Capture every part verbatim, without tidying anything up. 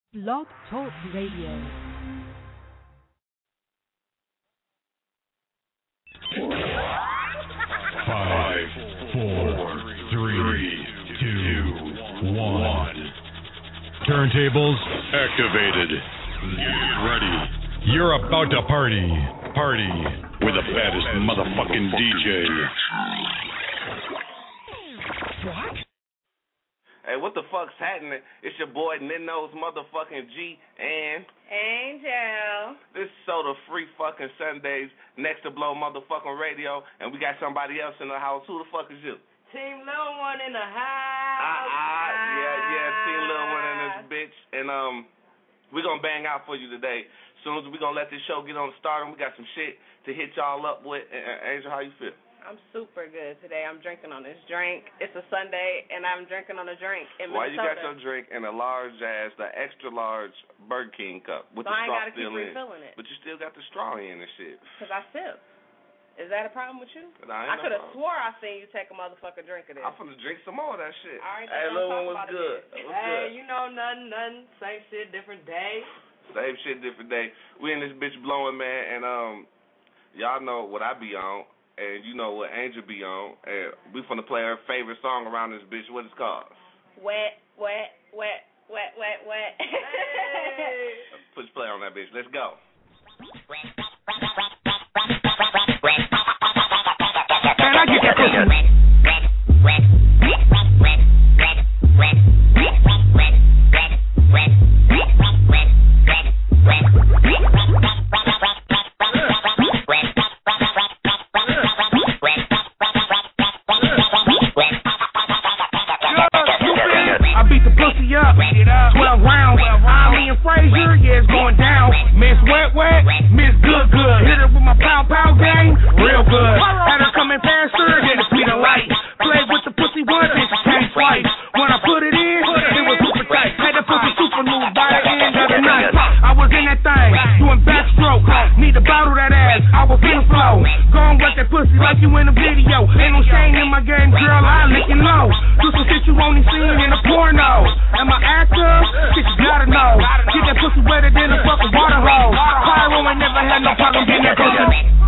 Blog Talk Radio. Five, four, three, two, one. Turntables activated. Get ready. You're about to party. Party with the baddest motherfucking D J. What? Hey, what the fuck's happening? It's your boy Nino's motherfucking G and Angel. This is Soda Free fucking Sundays next to Blow motherfucking radio, and we got somebody else in the house. Who the fuck is you? Team Lil One in the house. Ah, uh, uh, yeah, yeah, Team Lil One in this bitch, and um, we gonna bang out for you today. As soon as we gonna let this show get on start, and we got some shit to hit y'all up with. Angel, how you feel? I'm super good today. I'm drinking on this drink. It's a Sunday, and I'm drinking on a drink in Minnesota. Why you got your drink in a large ass, the extra large Burger King cup with so the I ain't straw gotta still keep in? refilling it. But you still got the straw in and shit. Because I sip. Is that a problem with you? Nah, I, I could have no swore I seen you take a motherfucking drink of this. I'm finna drink some more of that shit. All right, hey, little one was good. Hey, good. you know nothing, nothing. Same shit, different day. Same shit, different day. We in this bitch blowing, man, and um, y'all know what I be on. And you know what Angel be on. And we finna play her favorite song around this bitch. What it's called? Wet, wet, wet, wet, wet, wet. Hey. Push play on that bitch. Let's go. Can I get that pussy? twelve rounds, Ali and Frazier, yeah, it's going down. Miss Wet Wet, Miss Good Good. Hit her with my pow pow game, real good. Had her coming faster than the speed of light. Played with the pussy once, and she came twice. When I put it in, it was super tight. Had the pussy super loose by the end of the night. I was in that thing, doing backstroke. Need to bottle that ass, I was in the flow. Go and wet that pussy like you in a video. Ain't no shame in my game, girl, I lick it low. Do some shit you only seen in a porno. Am I actor? Shit you gotta know. Get that pussy wetter than a fucking water hose. Pyro ain't never had no problem getting that pussy.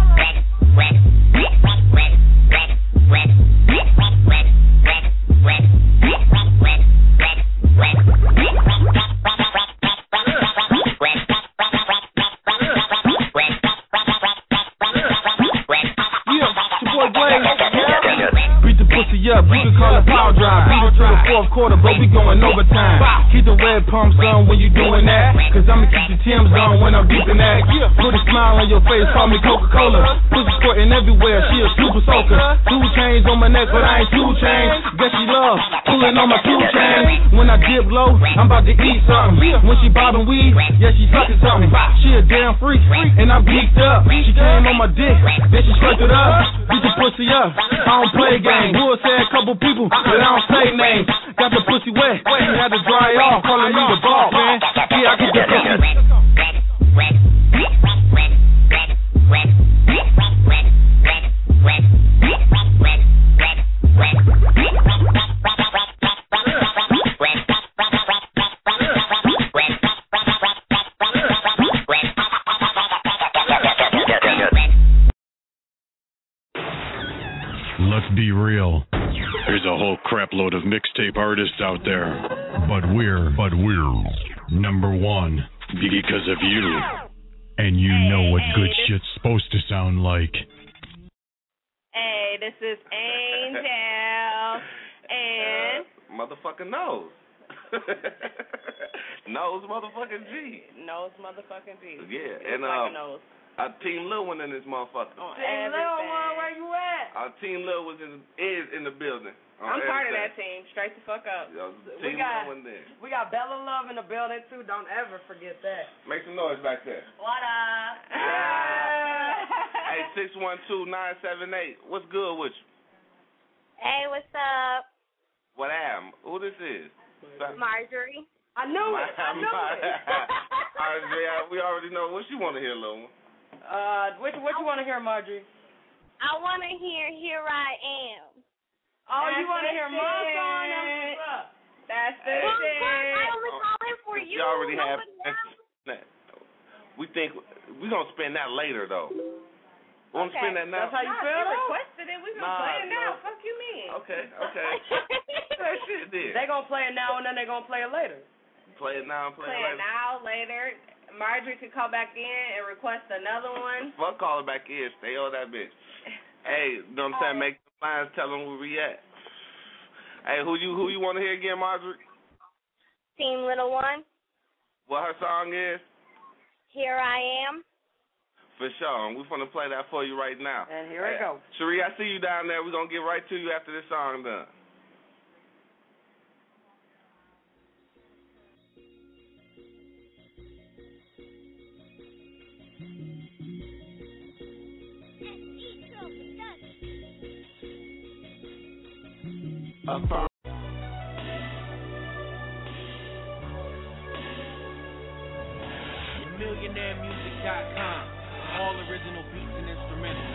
Up. You can call it power drive, beat it to the fourth quarter, but we going overtime. Keep the red pumps on when you doing that, cause I'ma keep the Timbs on when I'm deepin' that. Put a smile on your face, call me Coca-Cola. Pussy squirting everywhere, she a super soaker. Two chains on my neck, but I ain't two chains. Guess she love pulling on my two chains. When I dip low, I'm about to eat something. When she bobbing weed, yeah, she sucking something. She a damn freak, and I'm geeked up. She came on my dick, then she scraped it up. Beat the pussy up, I don't play games. Wood said a couple people, but I don't say names. Got the pussy wet, she had to dry off, calling me the ball, man. Yeah, I get the pussy. Let's be real. There's a whole crap load of mixtape artists out there, but we're, but we're number one because of you. And you hey, know what hey, good this... shit's supposed to sound like. Hey, this is Angel and uh, motherfucking Nose. Nose motherfucking G. Nose motherfucking G. Yeah, and like um, a nose. Our Team Lil One in this motherfucker. On Team Lil One, where you at? Our Team Lil was in, is in the building. I'm everything. Part of that team. Straight the fuck up. Yo, we team got Lil One there. We got Bella Love in the building too. Don't ever forget that. Make some noise back there. What up? Hey, six one two nine seven eight. What's good with you? Hey, what's up? What am? Who this is? Marjorie. I knew it. I knew it. Marjorie, we already know what you want to hear, Lil One. Uh, what, what you want to hear, Marjorie? I want to hear Here I Am. Oh, that's you want to hear my song? That's the well, shit. I only calling for for you. We already have. Nobody We think we're going to spend that later, though. We want to Okay. spend that now? That's how you Nah, feel, you though? requested it. We gonna Nah, play it now. no. Fuck you mean? Okay, okay. That shit did. They gonna play it now and then they gonna play it later. Play it now and play, Play it it later. now, later. Marjorie could call back in and request another one. Fuck calling back in. Stay on that bitch. Hey, you know what I'm saying? Make the lines, tell them where we at. Hey, who you who you want to hear again, Marjorie? Team Little One, What her song is? Here I Am. For sure. And we're going to play that for you right now. And here it Hey, goes. Cherie, I see you down there. We're going to get right to you after this song done. Affirm. millionaire music dot com. All original beats and instrumentals.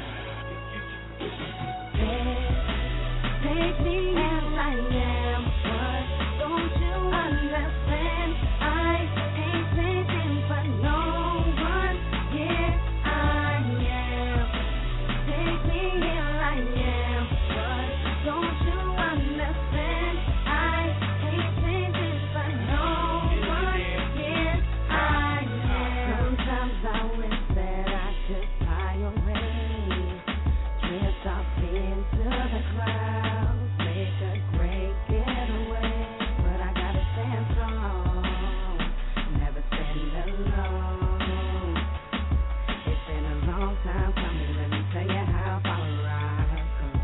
Take me as I am, but don't you understand? I ain't changing for no one. Yeah, I am. Take me here I am, but don't you understand? I ain't changing for no one. Yeah, I am. Sometimes I wish that I could fly away, drift off into the clouds, make a great getaway. But I gotta stand strong, never stand alone. It's been a long time coming, let me tell you how far I've come.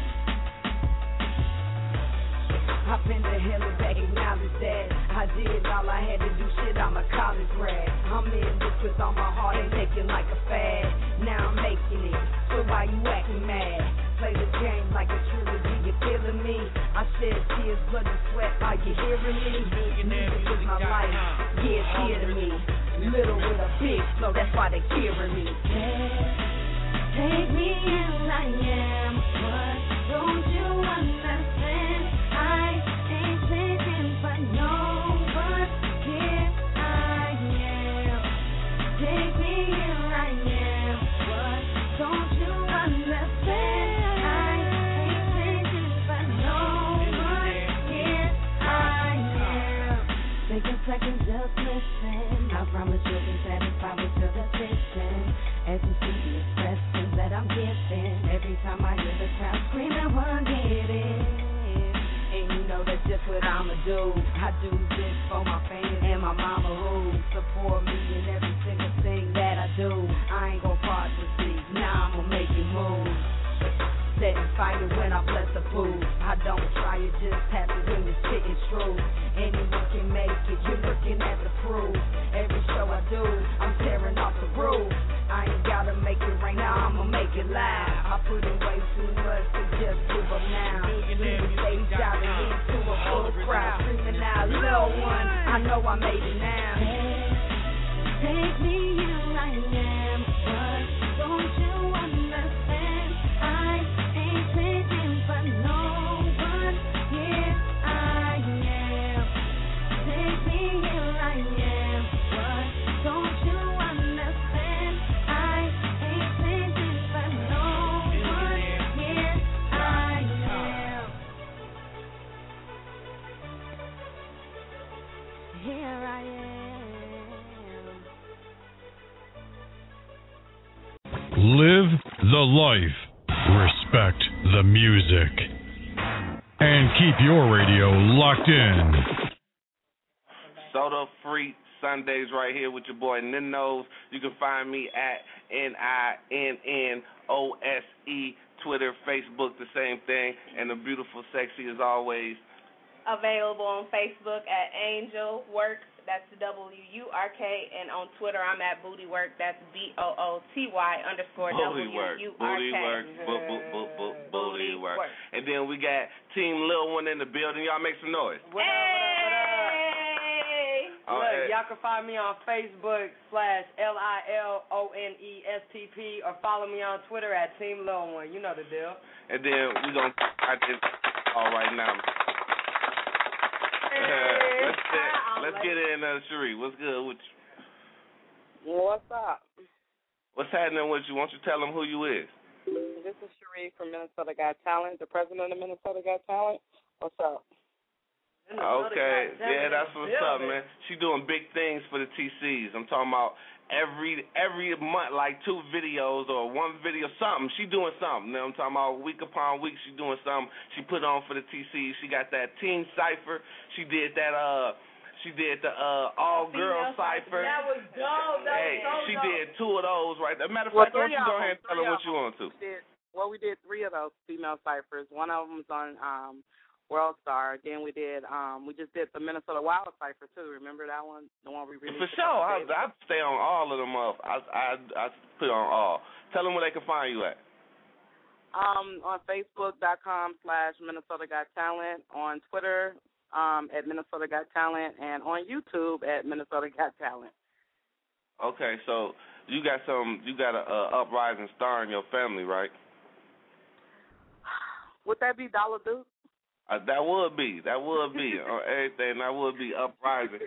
I've been to hell and back, acknowledge that I did all I had to do, shit, I'm a college grad. I'm in this with all my heart and taking like a fad. Now I'm making it, so why you acting mad? Play the game like a trilogy, you feeling me? I shed tears, blood and sweat, are you hearing me? Music is my life, yeah, it's dear to me. Little with a big flow, that's why they hearing me. Take me as I am, but don't you understand? I ain't changing for no one. Yeah, I am. Take me here I am, but don't you understand? I ain't changing for no one. Yeah, I am. Take a second, just listen. I promise you'll be satisfied with your decision. As you see the expressions that I'm giving, every time I hear the crowd screaming, we're getting. And you know that's just what I'ma do. I do this for my fans and my mama who support me in every single thing that I do. I ain't gon' part the seat, now I'ma make it move. Setting fire when I bless the food. I don't try, it just happens when the shit is true. Anyone can make it, you're looking at the proof. Every show I do, I'm tearing off the roof. I ain't gotta make it right now, I'ma make it live. I put in way too much to just give up now. Leave the stage out and into a full crowd, screaming out, little one, I know I made it now. Take me here I am, but don't you understand? I ain't changing for no one. Yeah, I am. Take me here I am, but don't you understand? I ain't changing for no one. Yeah, I am. Here I am. Live the life. Respect the music. And keep your radio locked in. Soda Free Sundays right here with your boy Ninnos. You can find me at N I N N O S E, Twitter, Facebook, the same thing. And the beautiful sexy as always. Available on Facebook at Angel Works, that's W U R K, and on Twitter I'm at Booty Work, that's B O O T Y underscore Booty W work, U R K. booty work, bo- bo- bo- bo- booty work. And then we got Team Lil One in the building. Y'all make some noise. What up, what up, what up? Hey! Oh, Look, hey. y'all can find me on Facebook slash L I L O N E S T P or follow me on Twitter at Team Lil One. You know the deal. And then we're going to start this all right now. Hey. Let's in. Let's get in, uh, Cherie. What's good with you? What's up? What's happening with you? Why don't you tell them who you is? This is Cherie from Minnesota Got Talent, the president of Minnesota Got Talent. What's up? Okay, yeah, that's what's up, man. She doing big things for the T Cs. I'm talking about every every month, like two videos or one video, something. She doing something. You know, I'm talking about week upon week. She doing something. She put on for the T Cs. She got that Teen Cipher. She did that. Uh, she did the uh all girl cipher. That was dope. That hey, was so she dope. did two of those right there. Matter of Well, fact, why don't you go ahead and tell her what you want to? We did, well, we did three of those female ciphers. One of them was on um. World Star. Then we did, um, we just did the Minnesota Wild Cipher too. Remember that one? The one we released. For sure. I I stay on all of them up. I I I put on all. Tell them where they can find you at. Um, on Facebook.com slash Minnesota Got Talent, on Twitter um, at Minnesota Got Talent, and on YouTube at Minnesota Got Talent. Okay, so you got some, you got a uh, uprising star in your family, right? Would that be Dollar Duke? Uh, that would be. That would be. On everything, that would be uprising.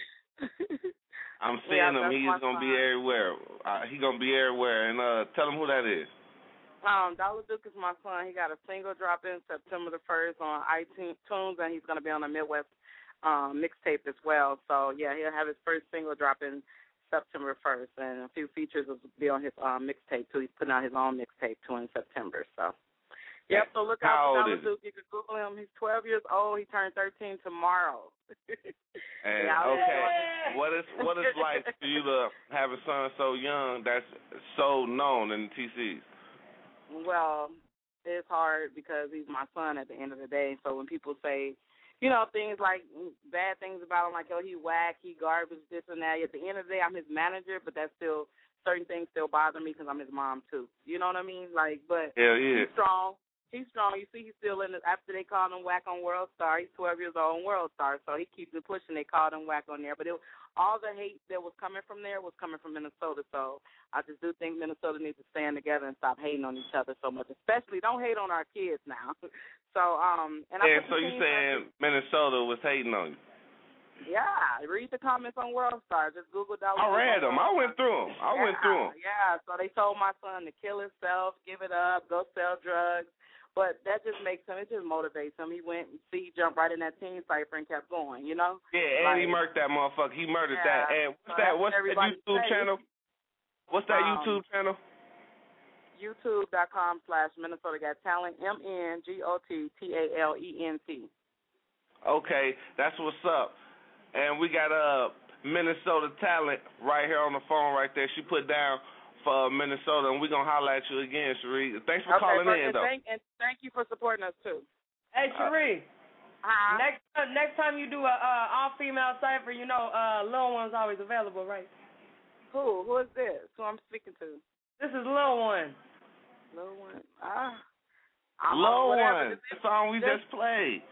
I'm seeing yeah, him. He's going to be everywhere. Uh, He's going to be everywhere. And uh, tell him who that is. Um, Dollar Duke is my son. He got a single drop in September the first on iTunes, and he's going to be on the Midwest um, mixtape as well. So, yeah, he'll have his first single drop in September first, and a few features will be on his um, mixtape, too. He's putting out his own mixtape, too, in September. So, yep, so look out for Dollar Duke. You can Google him. He's twelve years old. He turned thirteen tomorrow. And, yeah, okay, what is what is like for you to have a son so young that's so known in the T Cs? Well, it's hard because he's my son at the end of the day. So when people say, you know, things like bad things about him, like, oh, he whack, he garbage, this and that, at the end of the day, I'm his manager, but that's still, certain things still bother me because I'm his mom, too. You know what I mean? Like, but Hell yeah. he's strong. He's strong. You see, he's still in the, after they called him whack on World Star, he's twelve years old on World Star, so he keeps it pushing. They called him whack on there. But it, all the hate that was coming from there was coming from Minnesota, so I just do think Minnesota needs to stand together and stop hating on each other so much, especially don't hate on our kids now. so, um, and I yeah, so you saying Minnesota was hating on you? Yeah, read the comments on World Star. Just Google Dollar. I read them. I went through them. I yeah, went through them. Yeah, so they told my son to kill himself, give it up, go sell drugs. But that just makes him, it just motivates him. He went and see, jumped right in that Teen Cipher and kept going, you know? Yeah, and like, he murked that motherfucker. He murdered yeah, that. And what's so that? What's that YouTube say. channel? What's that um, YouTube channel? YouTube.com slash Minnesota Got Talent, M N G O T T A L E N T. Okay, that's what's up. And we got a uh, Minnesota Talent right here on the phone right there. She put down for Minnesota, and we're going to holler at you again, Cherie. Thanks for okay, calling but, in, and though. Thank, and thank you for supporting us, too. Hey, Cherie. Uh, next, uh, next time you do a uh, all-female cipher, you know uh, Lil One's always available, right? Who? Who is this? Who I'm speaking to? This is Lil One. Lil One. Ah. Lil One. The song we just played.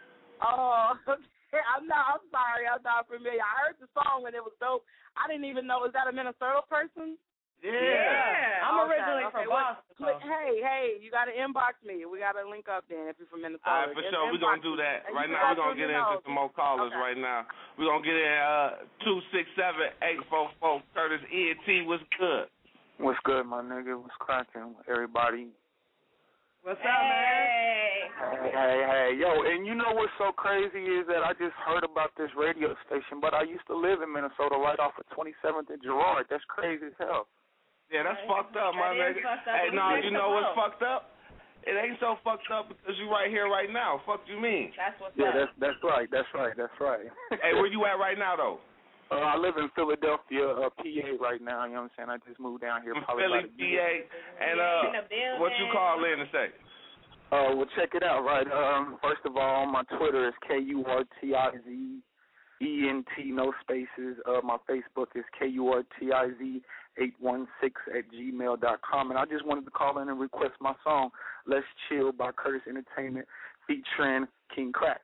Oh, okay. I'm not, I'm sorry. I'm not familiar. I heard the song and it was dope. I didn't even know. Is that a Minnesota person? Yeah. yeah. I'm okay, originally okay. from What, Boston. so. Hey, hey, you got to inbox me. We got to link up then if you're from Minnesota. All right, for sure. We're going to do that. Right now, we're going to get into some more callers okay. right now. We're going to get in uh, two six seven, eight four four. Curtis E N T, what's good? What's good, my nigga? What's cracking, everybody? What's up, man? Hey, hey, hey. Yo, and you know what's so crazy is that I just heard about this radio station, but I used to live in Minnesota right off of twenty-seventh and Girard. That's crazy as hell. Yeah, that's right. fucked up, my that nigga. Fucked up. Hey, no, you know what's fucked up? It ain't so fucked up because you right here right now. Fuck you mean? That's what's yeah, up. that's that's right. That's right. That's right. Hey, where you at right now, though? Uh, I live in Philadelphia, uh, P A right now. You know what I'm saying? I just moved down here. From Philly, P A. And uh, what you call in to say? Uh, well, check it out, right? Um, first of all, my Twitter is K U R T I Z E N T, no spaces. Uh, my Facebook is K U R T I Z eight one six at gmail dot com. And I just wanted to call in and request my song, Let's Chill by Curtis Entertainment, featuring King Crack.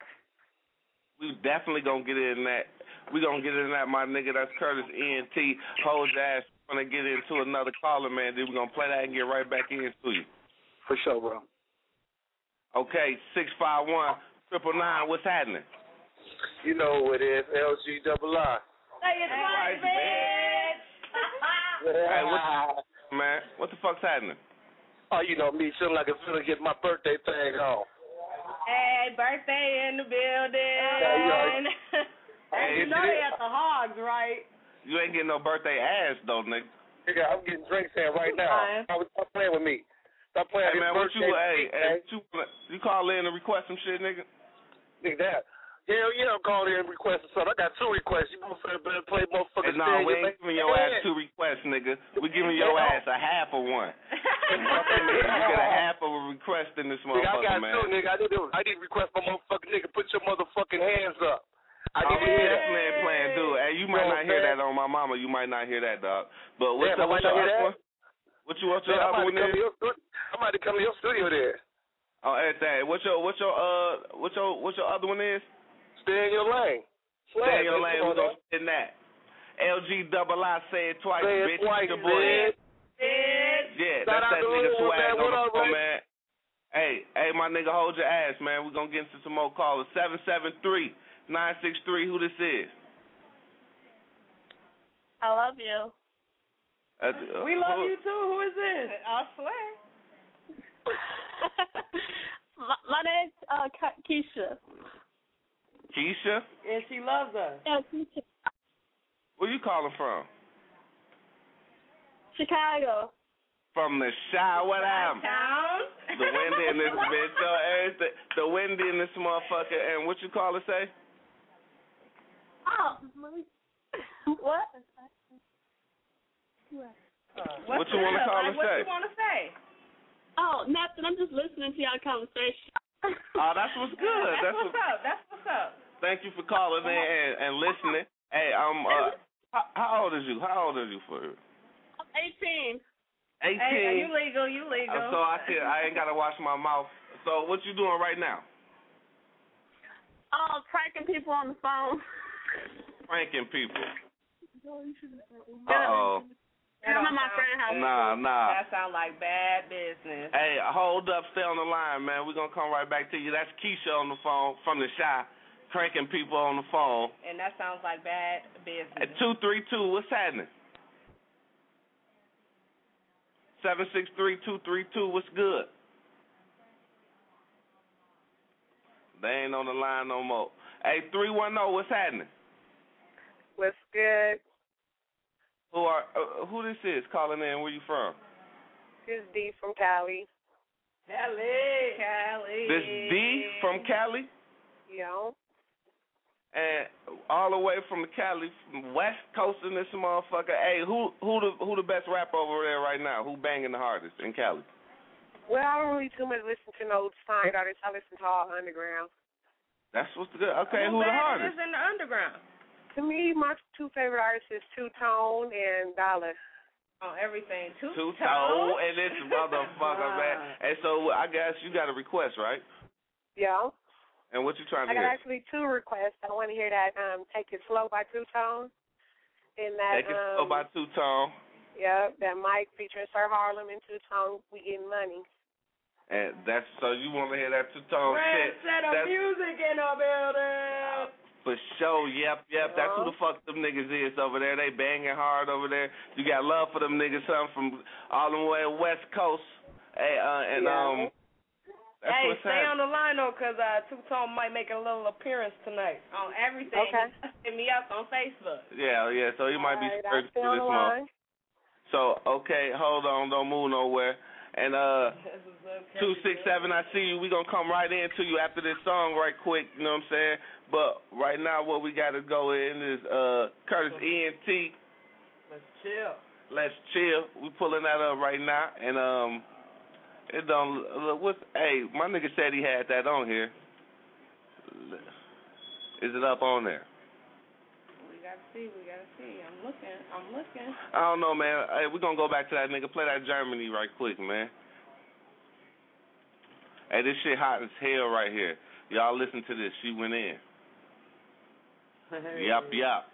We definitely going to get in that. We going to get in that, my nigga. That's Curtis E N T. Hold your ass. We're going to get into another caller, man. Then we're going to play that and get right back into you. For sure, bro. Okay, six five one, triple nine, what's happening? You know who it is, L G double I. Say it twice, bitch. Hey, what, man, what the fuck's happening? Oh, you know me, feeling like I'm finna get my birthday thing on. Hey, birthday in the building. Yeah, you know, hey, you know they at the Hogs, right? You ain't getting no birthday ass, though, nigga. Nigga, I'm getting drinks in right now. Stop playing with me. Stop playing hey, with man, me. What you, hey, hey, you, you call in and request some shit, nigga? Nigga, that. Hell yeah, I'm calling in and requesting something. I got two requests. You motherfucker better play motherfuckers. Hey, no, we ain't giving your ass two requests, nigga. We giving your ass a half of one. You get a half of a request in this motherfucker, nigga, I got man. two, nigga. I need to, I need to request my motherfucking nigga. Put your motherfucking hands up. I oh, need to hear that. definitely ain't playing, dude. Hey, you might no, not hear man. that on my mama. You might not hear that, dog. But what's, yeah, up, what's your other one? What you what's your man, other one is? I might have come to your studio there. Oh, everything. What's your what's your uh what's your what's your other one is? Stay in your lane. Stay in your lane. We're gonna spin that. L G double I say it twice, say it bitch. Twice, your boy. bitch. Yeah, Shout that's that nigga one, swag man. on the up, phone, man. Hey, hey, my nigga, hold your ass, man. We're gonna get into some more callers. Seven seven three nine six three. Who this is? I love you. Uh, uh, we love who? you too. Who is this? I swear. my, my name's uh, Keisha. Keisha? And she loves us. Yeah, Keisha. Where you calling from? Chicago. From the Chi, what am? Town. The windy in this bitch. So, everything, the windy in this motherfucker. And what you call it, say? Oh, what? What you want to call like, and say? What you want to say? Oh, nothing. I'm just listening to y'all conversation. Oh, that's what's good. That's, That's what's what, up. That's what's up. Thank you for calling in and, and listening. Hey, um, uh, how, how old is you? How old are you for real? I'm eighteen. eighteen. Hey, you legal? You legal? Uh, so I can I ain't gotta wash my mouth. So what you doing right now? Oh, pranking people on the phone. Pranking people. Uh Uh-oh. oh. I'm at my friend's house. Nah, nah. That sound like bad business. Hey, hold up, stay on the line, man. We're gonna come right back to you. That's Keisha on the phone from the Chi, pranking people on the phone. And that sounds like bad business. At two three two, what's happening? Seven six three two three two, what's good? They ain't on the line no more. Hey, three one zero, what's happening? What's good? Who are uh, who this is calling in? Where you from? This is D from Cali. Cali. Cali. This D from Cali? Yeah. And all the way from the Cali, from West Coast in this motherfucker. Hey, who who the who the best rapper over there right now? Who banging the hardest in Cali? Well, I don't really too much listen to no song artists. I listen to all underground. That's what's good. Okay, who who the bad hardest? is in the underground? To me, my two favorite artists is Two Tone and Dollar. On everything. Two, Two Tone Tone and this motherfucker, man. And so I guess you got a request, right? Yeah. And what you trying to I got hear? actually two requests. I want to hear that um, Take It Slow by Two Tone. And that, Take It um, Slow by Two Tone. Yeah, that Mike featuring Sir Harlem and Two Tone, We Getting Money. And that's so you want to hear that Two Tone shit? Set of That's music in the building. for sure. Yep, yep. That's who the fuck them niggas is over there. They banging hard over there. You got love for them niggas, son, from all the way West Coast. Hey, uh, and Yeah. um. That's Hey, what's stay happening. on the line though, cause uh, Two Tone might make a little appearance tonight. On everything. Okay. Hit me up on Facebook. Yeah, yeah. So he might All be right, I'll searching stay for on this the month. line. So okay, hold on, don't move nowhere. And uh, two six seven, I see you. We gonna come right into you after this song, right quick. You know what I'm saying? But right now, what we got to go in is uh, Curtis E N T. Let's chill. Let's chill. We pulling that up right now, and um, it don't look. What's hey? My nigga said he had that on here. Is it up on there? We gotta see. We gotta see. I'm looking. I'm looking. I don't know, man. Hey, we're going to go back to that nigga. Play that Germany right quick, man. Hey, this shit hot as hell right here. Y'all listen to this. She went in. Yup, yup.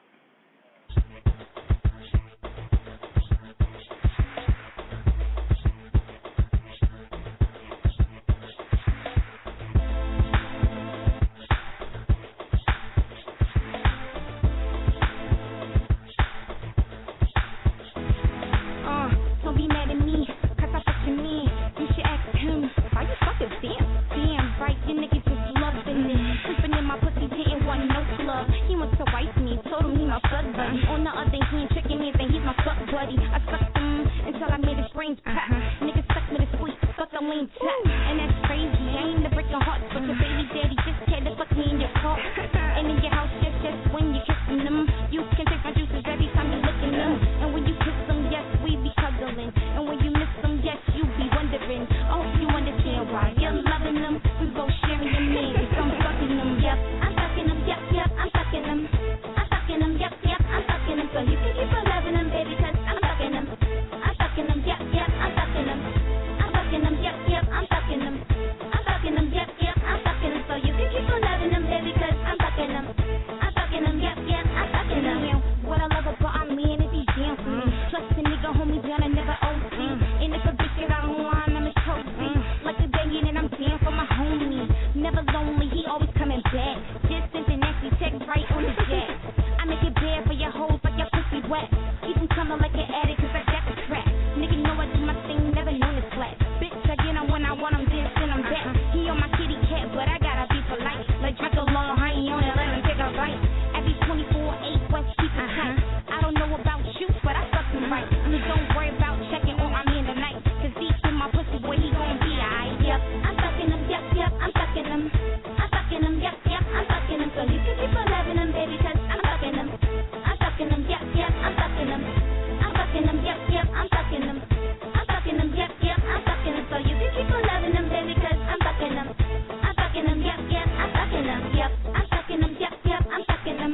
on the other hand, tricking me, saying he's my fuck buddy. I sucked him until I made his brains pop. Uh-huh. Niggas suck me to sleep, fuck a lame tap. And that's crazy, I ain't the breaking hearts, but your baby daddy just had to fuck me in your car. And in your house, just, just when you're kissing them. You can taste my juices every time you look in them. And when you kiss them, yes, we be cuddling. And when you miss them, yes, you be wondering. Oh, you understand why you're loving them. We both sharing your man, so I'm fucking them, yep. I'm fucking them, yep, yep, I'm fucking them. I'm fucking them, yep, yep, I'm fucking them. So you can keep on loving them, baby, cause I'm fucking them. I'm fucking them, yep, yep, I'm fucking them. I'm fucking them, yep, yep, I'm fucking them. I'm fucking them, yep, yep, I'm fucking them. So you can keep on loving them, baby, cause I'm fucking them. I'm fucking them, yep, yep, I'm fucking them. What I love about our man is he down for me. Plus the nigga hold me down and never O C. And if a bitch get out of line, I'm his trophy. Like a banging and I'm down for my homie. Never lonely, he always coming back. Distance and actually text right on the jet. I make it bad for your hoes like your pussy wet. Keep them coming like an addict cause I got the crack. Nigga know I do my thing, never known to slack. Bitch, I get on when I want him, this and I'm back. He on my kitty cat, but I gotta be polite. Like drink a long honey on it, let him take a bite. Every twenty-four eight West keep it tight. I don't know about you, but I fuck him right. And don't worry about checking on my man tonight. Cause deep in my pussy boy, he gon' be alright. Yep, I'm fucking him, yep, yep, I'm fucking him. I'm fucking him, yep, yep, I'm fucking him. So you can keep on loving him, baby, cause I'm fucking him. I'm fucking him, yep, yep, I'm fucking him. I'm fucking him, yep, yep, I'm fucking him. I'm fucking him, yep, yep, I'm fucking him. So you can keep on loving him, baby, cause I'm fucking him. I'm fucking him, yep, yep, I'm fucking him. Yep, I'm fucking him, yep, yep, I'm fucking him.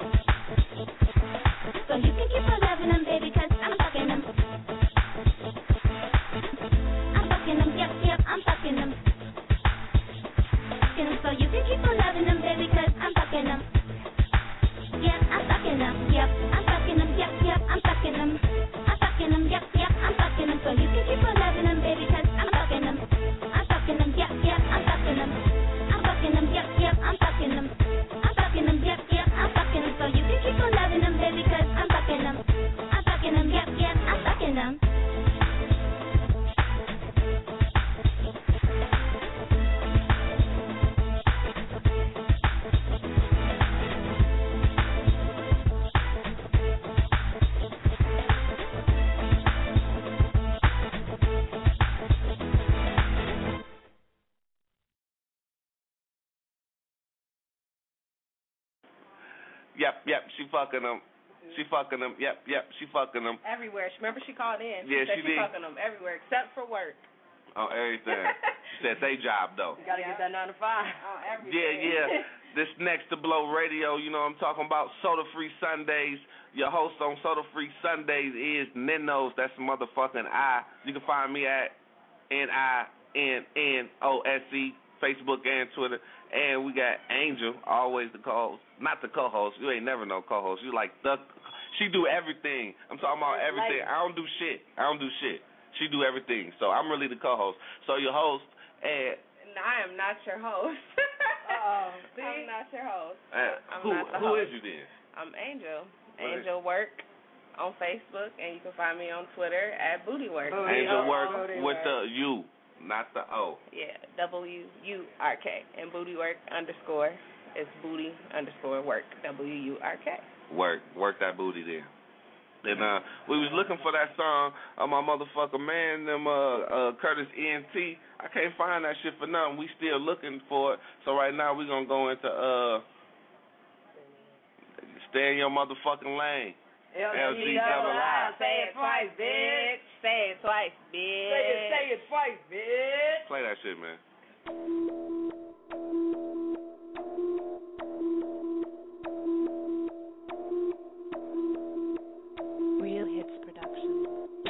So you can keep on loving him, baby, cause I'm fucking him. I'm fucking him, yep, yep, I'm fucking him. So you can keep on loving him, baby, cause I'm fucking him. Yep, I'm fucking him, yep, I'm fucking him, yep, yep, I'm fucking him. I'm fucking him, yep, yep, I'm fucking him. So you can keep on loving him, baby, cause I'm fucking him. I'm fucking him, yep, yep, I'm fucking him. I'm fucking him, yep, yep, I'm fucking him. I'm fucking him, yep, yep, I'm fucking him. So you can keep on loving him, baby, cause I'm fucking him. I'm fucking him, yep, yep, I'm fucking him. Yep, yep, she fucking them. She fucking them. Yep, yep, she fucking them. Everywhere. Remember she called in. Yeah, she said she she did. fucking them everywhere except for work. On everything. She said they job though. You gotta yeah. get that nine to five. On everything. Yeah, yeah. This next to Blow Radio, you know what I'm talking about. Soda Free Sundays. Your host on Soda Free Sundays is Ninnos. That's motherfucking I. You can find me at N I N N O S E, Facebook and Twitter. And we got Angel, always the co-host. Not the co-host. You ain't never no co-host. You like the. She do everything. I'm talking about everything. I don't do shit. I don't do shit. She do everything. So I'm really the co-host. So your host, and I am not your host. Oh, I'm not your host. Uh, I'm who not the who host. is you then? I'm Angel. What Angel Work on Facebook, and you can find me on Twitter at Booty Work. Booty Angel oh, Work Booty with work. the U, not the O. Yeah, W U R K. And Booty Work underscore is Booty underscore Work. W U R K. Work. Work that booty there. And uh, we was looking for that song of my motherfucker man, them uh, uh, Curtis E N T. I can't find that shit for nothing. We still looking for it. So right now we gonna go into uh, stay in your motherfucking lane. L G double I. Say it twice, bitch. Say it twice, bitch. Say it, say it twice, bitch. Play that shit, man. Real Hits Production.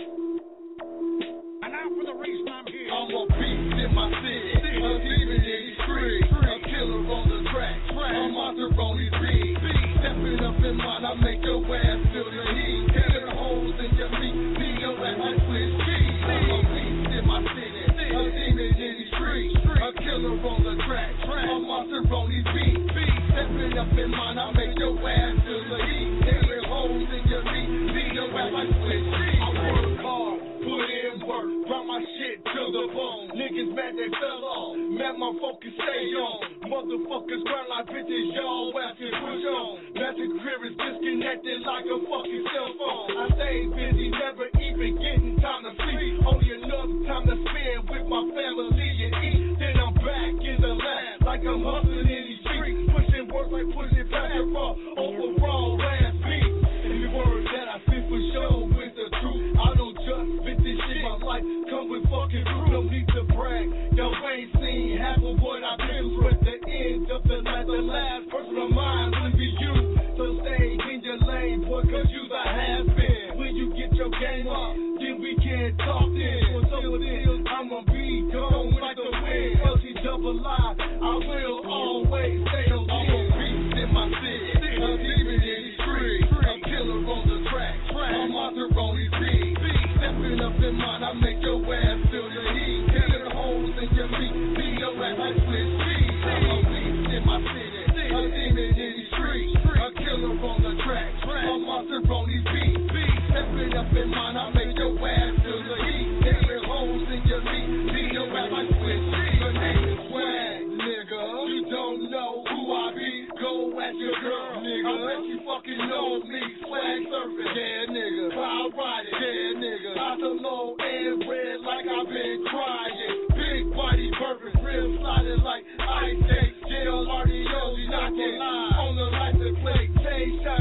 And now for the reason I'm here. I'm a beast in my city, a demon in these streets, a killer on the track, a monster on these beats. Stepping up in mine, I make your ass feel the heat. Killing holes in your feet, beat your ass like Swiss cheese. I'm a beast in my city, a demon in these streets, a killer on the track, a monster on these beats. Stepping up in mine, I make your ass feel the heat. Killing holes in your feet, beat your ass like Swiss cheese. I work hard, put in work, drop my shit to the bone. Niggas mad they fell off, man my focus stay on. motherfuckers grind like bitches, y'all asking push on. Magic career is disconnected like a fucking cell phone. I stay busy, never even getting time to sleep. Only enough time to spend with my family and eat. Then I'm back in the lab like I'm hustling in these streets. Pushing work like pushing Patrick Raw overall last beat. Every word that I speak for sure with the truth. I don't just spit this shit, my life come with fucking proof. No need to brag, y'all ain't seen half of what I've been through. At the end of the night, the last person of mine will be you. So stay in your lane, boy, cause you the has been. When you get your game up, then we can talk then. So until I'ma be gone like the wind. L G double I, I will always stay on the I'm a beast in my city, a demon in these streets, a killer on the track, a monster on these beats. Stepping up in mine, I make your ass feel the heat. Killing holes in your meat, beat your ass like Swiss cheese. I'm a beast in my city, a demon in these streets, a killer on the track, a monster on these beats. Stepping up in mine, I make your ass feel the heat. Killing holes in your meat, beat your ass like Swiss cheese. Your name is Swag, nigga. You don't know who I be, go at your girl, nigga. I bet you fucking know me, Swag surfing, yeah, nigga. Cloud riding, yeah, nigga. Out the low and red like I've been crying. Big body purpose, real sliding like ice skates. Jail R D O, knocking on the license plate, K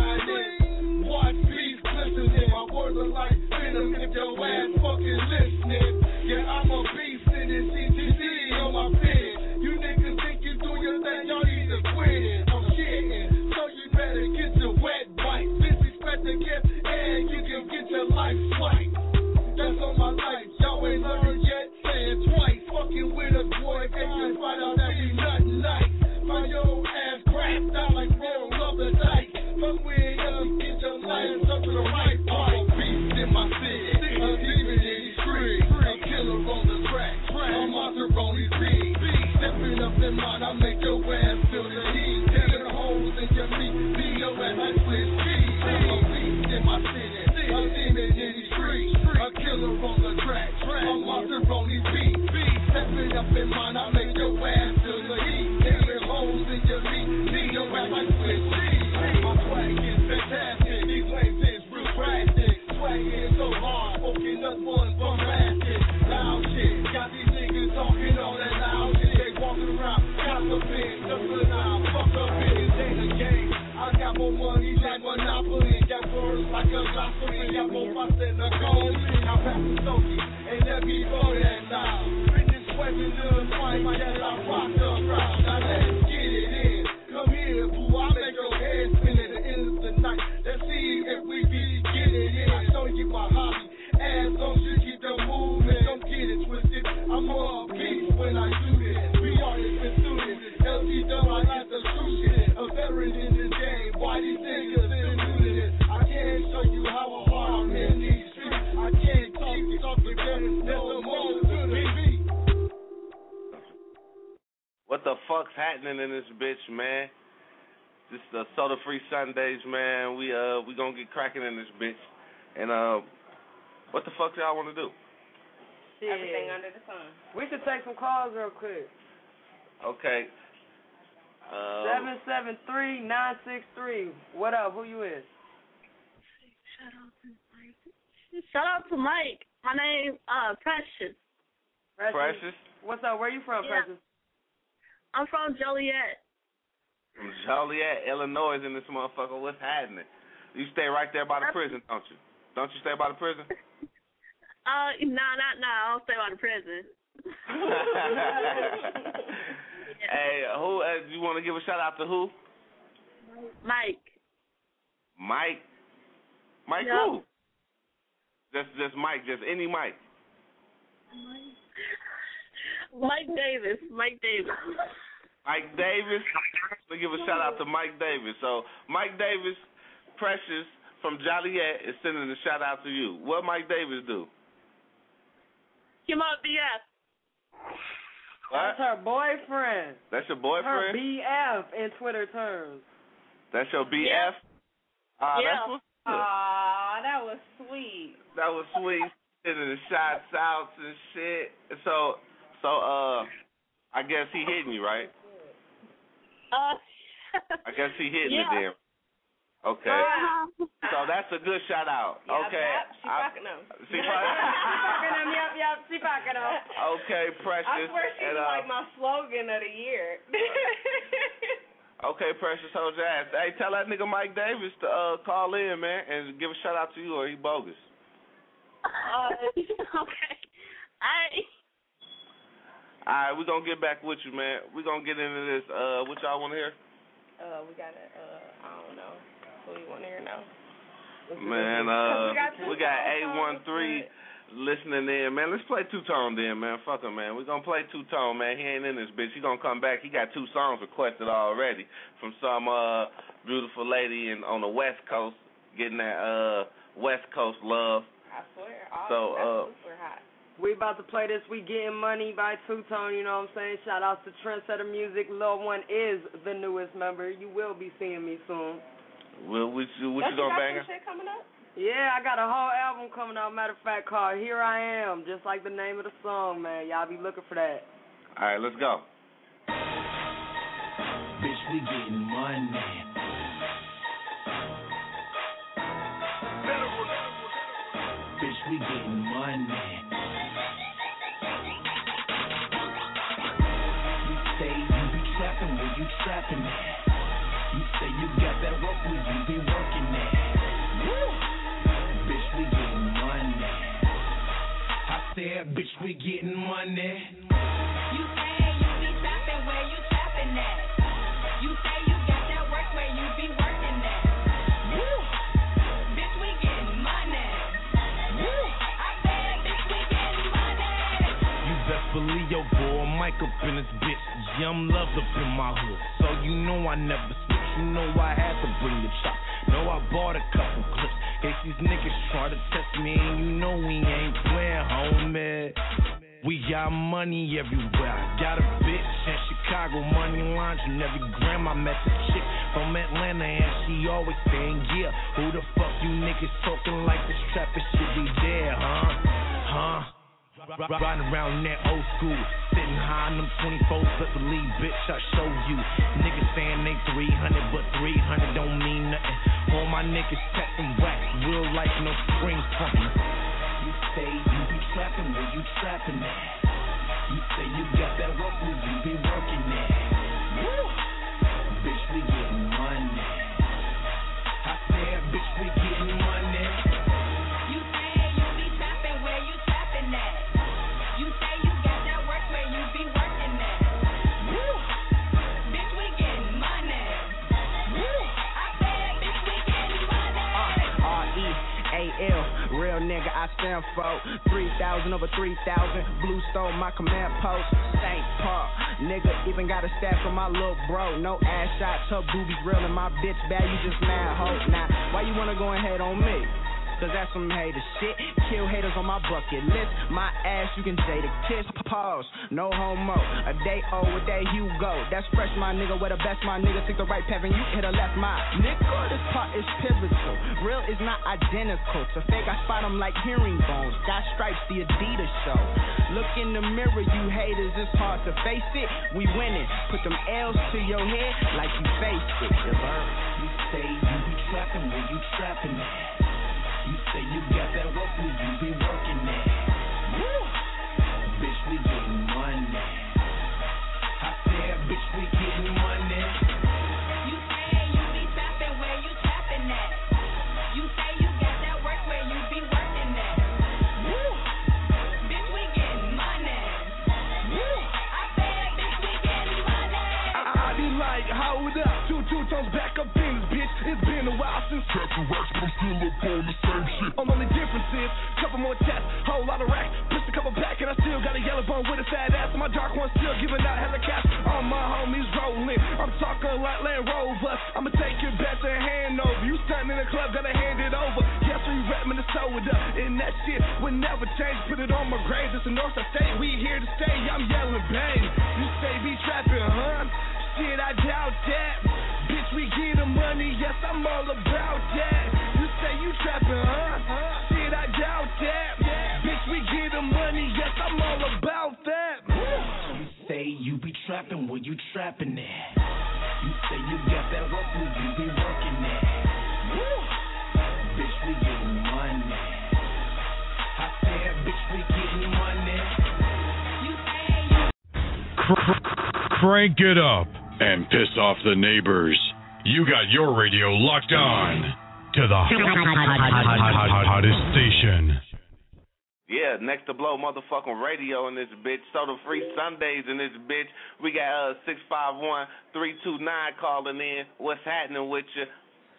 shining. Watch beats glistening, my words are like venom if your ass fucking listening. Yeah, I'm a beast in this C T C on my pin. You niggas think you do your thing, y'all need to quit it. I'm shitting, so you better get your wet wipe. Disrespect the gift, and you can get your life swiped. That's on my life, y'all ain't learned yet, say it twice. Fucking with us, boy, and you find out that be nothing nice. Find your ass cracked out like roll of the dice. Fuck with us, get your life up to the right part. I'm a beast in my city, a demon in these streets, a killer on the track, a monster on these beats. Stepping up in mine, I make your ass feel the heat. Killing holes in your meat, beat your ass like Swiss cheese. I'm a beast in my city, a demon in these streets, a killer on the track, a monster on these beats. Stepping up in mine, I make your ass feel the heat. Killing holes in your meat, beat your ass like Swiss cheese. My swag is fantastic, these lanes is real drastic. Swag is so hard, smoking us ones bombastic. Loud shit, got these niggas talking all that loud shit. They walking around, gossiping, jumping out, fuck up in this ain't a game. I got more money than Monopoly, got words like a glossary, got more fuss than a gold. I pass the Soki, and let me go that now. Fitness weapon to the fight, that I rock the crowd. Now let's get it in. Come here, boo, I make your head spin at the end of the night. Let's see if we be getting in. I show you my hobby. Ass on shit, keep the movement. Don't get it twisted. I'm more beast when I do this. We already been through this. L T W, I got the true shit. A veteran in this game. Why these niggas still new to this? I can't show you how hard I'm in these streets. I can't talk you talking better. There's a more to the beat. What the fuck's happening in this bitch, man? This is the Soda Free Sundays, man. We uh we gonna get cracking in this bitch. And uh, what the fuck y'all want to do? Shit. Everything under the sun. We should take some calls real quick. Okay. Um, Seven seven three nine six three. What up? Who you is? Shout out to Mike. Shout out to Mike. My name uh Precious. Precious. Precious. What's up? Where you from, Yeah. Precious? I'm from Joliet. From Joliet, Illinois, in this motherfucker. What's happening? You stay right there by the prison, don't you? Don't you stay by the prison? Uh, nah, not nah. I don't stay by the prison. Hey, who? Uh, you want to give a shout out to who? Mike. Mike. Mike Yep. who? Just, just Mike. Just any Mike. Mike Davis. Mike Davis. Mike Davis. Let me give a shout out to Mike Davis. So Mike Davis, Precious from Joliet is sending a shout out to you. What Mike Davis do? He my B F. What? That's her boyfriend. That's your boyfriend? Her B F in Twitter terms. That's your B F? Yeah. Ah, Yeah. that's what's good. Aw, that was sweet. That was sweet. Sending the shots out and shit. So, so uh, I guess he hitting you, right? Uh, I guess he hitting yeah. it then. Okay. Uh-huh. So that's a good shout out. Yep, Okay. Yep, she fucking them. She fucking them. Yep, yep, she fucking them. Okay, Precious. I swear she's and, uh, like my slogan of the year. Okay, Precious, hold your ass. Hey, tell that nigga Mike Davis to uh, call in, man, and give a shout out to you, or he bogus. Uh, okay. I. All right, we're going to get back with you, man. We're going to get into this. Uh, what y'all want to hear? Uh, we got to, uh, I don't know. Who you want to hear now? Man, uh, we got, we got eight one three listening in. Man, let's play Two-Tone then, man. Fuck him, man. We're going to play Two-Tone, man. He ain't in this bitch. He going to come back. He got two songs requested already from some uh, beautiful lady in, on the West Coast getting that uh, West Coast love. I swear. All so, that's uh, super hot. We about to play this We Getting Money by Two-Tone, you know what I'm saying? Shout out to Trendsetter Music. Lil One is the newest member. You will be seeing me soon. Well, what you, what Don't you gonna bang you got her? some shit coming up? Yeah, I got a whole album coming out, matter of fact, called Here I Am, just like the name of the song, man. Y'all be looking for that. All right, let's go. Bitch, we getting money. Bitch, we getting money. You say you be trapping, where you trapping at? You say you got that work, where you be working at? Woo! Bitch, we getting money. I said, bitch, we getting money. You say you be trapping, where you trapping at? You say you got that work, where you be working at? Woo! Bitch, we getting money. Woo! I said, bitch, we getting money. You best believe your boy Mike up in this bitch. Young love up in my hood, so you know I never switch. You know I had to bring the chop. Know I bought a couple clips. Case these niggas try to test me, and you know we ain't playing, homie. We got money everywhere. I got a bitch in Chicago, money laundering every gram. I met the chick from Atlanta, and she always saying, yeah. Who the fuck you niggas talking like this trapper shit be there, huh? Huh? Riding around that old school, sitting high in them twenty-fours, but believe, bitch, I show you. Niggas saying they three hundred, but three hundred don't mean nothing. All my niggas testing wax, real life, no spring frontin'. You say you be trapping, where you trapping at? You say you got that work, where you be working at? Woo! Bitch, we getting money. I said, bitch, we getting money. You say you be trapping, where you trapping at? You say you got that work, where you be working at? Woo! Bitch, we getting money. Woo! I said, bitch, we getting money. Uh, R E A L, real nigga I stand for. three thousand over three thousand. Blue stole my command post. Saint Paul, nigga even got a staff for my little bro. No ass shots, her boobies real and my bitch bad. You just mad hoe. Now, why you wanna go and hate on me? Cause that's some hater shit. Kill haters on my bucket list. My ass, you can date a kiss. Pause, no homo. A day old, a day Hugo. That's fresh, my nigga. Where the best, my nigga. Take the right path and you hit a left, my nigga. This part is pivotal. Real is not identical. To fake, I spot them like hearing bones. Got stripes, the Adidas show. Look in the mirror, you haters. It's hard to face it. We winning. Put them L's to your head like you faced it. You learn. You say you be trapping, where you trapping at? You say you got that work, where you be working at? Woo! Bitch, we getting money. I said, bitch, we getting money. You say you be trapping, where you trapping at? You say you got that work, where you be working at? Woo! Bitch, we getting money. Woo! I said, bitch, we getting money. I, I be like, hold up, two two tones back up in this bitch. It's been a while since Captain Rex, but I'm still up on the same shit. I'm only difference is, couple more tests, whole lot of racks, pushed a couple back, and I still got a yellow bone with a fat ass. My dark one still giving out hella cash. All my homies rolling, I'm talking like Land Rover. I'ma take it back to Hanover. You standing in the club, gotta hand it over. Yes, we rap Minnesota, and that shit will never change. Put it on my grave, it's a Northside State. We here to stay, I'm yelling bang. You say be trapping, huh? Shit, I doubt that. Bitch, we get the money, yes, I'm all about that. You say you trapping, huh? Shit, I doubt that. Bitch, we get the money, yes, I'm all about that. You say you be trapping. trapping, where you trapping at? You say you got that work, where you be working at? Woo! Bitch, we getting money. I said, bitch, we getting money. You say you Cr- crank it up and piss off the neighbors. You got your radio locked on to the hottest station. Yeah, next to blow motherfucking radio in this bitch. Soda Free Sundays in this bitch. We got uh six five one, three two nine calling in. What's happening with you?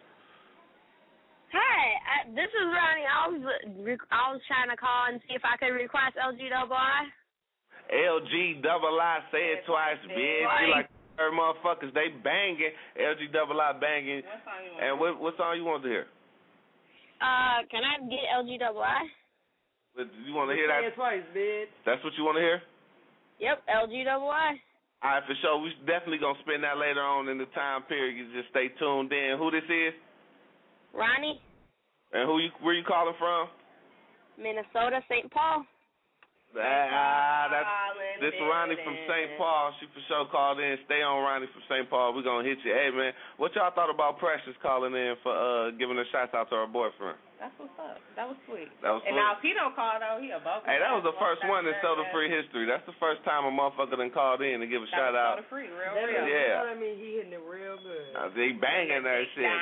Hey, I, this is Ronnie. I was I was trying to call and see if I could request L G double I. L G double I, say it twice, bitch. You like her motherfuckers, they banging. L G double I banging. What song you want? And what what song you want to hear? Uh, can I get L G double I? You want to hear that? Say it twice, bitch. That's what you want to hear? Yep, L G double I. All right, for sure. We definitely gonna spend that later on in the time period. You just stay tuned in. Who this is? Ronnie, And who you? Where you calling from? Minnesota, Saint Paul. Ah, that's this Ronnie from Saint Paul. She for sure called in. Stay on, Ronnie from Saint Paul. We're gonna hit you. Hey man, what y'all thought about Precious calling in for uh giving a shout out to her boyfriend? That's what's up. That was sweet. That was and sweet. now if he don't call though, he a bogus. Hey, that was the first one in Soda Free history. That's the first time a motherfucker done called in to give a that shout out. Soda Free, real, That real. mean- Yeah. I mean, he hitting it real good. Uh, they banging that shit.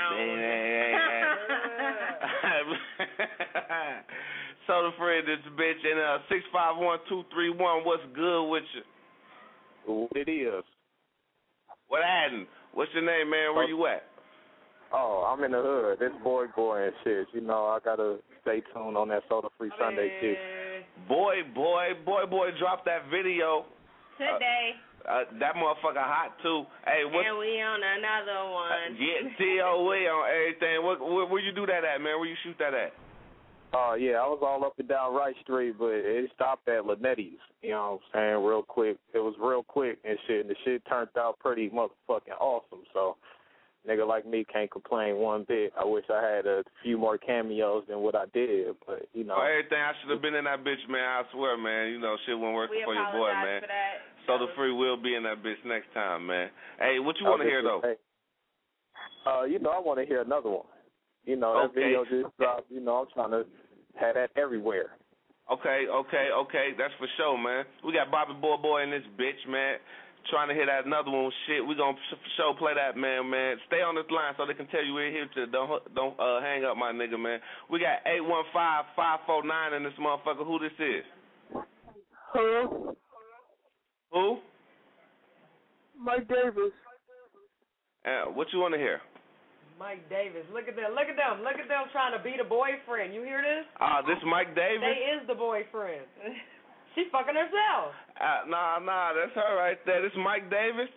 Soda Free, this bitch, and uh six five one two three one. What's good with you? What it is? What happened? What's your name, man? Where you at? Oh, I'm in the hood. This boy, boy, and shit. You know, I gotta stay tuned on that Soda Free Sunday shit. Boy, boy, boy, boy, drop that video. Today. Uh, uh, that motherfucker hot too. Hey, what? And we on another Uh, one. yeah, T O E on everything. What, where, where you do that at, man? Where you shoot that at? Oh, uh, yeah, I was all up and down Wright Street, but it stopped at Lanetti's, you know what I'm saying, real quick. It was real quick and shit, and the shit turned out pretty motherfucking awesome, so nigga like me can't complain one bit. I wish I had a few more cameos than what I did, but, you know. Oh, everything, I should have been in that bitch, man. I swear, man. You know, shit wasn't working We for your boy, apologize man. for that. Soda Free will be in that bitch next time, man. Hey, what you want to hear, though? Hey, uh, you know, I want to hear another one. You know, that Okay. video just dropped. You know, I'm trying to have that everywhere. Okay, okay, okay. That's for sure, man. We got Bobby Boy Boy in this bitch, man. Trying to hit that another one. Shit, we gonna for sure play that, man, man. Stay on this line so they can tell you we're here to don't don't uh, hang up, my nigga, man. We got eight one five, five four nine in this motherfucker. Who this is? Who? Who? Mike Davis. Uh, what you want to hear? Mike Davis. Look at them. Look at them. Look at them trying to be the boyfriend. You hear this? Ah, uh, this Mike Davis? They is the boyfriend. She fucking herself. Uh, nah, nah, that's her right there. This Mike Davis?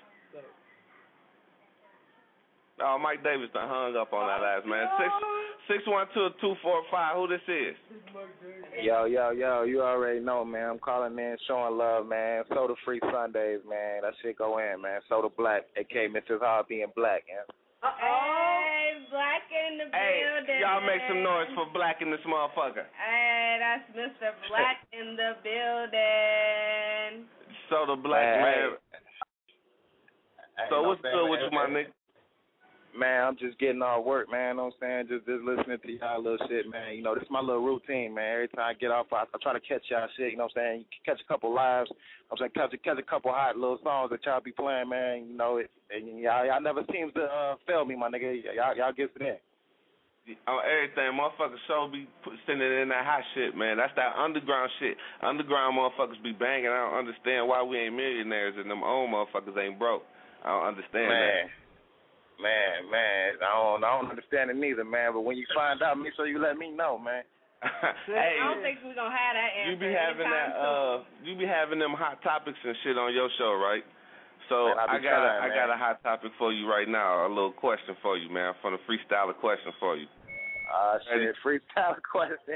Oh, Mike Davis done hung up on that ass, man. Six six one two two four five. Who this is? Yo, yo, yo, you already know, man. I'm calling, man, showing love, man. Soda Free Sundays, man. That shit go in, man. Soda Black, a k a. Missus Hobby and Black, man. Hey, Black in the Hey, building. y'all make some noise for Black in this motherfucker. Hey, that's Mister Black in the building. Soda Black, Hey. man. Hey, So no, what's man, good with man, you, my man. nigga? Man, I'm just getting all work, man. You know what I'm saying? Just just listening to y'all little shit, man. You know, this is my little routine, man. Every time I get off, I, I try to catch y'all shit, you know what I'm saying? You catch a couple lives. I'm saying catch a, catch a couple hot little songs that y'all be playing, man. You know, it, and y'all, y'all never seems to uh, fail me, my nigga. Y'all, y'all get it in. On everything, motherfuckers so be put, sending in that hot shit, man. That's that underground shit. Underground motherfuckers be banging. I don't understand why we ain't millionaires and them old motherfuckers ain't broke. I don't understand Man. that. Man, man, I don't, I don't understand it neither, man. But when you find out, make sure you let me know, man. Hey, I don't think we're gonna have that answer. you be having that, uh, you be having them hot topics and shit on your show, right? So Man, I I be got a, trying, I got man. a hot topic for you right now. A little question for you, man. From the freestyle a question for you. Ah, uh, shit, freestyle question.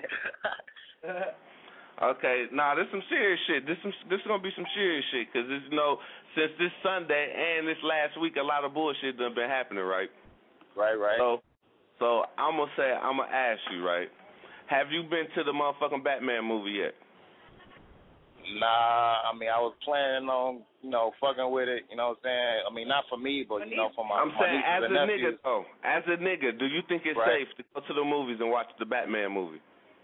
Okay, nah, this some serious shit. This some this is gonna be some serious shit, cause this, you know, since this Sunday and this last week, a lot of bullshit done been happening, right? Right, right. So, so I'm gonna say, I'm gonna ask you, right? Have you been to the motherfucking Batman movie yet? Nah, I mean, I was planning on, you know, fucking with it, you know what I'm saying? I mean, not for me, but, you know, for my, I'm my saying, nieces as and a nephews. nigga, though, as a nigga, do you think it's Right. safe to go to the movies and watch the Batman movie?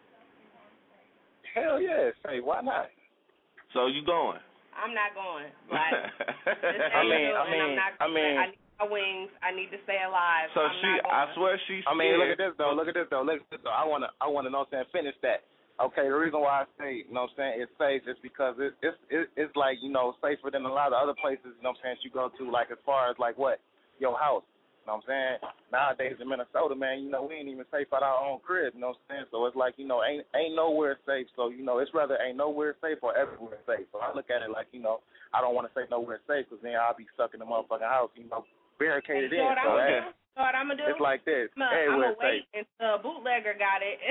Hell yeah, say, why not? So you going? I'm not going. Like, this I mean, Angel, I and I'm mean, not I mean. I need my wings. I need to stay alive. So I'm she, not going. I swear she I mean, look at scared. this though. Look at this though. Look at this though. I wanna, I wanna know what I'm saying. Finish that. Okay, the reason why I say, you know what I'm saying, it's safe is because it, it's it, it's like, you know, safer than a lot of other places, you know what I'm saying, you go to, like as far as like what? Your house. You know what I'm saying? Nowadays in Minnesota, man, you know, we ain't even safe at our own crib, you know what I'm saying? So it's like, you know, ain't ain't nowhere safe. So, you know, it's rather ain't nowhere safe or everywhere safe. So I look at it like, you know, I don't want to say nowhere safe because then I'll be stuck in the motherfucking house, you know, barricaded You know in. what So I'm hey, gonna do? You know what I'm gonna do? it's like this. I'm Everywhere gonna wait safe. until a bootlegger got it.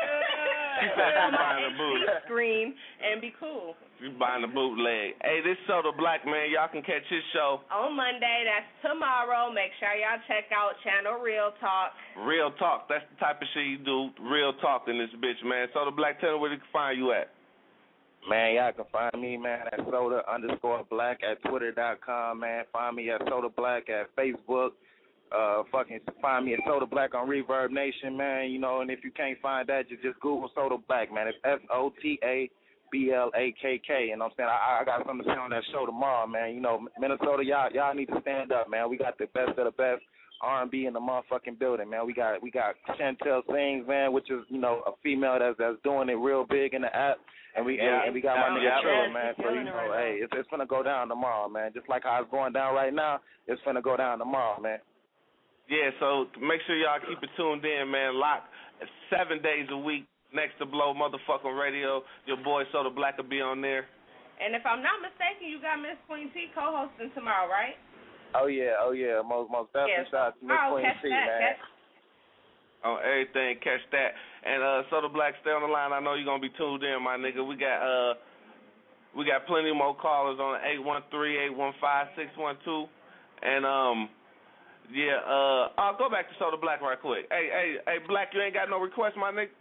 She Put said it on she my buying a boot. H D screen and be cool. You buying the bootleg. Hey, this Soda Black, man. Y'all can catch his show. On Monday, that's tomorrow. Make sure y'all check out Channel Real Talk. Real talk. That's the type of shit you do. Real talk in this bitch, man. Soda Black, tell them where they can find you at. Man, y'all can find me, man, at soda underscore black at twitter dot com, man. Find me at Soda Black at Facebook. Uh, fucking find me at Soda Black on Reverb Nation, man. You know, and if you can't find that, just just Google Soda Black, man. It's S O T A B L A K K. You know what I'm saying? I, I got something to say on that show tomorrow, man. You know, Minnesota, y'all y'all need to stand up, man. We got the best of the best R and B in the motherfucking building, man. We got we got Chantel Sings, man, which is, you know, a female that's that's doing it real big in the app. And we Yeah. and, and we got my nigga Yeah. Triller, Yes, man. he's So you killing it know, right hey, it's it's finna go down tomorrow, man. Just like how it's going down right now, it's finna go down tomorrow, man. Yeah, so make sure y'all keep it tuned in, man. Lock seven days a week next to Blow motherfucking radio. Your boy Soda Black will be on there. And if I'm not mistaken, you got Miss Queen T co-hosting tomorrow, right? Oh yeah, oh yeah, most most definitely. Yes. Shout out to Miss Oh, Queen catch T, that, man. catch On everything, catch that. And uh, Soda Black, stay on the line. I know you're gonna be tuned in, my nigga. We got uh, we got plenty more callers on eight one three, eight one five, six one two, and um, yeah. Uh, I'll go back to Soda Black right quick. Hey, hey, hey, Black, you ain't got no request, my nigga.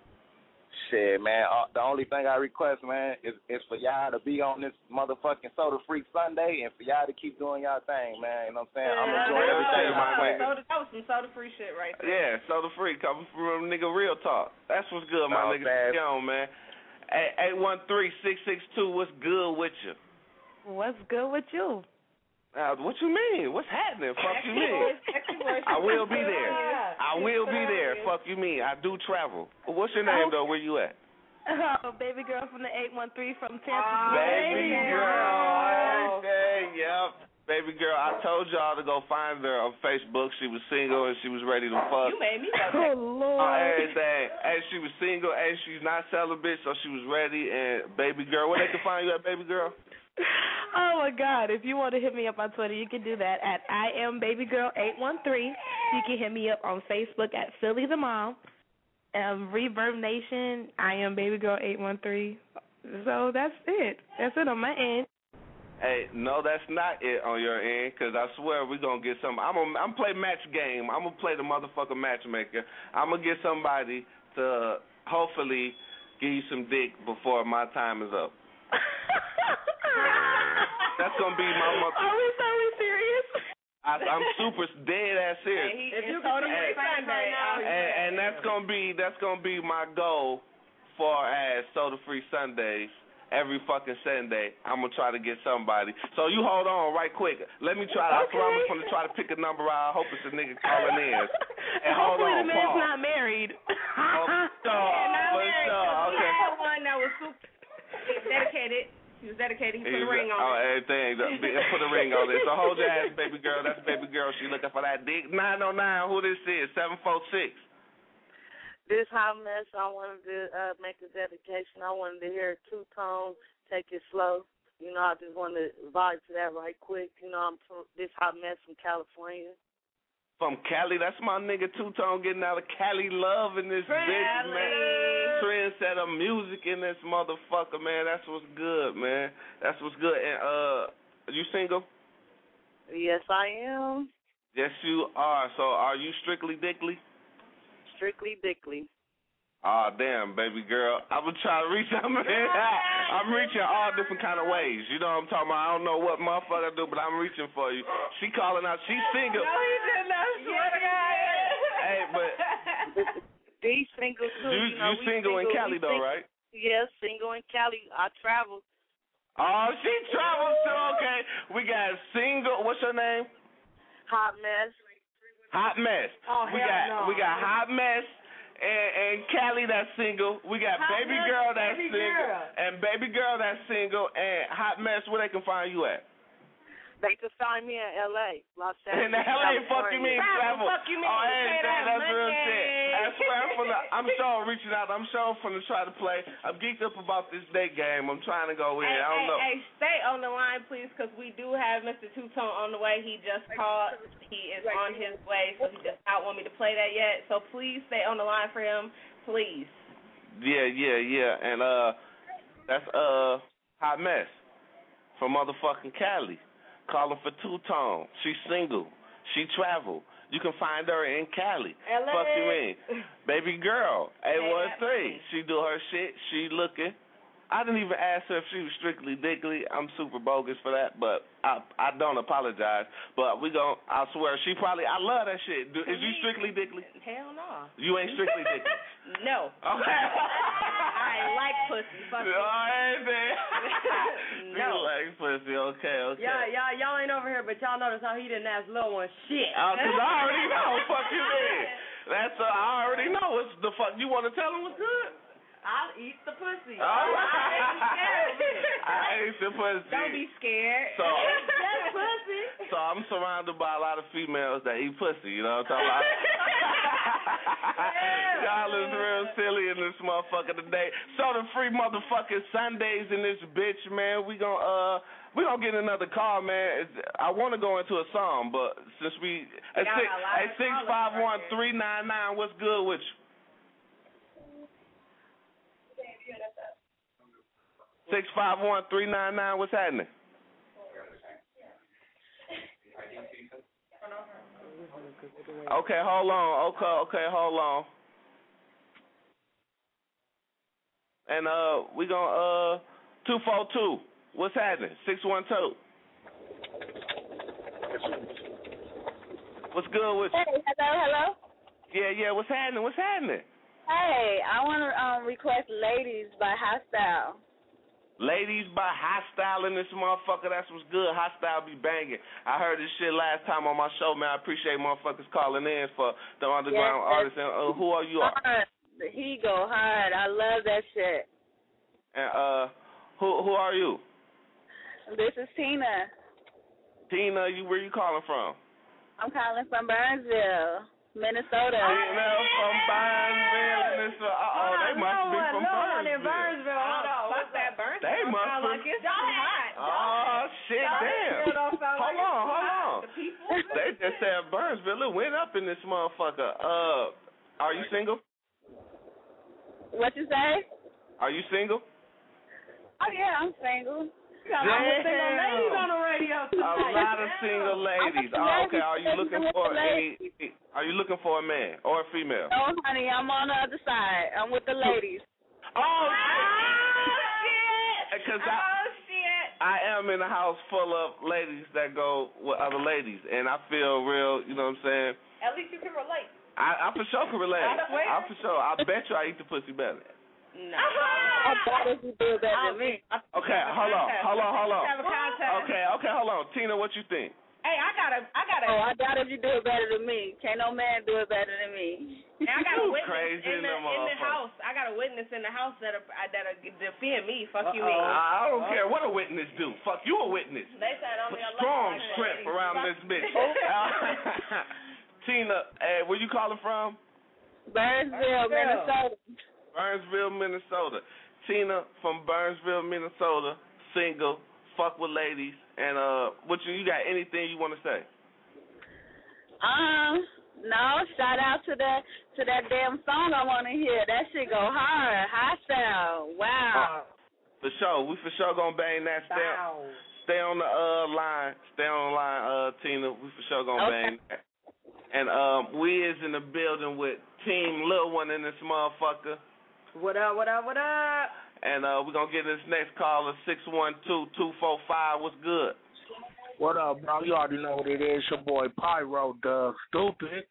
Shit, man. Uh, the only thing I request, man, is, is for y'all to be on this motherfucking Soda Freak Sunday and for y'all to keep doing y'all thing, man. You know what I'm saying? I'm Yeah, enjoying that everything was- my man. Soda, that was some soda free shit right there. Yeah, Soda Free coming from nigga Real Talk. That's what's good, my Oh, nigga. man. Stay on, man. Hey, eight one three, six six two, what's good with you? What's good with you? Uh, what you mean? What's happening? Fuck you mean? Sexy voice. I will be there. Yeah. I will be there. Fuck you mean? I do travel. What's your name, though? Where you at? Oh, baby girl from the eight one three from Tampa. Oh, Baby baby girl. girl. Hey, yep. Baby girl, I told y'all to go find her on Facebook. She was single and she was ready to fuck. You made me go Oh, check. Lord. On everything. And she was single and she's not celibate, so she was ready. And baby girl, where they can find you at, baby girl? Oh my God! If you want to hit me up on Twitter, you can do that at I am baby girl eight one three. You can hit me up on Facebook at Philly the Mom. Um, Reverb Nation, I am baby girl eight one three. So that's it. That's it on my end. Hey, no, that's not it on your end, because I swear we're going to get some. I'm going I'm play match game. I'm going to play the motherfucking matchmaker. I'm going to get somebody to hopefully give you some dick before my time is up. That's going to be my mother. Are we so we serious? I, I'm super dead ass serious. Hey, he, If you told can him see to find right now, her. and, and that's gonna be that's gonna be my goal for as Soda Free Sundays every fucking Sunday. I'm gonna try to get somebody. So you hold on right quick. Let me try. Okay. I promise I'm gonna try to pick a number out. I hope it's a nigga calling in. And hold hopefully on, the man's pause. not married. Oh, Yeah, not for married, sure. 'cause we Okay. had one that was super dedicated. He was dedicated. He put a ring on oh, it. everything. Put a ring on it. So hold your ass, baby girl. That's baby girl. She looking for that dick. nine oh nine. Who this is? seven four six. This hot mess, I wanted to uh, make a dedication. I wanted to hear Two Tone, Take It Slow. You know, I just wanted to vibe to that right quick. You know, I'm from this hot mess from California. From Cali, that's my nigga Two Tone getting out of Cali love in this bitch, man. Trendsetter music in this motherfucker, man. That's what's good, man. That's what's good. And uh, you single? Yes, I am. Yes, you are. So are you strictly dickly? Strictly Dickly. Oh, damn, baby girl. I'm going to try to reach I'm, I'm reaching all different kind of ways. You know what I'm talking about? I don't know what motherfucker do, but I'm reaching for you. She calling out. She's single. No, he did not. Swear to God. Hey, but... He's single, too. You, You, know, you single in Cali, though, single. right? Yes, single in Cali. I travel. Oh, she travels too. Okay. We got single. What's your name? Hot Mess. Hot Mess. Oh, we hell got no. we got Hot Mess and, and Callie that's single. We got Hot Baby Mess, Girl that's Baby single. Girl. And Baby Girl that's single. And Hot Mess, where they can find you at? They can find me in L A, Los In Angeles. the L A, fuck you mean travel? Fuck you mean? Oh, hey, Say that, that that's real money. shit. I swear, I'm, from the, I'm sure reaching out. I'm sure from the try to play. I'm geeked up about this date game. I'm trying to go in. Hey, I don't hey, know. hey, stay on the line, please, because we do have Mister Two-Tone on the way. He just called. He is on his way, so he does not want me to play that yet. So please stay on the line for him, please. Yeah, yeah, yeah. And uh, that's uh Hot Mess from motherfucking Cali. Calling for Two-Tone. She's single. She travel. You can find her in Cali. L A. Fuck you mean? Baby girl, eight one three. Hey, She do her shit. She looking. I didn't even ask her if she was strictly dickly. I'm super bogus for that, but I I don't apologize. But we gon' I swear, she probably, I love that shit. Do, is you strictly dickly? Hell no. You ain't strictly dickly? No. Okay. I like pussy. Fuck you. All right, then. No. You like pussy. Okay, okay. Y'all, y'all, y'all ain't over here, but y'all notice how he didn't ask Lil One shit. Oh, cause I already know. Fuck you, man. That's uh, I already know. What's the fuck? You want to tell him what's good? I'll eat the pussy. All right. I ate the pussy. Don't be scared. So, That pussy. so I'm surrounded by a lot of females that eat pussy. You know what I'm talking about? Y'all is real silly in this motherfucker today. So the free motherfucking Sundays in this bitch, man. We gon' uh. We gonna get another call, man. It's, I want to go into a song, but since we at six, at six five one three nine nine, what's good with you? Six five one three nine nine, what's happening? Okay, hold on. Okay, okay, hold on. And uh, we gonna uh two four two. What's happening? Six one two. What's good with you? Hey, hello, hello. Yeah, yeah. What's happening? What's happening? Hey, I want to um, request "Ladies" by Hostile. Ladies by Hostile in this motherfucker. That's what's good. Hostile be banging. I heard this shit last time on my show, man. I appreciate motherfuckers calling in for the underground Yes, artists. And uh, who are you? Hard. He go hard. I love that shit. And uh, who who are you? This is Tina. Tina, you where you calling from? I'm calling from Burnsville, Minnesota. Tina from Burnsville, Minnesota. Uh oh, they must be from Burnsville. Burnsville. Hold on. Fuck that Burnsville. They must Sound be. like it's too hot. Oh shit, damn. Hold on, hold on. The people. They just said Burnsville. It went up in this motherfucker. Uh, are you single? What you say? Are you single? Oh yeah, I'm single. We got a lot of single ladies on the radio A tonight. lot of single ladies. Oh, okay, are you looking for any? Are you looking for a man or a female? No, honey, I'm on the other side. I'm with the ladies. Oh shit! Because oh I, shit! I am in a house full of ladies that go with other ladies, and I feel real. You know what I'm saying? At least you can relate. I, I for sure can relate. I swear. I for sure. I bet you I eat the pussy better. No. I thought if you do better than me. Okay, hold on, hold on, hold on. Have a contest. Okay, okay, hold on. Tina, what you think? Hey, I gotta, I gotta. Oh, I doubt if you do it better than me. Can't no man do it better than me. And I got a You witness crazy in the in the in the motherfucker. house. I got a witness in the house that'll that'll defend me. Fuck you, Uh-oh. me. I don't care what a witness do. Fuck you, a witness. They said only a Strong lot of strength ladies. around Fuck this bitch. Tina, hey, where you calling from? Burnsville, Minnesota. Burnsville, Minnesota. Tina from Burnsville, Minnesota, single, fuck with ladies, and uh, what you you got anything you want to say? Um, no, shout out to that to that damn song I want to hear. That shit go hard, hostile. Wow. Uh, for sure, we for sure gonna bang that. Stay, Wow. stay on the uh line, stay on the line, uh, Tina. We for sure gonna Okay. bang that. And um, we is in the building with Team Lil One in this motherfucker. What up, what up, what up? And uh, we're going to get this next caller, six one two, two four five. What's good? What up, bro? You already know what it is. Your boy Pyro, Doug Stupid.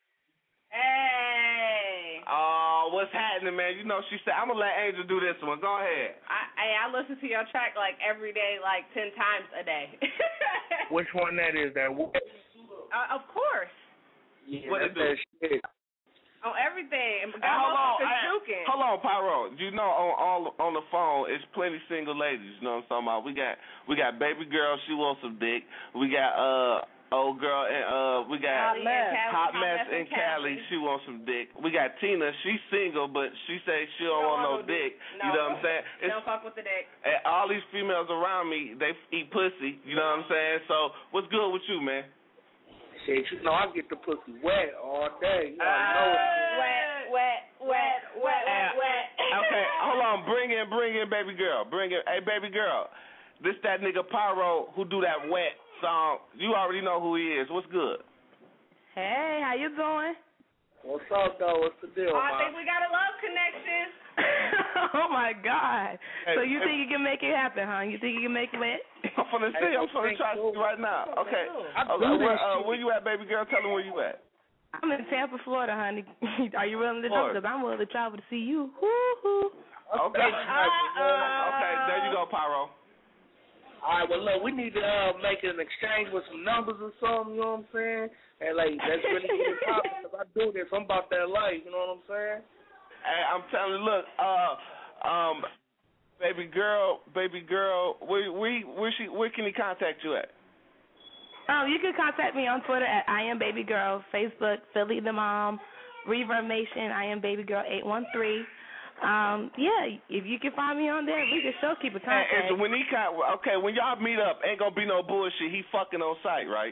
Hey. Oh, what's happening, man? You know, she said, I'm going to let Angel do this one. Go ahead. I, I I listen to your track like every day, like ten times a day. Which one that is? That what? Uh, of course. Yeah, What that's it do? that shit. On everything. Hey, hold on, Motherfuckers hey, juking. hold on, Pyro. You know, on on on the phone, it's plenty single ladies. You know what I'm talking about? We got we got baby girl. She wants some dick. We got uh old girl and uh we got Hot mess. hot mess in Cali. She wants some dick. We got Tina. She's single, but she says she don't, want no dick. No. You know what I'm saying? It's, Don't fuck with the dick. and all these females around me, they eat pussy. You know what I'm saying? So what's good with you, man? Shit, you know I get the pussy wet all day. You already know it. Wet, wet, wet, wet, wet, wet. Okay, hold on. Bring in, bring in, baby girl. Bring in, hey, baby girl. This that nigga Pyro who do that wet song. You already know who he is. What's good? Hey, how you doing? What's up, though? What's the deal, Oh, I man? think we got a love connection. Oh my God! Hey, so you hey. think you can make it happen, huh? You think you can make it wet? I'm finna see. I'm finna try to see right now. Okay. Okay. Where, uh, where you at, baby girl? Tell them where you at. I'm in Tampa, Florida, honey. Are you willing to go? Florida. Because I'm willing to travel to see you. Woo-hoo. Okay. Okay. There you go, Pyro. All right, well, look, we need to uh, make an exchange with some numbers or something, you know what I'm saying? And, like, let's really get it poppin', because I do this. I'm about that life, you know what I'm saying? Hey, I'm telling you, look, uh, um, baby girl, baby girl, where, where, where she, where can he contact you at? Um, you can contact me on Twitter at I am baby girl, Facebook Philly the Mom, Reverb Nation I am baby girl eight one three. Um, yeah, if you can find me on there, we can sure keep a contact. And, and when he con- okay, when y'all meet up, ain't gonna be no bullshit. He fucking on site, right?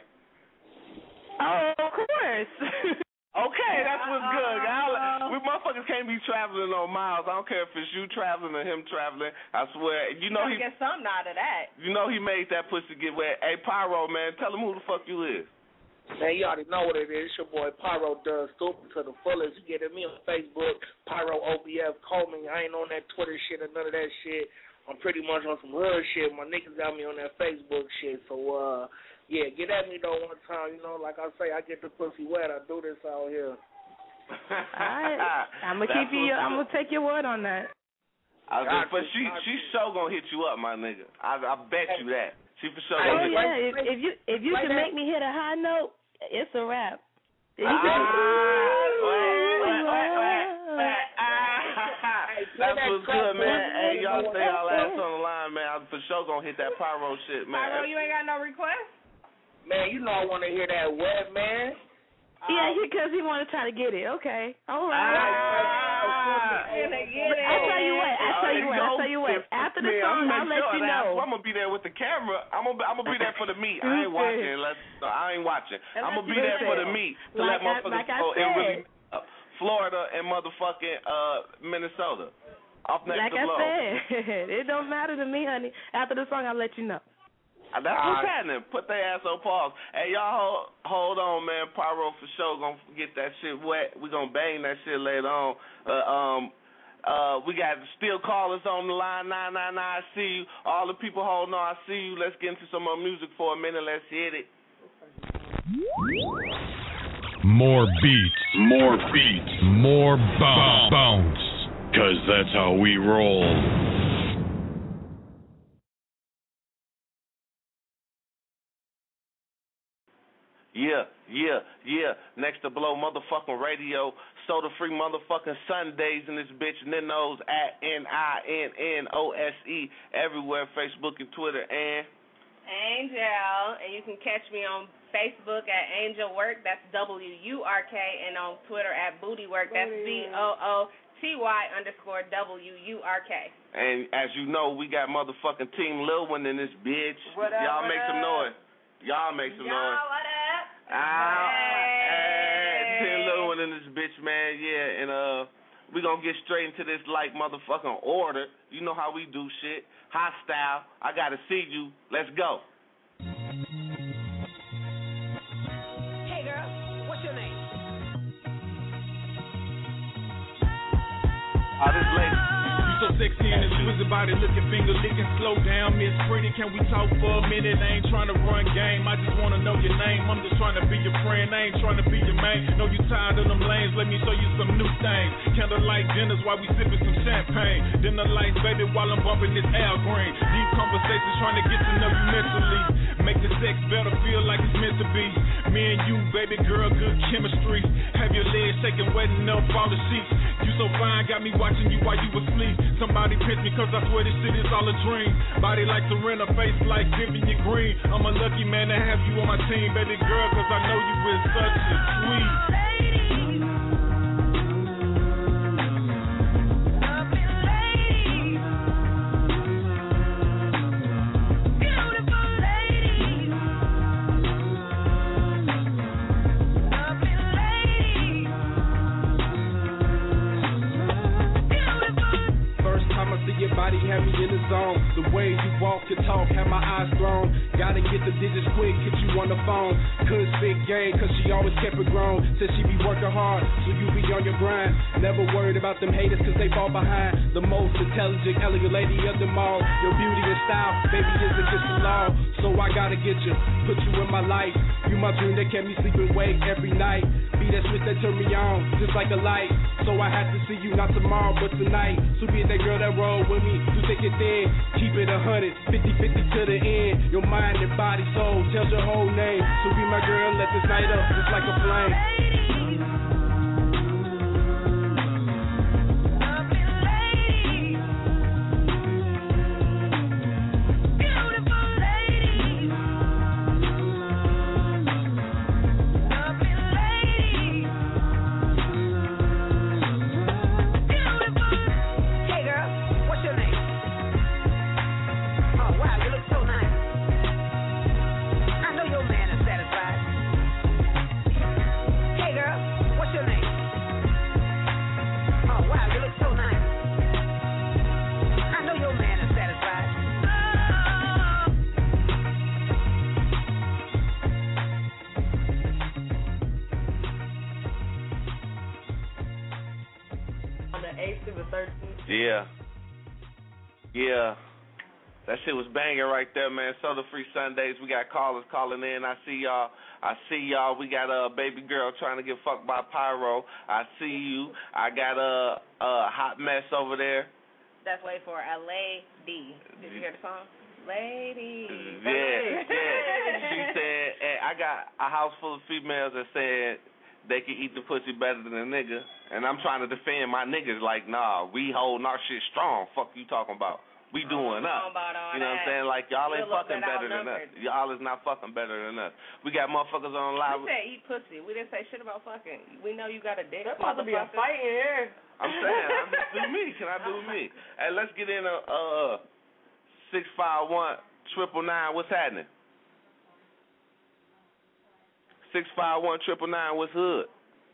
Oh, of course. Okay, that's what's good. I'll, we motherfuckers can't be traveling on miles. I don't care if it's you traveling or him traveling. I swear. You know you he get something out of that. You know he made that pussy get wet. Hey, Pyro, man, tell him who the fuck you is. Man, you already know what it is. It's your boy Pyro Doug Stupid to the fullest. You get at me on Facebook, Pyro O B F. Call me. I ain't on that Twitter shit or none of that shit. I'm pretty much on some hood shit. My niggas got me on that Facebook shit. So, uh, yeah, get at me, though, one time. You know, like I say, I get the pussy wet. I do this out here. All right. I'm going to keep you, I'm going to take your word on that. I was, but she she sure gonna hit you up, my nigga. I I bet you that. She for sure Oh, gonna hit yeah. you. If, if you if you can make me hit a high note, it's a wrap. If you Ah, can- That's what's good, man. Hey, y'all stay y'all ass on the line, man. I'm for sure gonna hit that Pyro shit, man. Pyro, you ain't got no request? Man, you know I want to hear that wet, man. Yeah, because he want to try to get it. Okay. All right. Ah, I tell you what. I tell you what. I tell you what. After the Man, song, I'm I'll let sure you that- know. I'm gonna be there with the camera. I'm gonna I'm gonna be there for the meet. I ain't watching. Let's, no, I ain't watching. I'm gonna be there for the meet to let Like I- motherfuckers like I know it said. really uh, Florida and motherfucking uh Minnesota. Off next Like to I blow. said, it don't matter to me, honey. After the song, I'll let you know. Uh, That's what's happening. Put their ass on pause. Hey, y'all hold, hold on, man. Pyro for sure gonna get that shit wet. We gonna bang that shit later on. Uh, um, uh, we got still callers on the line. Nine nine nine. I see you. All the people holding on. I see you. Let's get into some more music for a minute. Let's hit it. More beats, more beats, more bounce, bounce. Cause that's how we roll. Yeah, yeah, yeah. Next to blow motherfucking radio. Soda free motherfucking Sundays in this bitch. Ninnos at N I N N O S E everywhere. Facebook and Twitter and Angel, and you can catch me on Facebook at Angel Work, that's W U R K, and on Twitter at Booty Work, that's B O O T Y underscore W U R K. And as you know, we got motherfucking Team Lil One in this bitch. What up, Y'all what make some up? noise. Y'all make some Y'all, noise. what up? Ah, Hey. hey, Team Lil One in this bitch, man. Yeah, and uh, we gonna get straight into this like motherfucking order. You know how we do shit. Hostile. I gotta see you. Let's go. Hey girl, what's your name? Oh, this lady. sexy and his wizard body looking finger licking. Slow down, Miss Pretty, can we talk for a minute? I ain't trying to run game, I just wanna know your name. I'm just trying to be your friend, I ain't trying to be your man. Know you tired of them lanes, let me show you some new things. Candlelight dinners while we sipping some champagne. Dinner lights, baby, while I'm bumping this Al Green. Deep conversations trying to get to know you mentally. Make the sex better, feel like it's meant to be. Me and you, baby girl, good chemistry. Have your legs shaking, wetting up all the sheets. You so fine, got me watching you while you asleep. Somebody pinch me, cause I swear this shit is all a dream. Body like Serena, face like Vivian Green. I'm a lucky man to have you on my team, baby girl, cause I know you is such a sweet. Your body had me in the zone. The way you walk and talk had my eyes thrown. Gotta get the digits quick, get you on the phone. Could spit game, cause she always kept it grown. Said she be working hard, so you be on your grind. Never worried about them haters, cause they fall behind. The most intelligent, elegant lady of them all. Your beauty and style, baby, is against the law. So I gotta get you, put you in my life. You my dream that kept me sleeping awake every night. Be that switch that turn me on, just like a light. So I had to see you not tomorrow, but tonight. So be that girl that roll with me, you take it thin. Keep it a hundred, fifty-fifty to the end. Your mind and body, soul, tells your whole name. So be my girl, let this night up just like a flame. Yeah. Yeah. That shit was banging right there, man. Soda Free Sundays. We got callers calling in. I see y'all. I see y'all. We got a baby girl trying to get fucked by Pyro. I see you. I got a, a hot mess over there. That's wait for a lady. Did you hear the song? Lady. Yeah, yeah. She said, and I got a house full of females that said they can eat the pussy better than a nigga. And I'm trying to defend my niggas like, nah, we holding our shit strong. Fuck you talking about. We doing up. You know what I'm saying? Like, y'all ain't fucking better than us. Y'all is not fucking better than us. We got motherfuckers on live. We said eat pussy. We didn't say shit about fucking. We know you got a dick. There's supposed to be a fight in here. I'm saying, I'm just do me. Can I do me? Hey, let's get in a uh six five one triple nine. What's happening? Six five one triple nine. What's hood?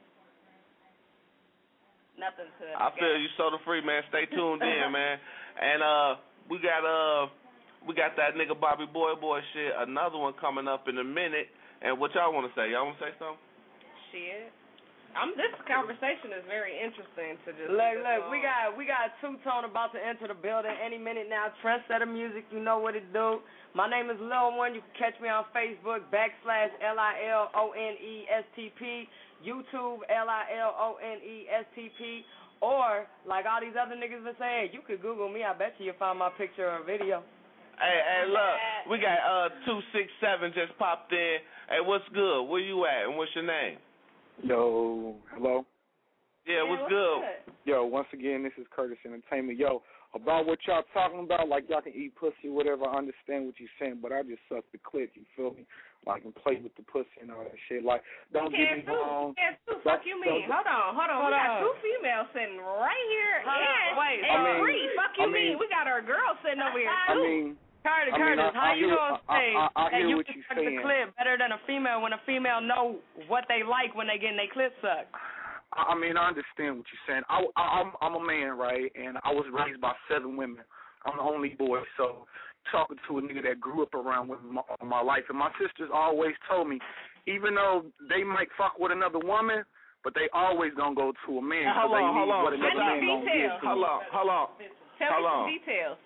Nothing to I feel you, Soda Free, man. Stay tuned in, man. And uh, we got uh, we got that nigga Bobby Boy Boy shit. Another one coming up in a minute. And what y'all want to say? Y'all want to say something? Shit. I'm. This conversation is very interesting to just. Look, look. We got we got Two Tone about to enter the building any minute now. Trendsetter Music, you know what it do. My name is Lil One. You can catch me on Facebook backslash L I L O N E S T P. YouTube, L I L O N E S T P, or, like all these other niggas are saying, you could Google me. I bet you you'll find my picture or video. Hey, hey, look, we got uh two six seven just popped in. Hey, what's good? Where you at, and what's your name? Yo, hello? Yeah, what's good? Yo, once again, this is Curtis Entertainment. Yo, about what y'all talking about, like y'all can eat pussy, whatever, I understand what you're saying, but I just suck the clit, you feel me? Like, and play with the pussy and all that shit. Like, don't get me wrong. Yes, too. Fuck you mean? Hold on, hold on. Hold we got on. two females sitting right here. Hold on, and, wait, and I mean, three. Fuck you I mean, mean? We got our girl sitting over here I too. mean, Curtis, I mean, Curtis, I- how I you hear- gonna I- say I- I that hear you what can you're suck the saying. clip better than a female when a female know what they like when they getting their clip sucked? I I mean, I understand what you're saying. I, I, I'm, I'm a man, right, and I was raised by seven women. I'm the only boy, so talking to a nigga that grew up around women my, my life, and my sisters always told me, even though they might fuck with another woman, but they always gonna go to a man Hold because they on, need hold on. what another man gonna give. Hold on, hold on. Tell How me long? some details.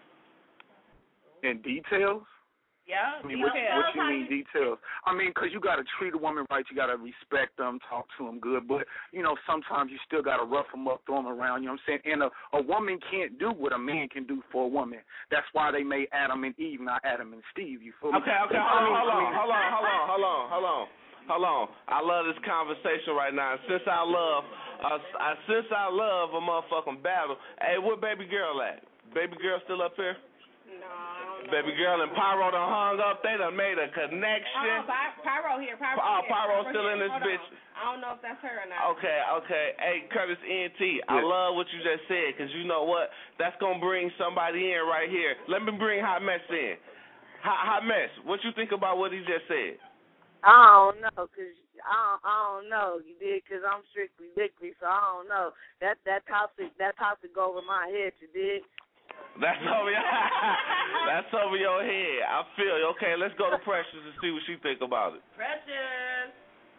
In details? Yeah, I mean, what, details. what you mean details? I mean, 'cause you got to treat a woman right. You got to respect them, talk to them good. But, you know, sometimes you still got to rough them up, throw them around, you know what I'm saying? And a, a woman can't do what a man can do for a woman. That's why they made Adam and Eve, not Adam and Steve. You feel me? Okay, okay, hold on, hold on, hold on, hold on, hold on, hold on. Hold on. I love this conversation right now. Since I love, uh, I, since I love a motherfucking battle, hey, where baby girl at? Baby girl still up here? Baby girl and Pyro done hung up. They done made a connection. Oh, Py- Pyro here. Pyro Oh, here. Pyro still here. in this Hold bitch. on. I don't know if that's her or not. Okay, okay. Hey, Curtis N T, I love what you just said, because you know what? That's going to bring somebody in right here. Let me bring Hot Mess in. Hot, Hot Mess, what you think about what he just said? I don't know, cause I don't, I don't know. You did, cause I'm strictly victory, so I don't know. That that topic that topic go over my head. You did. That's over your That's over your head. I feel you. Okay, let's go to Precious and see what she think about it. Precious.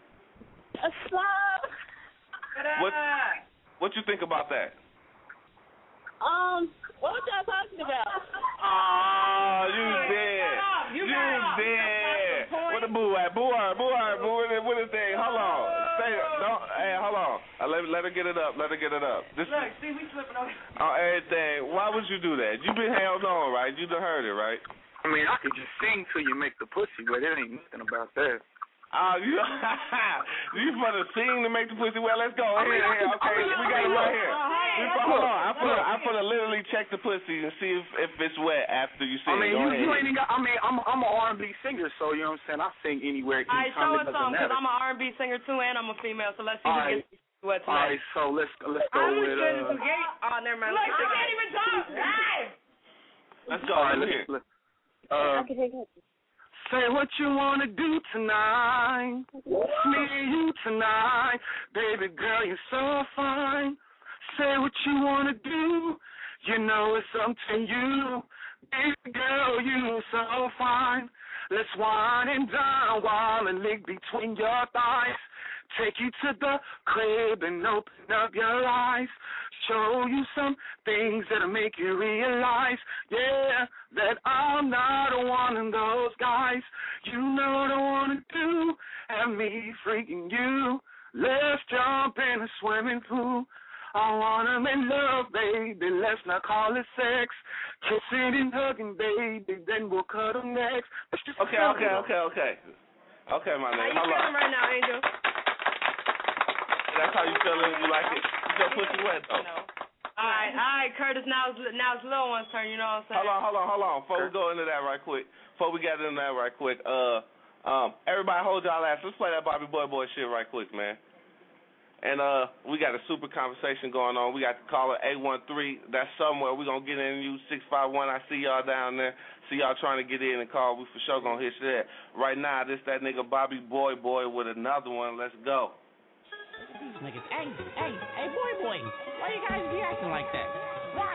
What's What What you think about that? Um, what was y'all talking about? Oh, you dead. You, you dead. Where the boo at? Boo her, boo her, boo her. What is that? Hold on. Say it. Don't, hey, hold on. Uh, let, let her get it up. Let her get it up. This Look, see, we slipping over. on everything. Why would you do that? You been held on, right? You done heard it, right? I mean, I could just sing till you make the pussy, but it ain't nothing about that. Oh, you you for the scene to make the pussy? Well, let's go. I mean, here, here. Okay, I mean, we got it right here. We, hold on. I'm look. gonna, I'm gonna literally check the pussy and see if, if it's wet after you sing. I mean, go you, ahead. you ain't even got, I mean, I'm I'm an R and B singer, so you know what I'm saying? I sing anywhere, All right, anytime. show It us doesn't some, because matter. I'm an R and B singer too, and I'm a female, so let's see All who right. gets what All tonight. right, so let's let's go I'm with just uh. Oh, never mind. Look, she can't even talk. Let's go. All right, Let's let's, hear. let's, uh, say what you wanna do tonight. Me and you tonight, baby girl, you're so fine. Say what you wanna do. You know it's up to you, baby girl, you so fine. Let's wind and dine while I lick between your thighs. Take you to the crib and open up your eyes. Show you some things that'll make you realize, yeah, that I'm not one of those guys. You know what I want to do, have me freaking you. Let's jump in a swimming pool. I want to make love, baby, let's not call it sex. Kissing and hugging, baby, then we'll cuddle next. Let's just Okay, okay, okay, okay. Okay, my How name. you Hold feeling on. right now, Angel? That's how you feeling? You like it? Is your pussy wet, though? All right, all right, Curtis, now it's, now it's Lil One's turn, you know what I'm saying? Hold on, hold on, hold on. Before we go into that right quick, before we get into that right quick, uh, um, everybody hold y'all ass. Let's play that Bobby Boy Boy shit right quick, man. And uh, we got a super conversation going on. We got the caller eight one three. That's somewhere. We're going to get in you six five one. I see y'all down there. See y'all trying to get in and call. We for sure going to hit you there. Right now, this that nigga Bobby Boy Boy with another one. Let's go. These niggas, hey, hey, hey, boy, boy, why you guys be acting like that? Why?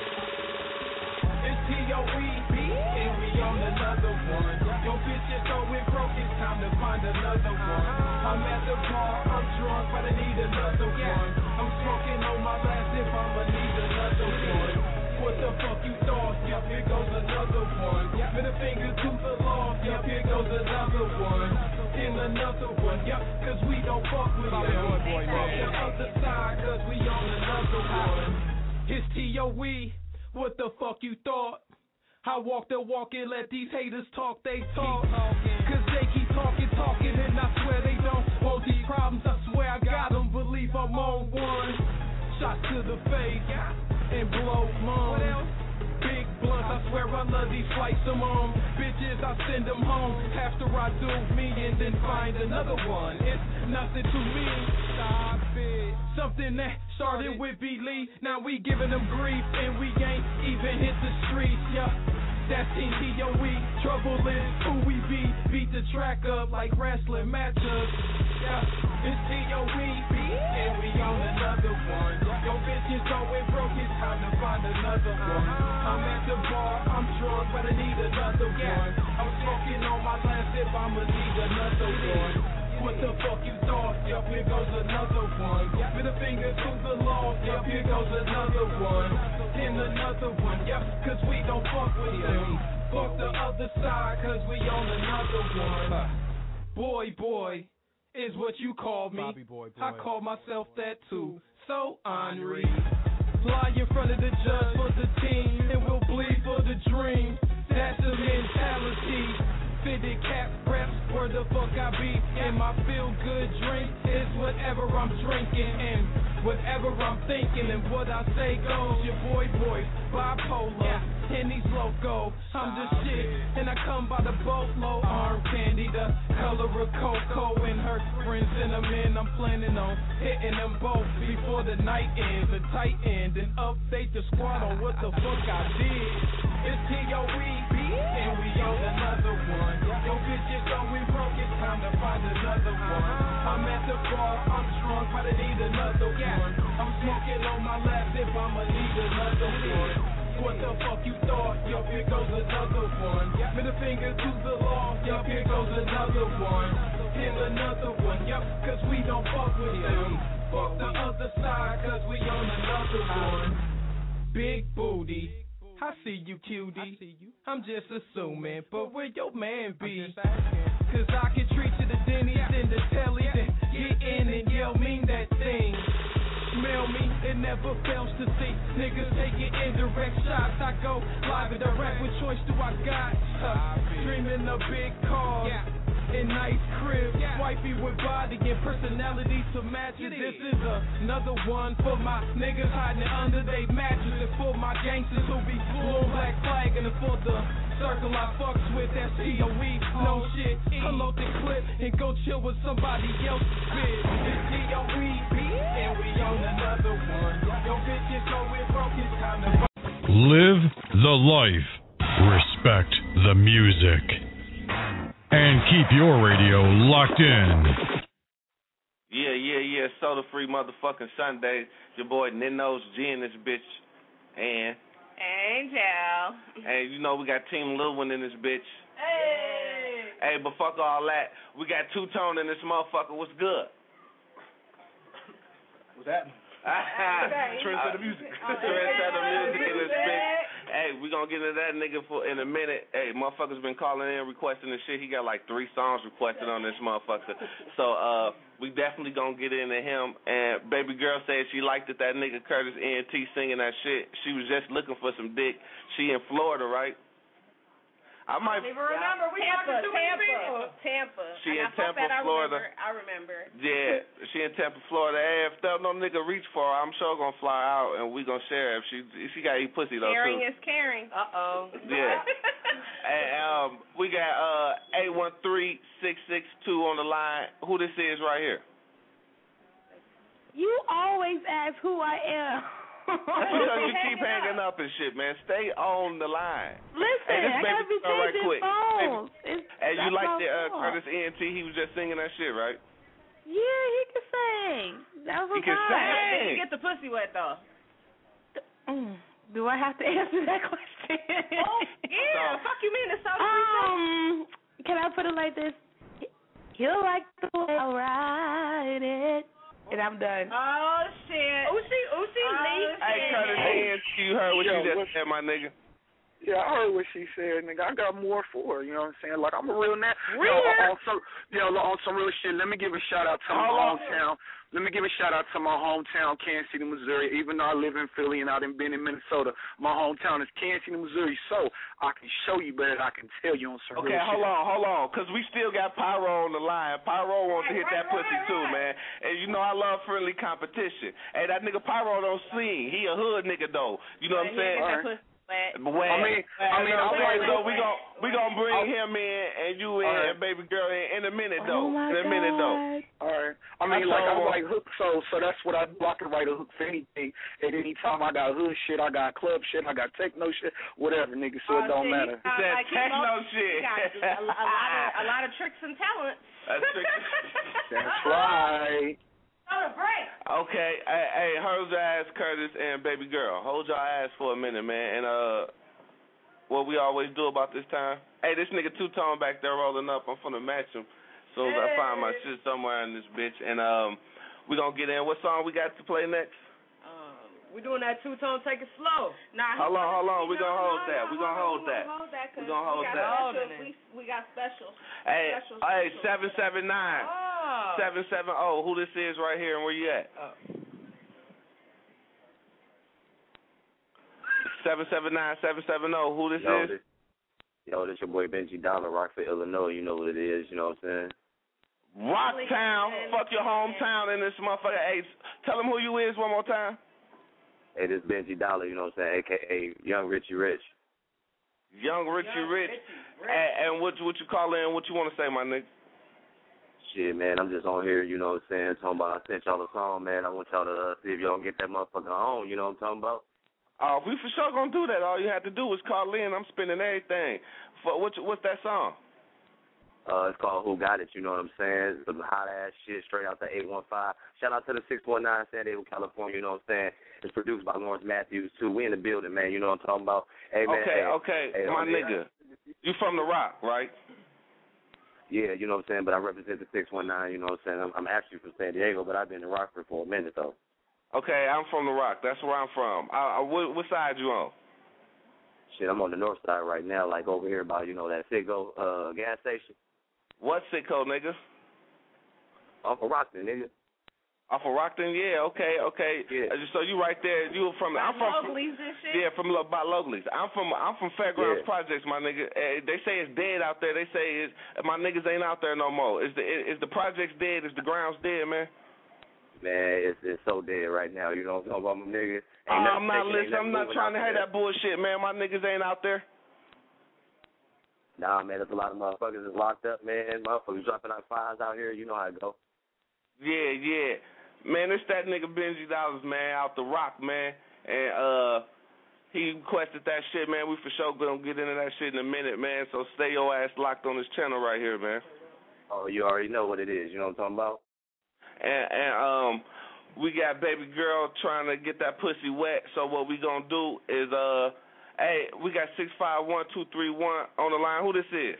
It's T O E B, and we on another one. Your bitch is going broke, it's time to find another one. I'm at the bar, I'm drunk, but I need another one. I'm smoking on my last if I'ma need another one. What the fuck you thought? Yep, here goes another one. Middle finger to the law, yep, here goes another one. In another one, yep, cause we don't fuck with them. Off the other side, cause we on another one. It's T O E, what the fuck you thought? I walk the walk and let these haters talk, they talk. Cause they keep talking, talking, and I swear they don't want these problems. I swear I got them, believe I'm on one. Shot to the face and blow lungs. Big blunts, I swear I love these flights I'm on. Bitches, I send them home after I do me and then find another one. It's nothing to me. Stop it. Something that started with B. Lee, now we giving them grief and we ain't even hit the streets. Yeah, that's Team T O E. Trouble is who we be. Beat the track up like wrestling matchups. Yeah, it's T O E B and we on another one. Your bitch is going broke, it's time to find another one. I'm at the bar, I'm drunk, but I need another one. I'm smoking on my last sip, I'ma need another one. What the fuck you thought? Yup, here goes another one. With a finger to the law, yup, here goes another one. In on another one, yep, cause we don't fuck with them. Fuck the other side, cause we on another one. Boy, boy, is what you call me. Bobby boy, boy. I call myself that too. So Henri, fly in front of the judge for the team, and we'll bleed for the dream. That's the mentality. Fitted cap reps, where the fuck I be. And my feel good drink is whatever I'm drinking, and whatever I'm thinking, and what I say goes. Your boy, boy, bipolar, and he's loco. I'm the shit, and I come by the boatload. Arm candy, the color of cocoa, and her friends and the men. I'm planning on hitting them both before the night ends. A tight end, and update the squad on what the fuck I did. It's T O E B, and we on another one. Yo, bitches going broke, it's time to find another one. I'm at the bar, I'm drunk, but I need another one. I'm smoking on my lap if I'ma need another one. What the fuck you thought? Yo, here goes another one. Middle finger to the law, yo, here goes another one. And another one, yep, cause we don't fuck with them. Fuck the other side, cause we on another one. Big booty, I see you, cutie. I'm just assuming, but where your man be? Cause I can treat you to Denny's and the telly, then get in and yell, mean that thing. Smell me, it never fails to see niggas taking indirect shots. I go live and direct, what choice do I got? Uh, dreaming of big cars and nice crib, wifey with body and personality to match it. This is another one for my niggas hiding under they mattress, and for my gangsters who be blue black flag, and for the circle I fucks with, that's T O E, no shit. Unload the clip and go chill with somebody else. Bitch, it's T O E, and we on another one. Yo, bitches know we're broke, it's time to live the life, respect the music, and keep your radio locked in. Yeah, yeah, yeah. Soda free motherfucking Sunday. Your boy Nino's G in this bitch. And Angel. Hey, you know we got Team Lil One in this bitch. Hey. Hey, but fuck all that. We got Two Tone in this motherfucker. What's good? What's happening? Trendsetter music. Trendsetter music in this bitch. Hey, we gonna get into that nigga for in a minute. Hey, motherfuckers been calling in requesting this shit. He got like three songs requested on this motherfucker. So uh, we definitely gonna get into him. And baby girl said she liked it that nigga Curtis E N T singing that shit. She was just looking for some dick. She in Florida, right? I might even remember we Tampa, talking to Tampa, Tampa. She and in I Tampa, that I Florida. Remember, I remember. Yeah, she in Tampa, Florida. Hey, if there no nigga reach for her, I'm sure gonna fly out and we gonna share. If she if she got to eat pussy though Caring too. is caring. Uh oh. Yeah. And um, we got uh eight one three six six two on the line. Who this is right here? You always ask who I am. Because you keep hanging up and shit, man. Stay on the line. Listen, hey, I gotta be right changing quick. phones. Hey, you like the uh, Curtis E N T? He was just singing that shit, right? Yeah, he can sing. That was he can fine. sing. Did you get the pussy wet though? Mm. Do I have to answer that question? Oh, yeah. So, fuck you mean it's so Um, can I put it like this? He'll like the way I ride it. And I'm done. Oh, shit. Uzi, Uzi, oh, leak. Hey, Curtis E N T, you heard what Yo, you just what, said, my nigga? Yeah, I heard what she said, nigga. I got more for her, you know what I'm saying? Like, I'm a real nat. Real? You know, on some, you know, on some real shit, let me give a shout-out to my hometown. Let me give a shout-out to my hometown, Kansas City, Missouri. Even though I live in Philly and I done been in Minnesota, my hometown is Kansas City, Missouri. So I can show you better than I can tell you on some okay, real shit. Okay, hold on, hold on, because we still got Pyro on the line. Pyro wants to hit that pussy too, man. And you know I love friendly competition. Hey, that nigga Pyro don't sing. He a hood nigga, though. You know what I'm saying? All right. But I mean, I mean, I okay, was, so we gon' we gonna bring I'll, him in and you in right. and baby girl in in a minute though. Oh my in a minute God. though. All right. I mean, I like I like hook, so so that's what I do. I can write a hook for anything. At any time, I got hood shit, I got club shit, I got techno shit, whatever, nigga. So oh, it don't shit, matter. That like techno shit. A, a lot of a lot of tricks and talents. That's, that's right. Okay, hey, hey, hold your ass, Curtis and baby girl. Hold your ass for a minute, man, and uh. what we always do about this time. Hey, this nigga Two Tone back there rolling up. I'm finna match him as soon as I find my shit somewhere in this bitch. And um, we gonna get in. What song we got to play next? Um, We doing that two-tone, take it slow. Nah, hold on, hold on. We're going to hold no, that. no, We're going to hold that. We're going to hold that. Special, we, we got special. Hey, special, hey, special. seven seven nine. Oh. seven seven zero. Who this is right here and where you at? Oh. seven seven nine, seven seven zero. Who this yo, is? This, yo, this your boy Benji Dollar, Rockford, Illinois. You know what it is. You know what I'm saying? Rocktown. Fuck your hometown in this motherfucker. Hey, tell them who you is one more time. Hey, this Benji Dollar. You know what I'm saying? A K A Young Richie Rich. Young Richie Young Rich. Richie Rich. And, and what, what you call in? What you want to say, my nigga? Shit, man, I'm just on here, you know what I'm saying, talking about I sent y'all a song, man. I want y'all to uh, see if y'all can get that motherfucker on, you know what I'm talking about? Oh, we for sure gonna do that. All you have to do is call in. I'm spinning everything. For what, what's that song? Uh, it's called Who Got It, you know what I'm saying? Some hot-ass shit straight out the eight one five. Shout out to the six one nine San Diego, California, you know what I'm saying? It's produced by Lawrence Matthews, too. We in the building, man, you know what I'm talking about? Hey, man, okay, hey, okay, hey, my hey, nigga. You from the Rock, right? Yeah, you know what I'm saying, but I represent the six one nine, you know what I'm saying? I'm, I'm actually from San Diego, but I've been in Rockford for a minute, though. Okay, I'm from the Rock. That's where I'm from. I, I, what, what side you on? Shit, I'm on the north side right now, like over here by, you know, that Citgo uh, gas station. What Citgo, nigga? Off of Rockton, nigga. Off of Rockton, yeah, okay, okay. Yeah. Uh, so you right there, you from? I'm from. Locally's and shit? Yeah, from by Locally's. I'm from. I'm from Fairgrounds Yeah. Projects, my nigga. Uh, they say it's dead out there. They say it's, my niggas ain't out there no more. Is the is the projects dead? Is the grounds dead, man? Man, it's it's so dead right now. You know what I'm talking about, my niggas? Uh, I'm not listening. I'm not trying to hear that bullshit, man. My niggas ain't out there. Nah, man, there's a lot of motherfuckers that's locked up, man. Motherfuckers dropping out fives out here. You know how it go. Yeah, yeah. Man, it's that nigga Benji Dollars, man, out the Rock, man. And uh, he requested that shit, man. We for sure gonna get into that shit in a minute, man. So stay your ass locked on this channel right here, man. Oh, you already know what it is. You know what I'm talking about? And, and um, we got baby girl trying to get that pussy wet. So what we gonna do is uh, hey, we got six five one two three one on the line. Who this is?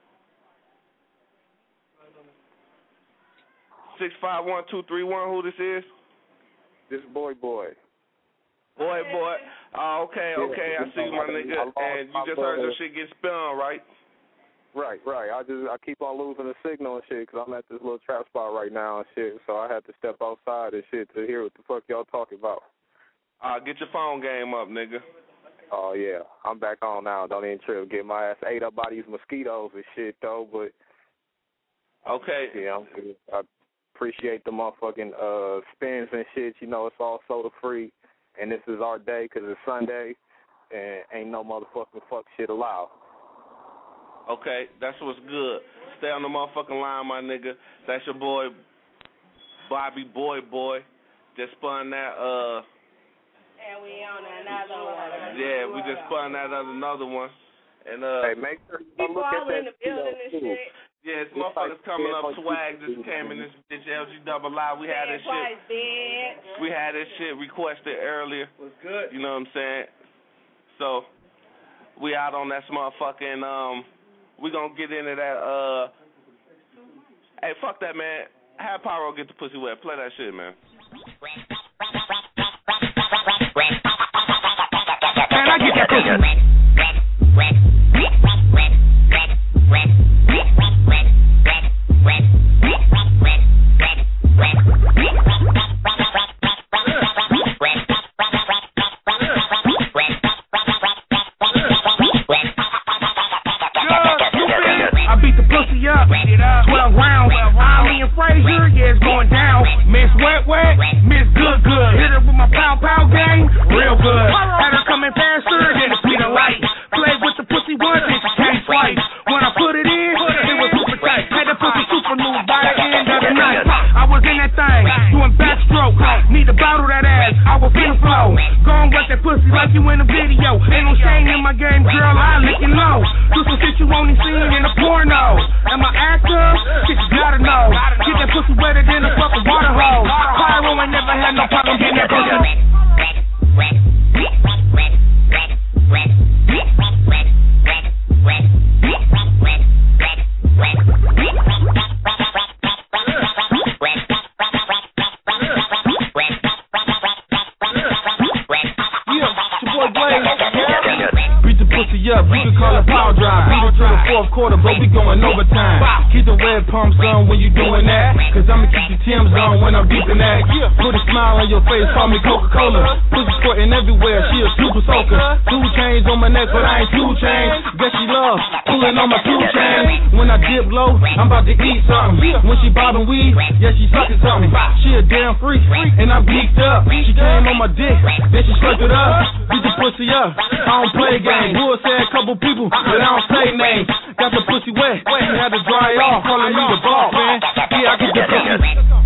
Six five one two three one. Who this is? This boy, boy. Boy, boy. Oh, okay, okay. I see you, my nigga. And you just heard your shit get spun, right? Right, right. I just I keep on losing the signal and shit because I'm at this little trap spot right now and shit. So I had to step outside and shit to hear what the fuck y'all talking about. Uh, get your phone game up, nigga. Oh yeah, I'm back on now. Don't even trip. Get my ass ate up by these mosquitoes and shit though. But okay, yeah, I appreciate the motherfucking uh spins and shit. You know, it's all soda free, and this is our day because it's Sunday, and ain't no motherfucking fuck shit allowed. Okay, that's what's good. Stay on the motherfucking line, my nigga. That's your boy, Bobby Boy Boy. Just spun that, uh... And we on another one. Yeah, we just spun that other another one. And, uh... Hey, make sure you people look all at in that the building and shit. Yeah, it's motherfuckers coming up. Swag just came in this bitch, L G double I. We had this shit. We had this shit requested earlier. What's good? You know what I'm saying? So, we out on that motherfucking, um... we gonna get into that, uh... Hey, fuck that, man. Have Pyro get the pussy wet. Play that shit, man. Man, I get that pussy wet. twelve rounds. Ali and Frazier, yeah, it's going down. Miss Wet Wet, Miss Good Good. Hit her with my pow pow game, real good. Had her coming faster than the speed of light. Played with the pussy once and she came twice. When I put it in, it was super tight. Had the pussy super new by the end of the night. I was in that thing, doing backstroke. Need to bottle that ass, I was finna flow. Gon' wet that pussy like you in a video. Ain't no shame in my game, girl, I lick it low. Do some shit you only seen in a porno. Am I actor? Shit you gotta know. Get that pussy wetter than a fucking water hose. Pyro pussy up, you can call it power drive. Beat it to the fourth quarter, but we going overtime. Keep the red pumps on when you doing that, cause I'ma keep the Timbs on when I'm deep in that. Put a smile on your face, call me Coca-Cola. Pussy squirting everywhere, she a super soaker. Two chains on my neck, but I ain't two chains. Guess she love pulling on my two chains. When I dip low, I'm about to eat something. When she bobbing weed, yeah, she sucking something. She a damn freak, and I'm geeked up. She came on my dick, then she slurped it up. Beat the pussy up, I don't play games. Bull said a couple people, but I don't say names. Got the pussy wet, she had to dry off. Calling me the ball, man. Yeah, I get the pussy.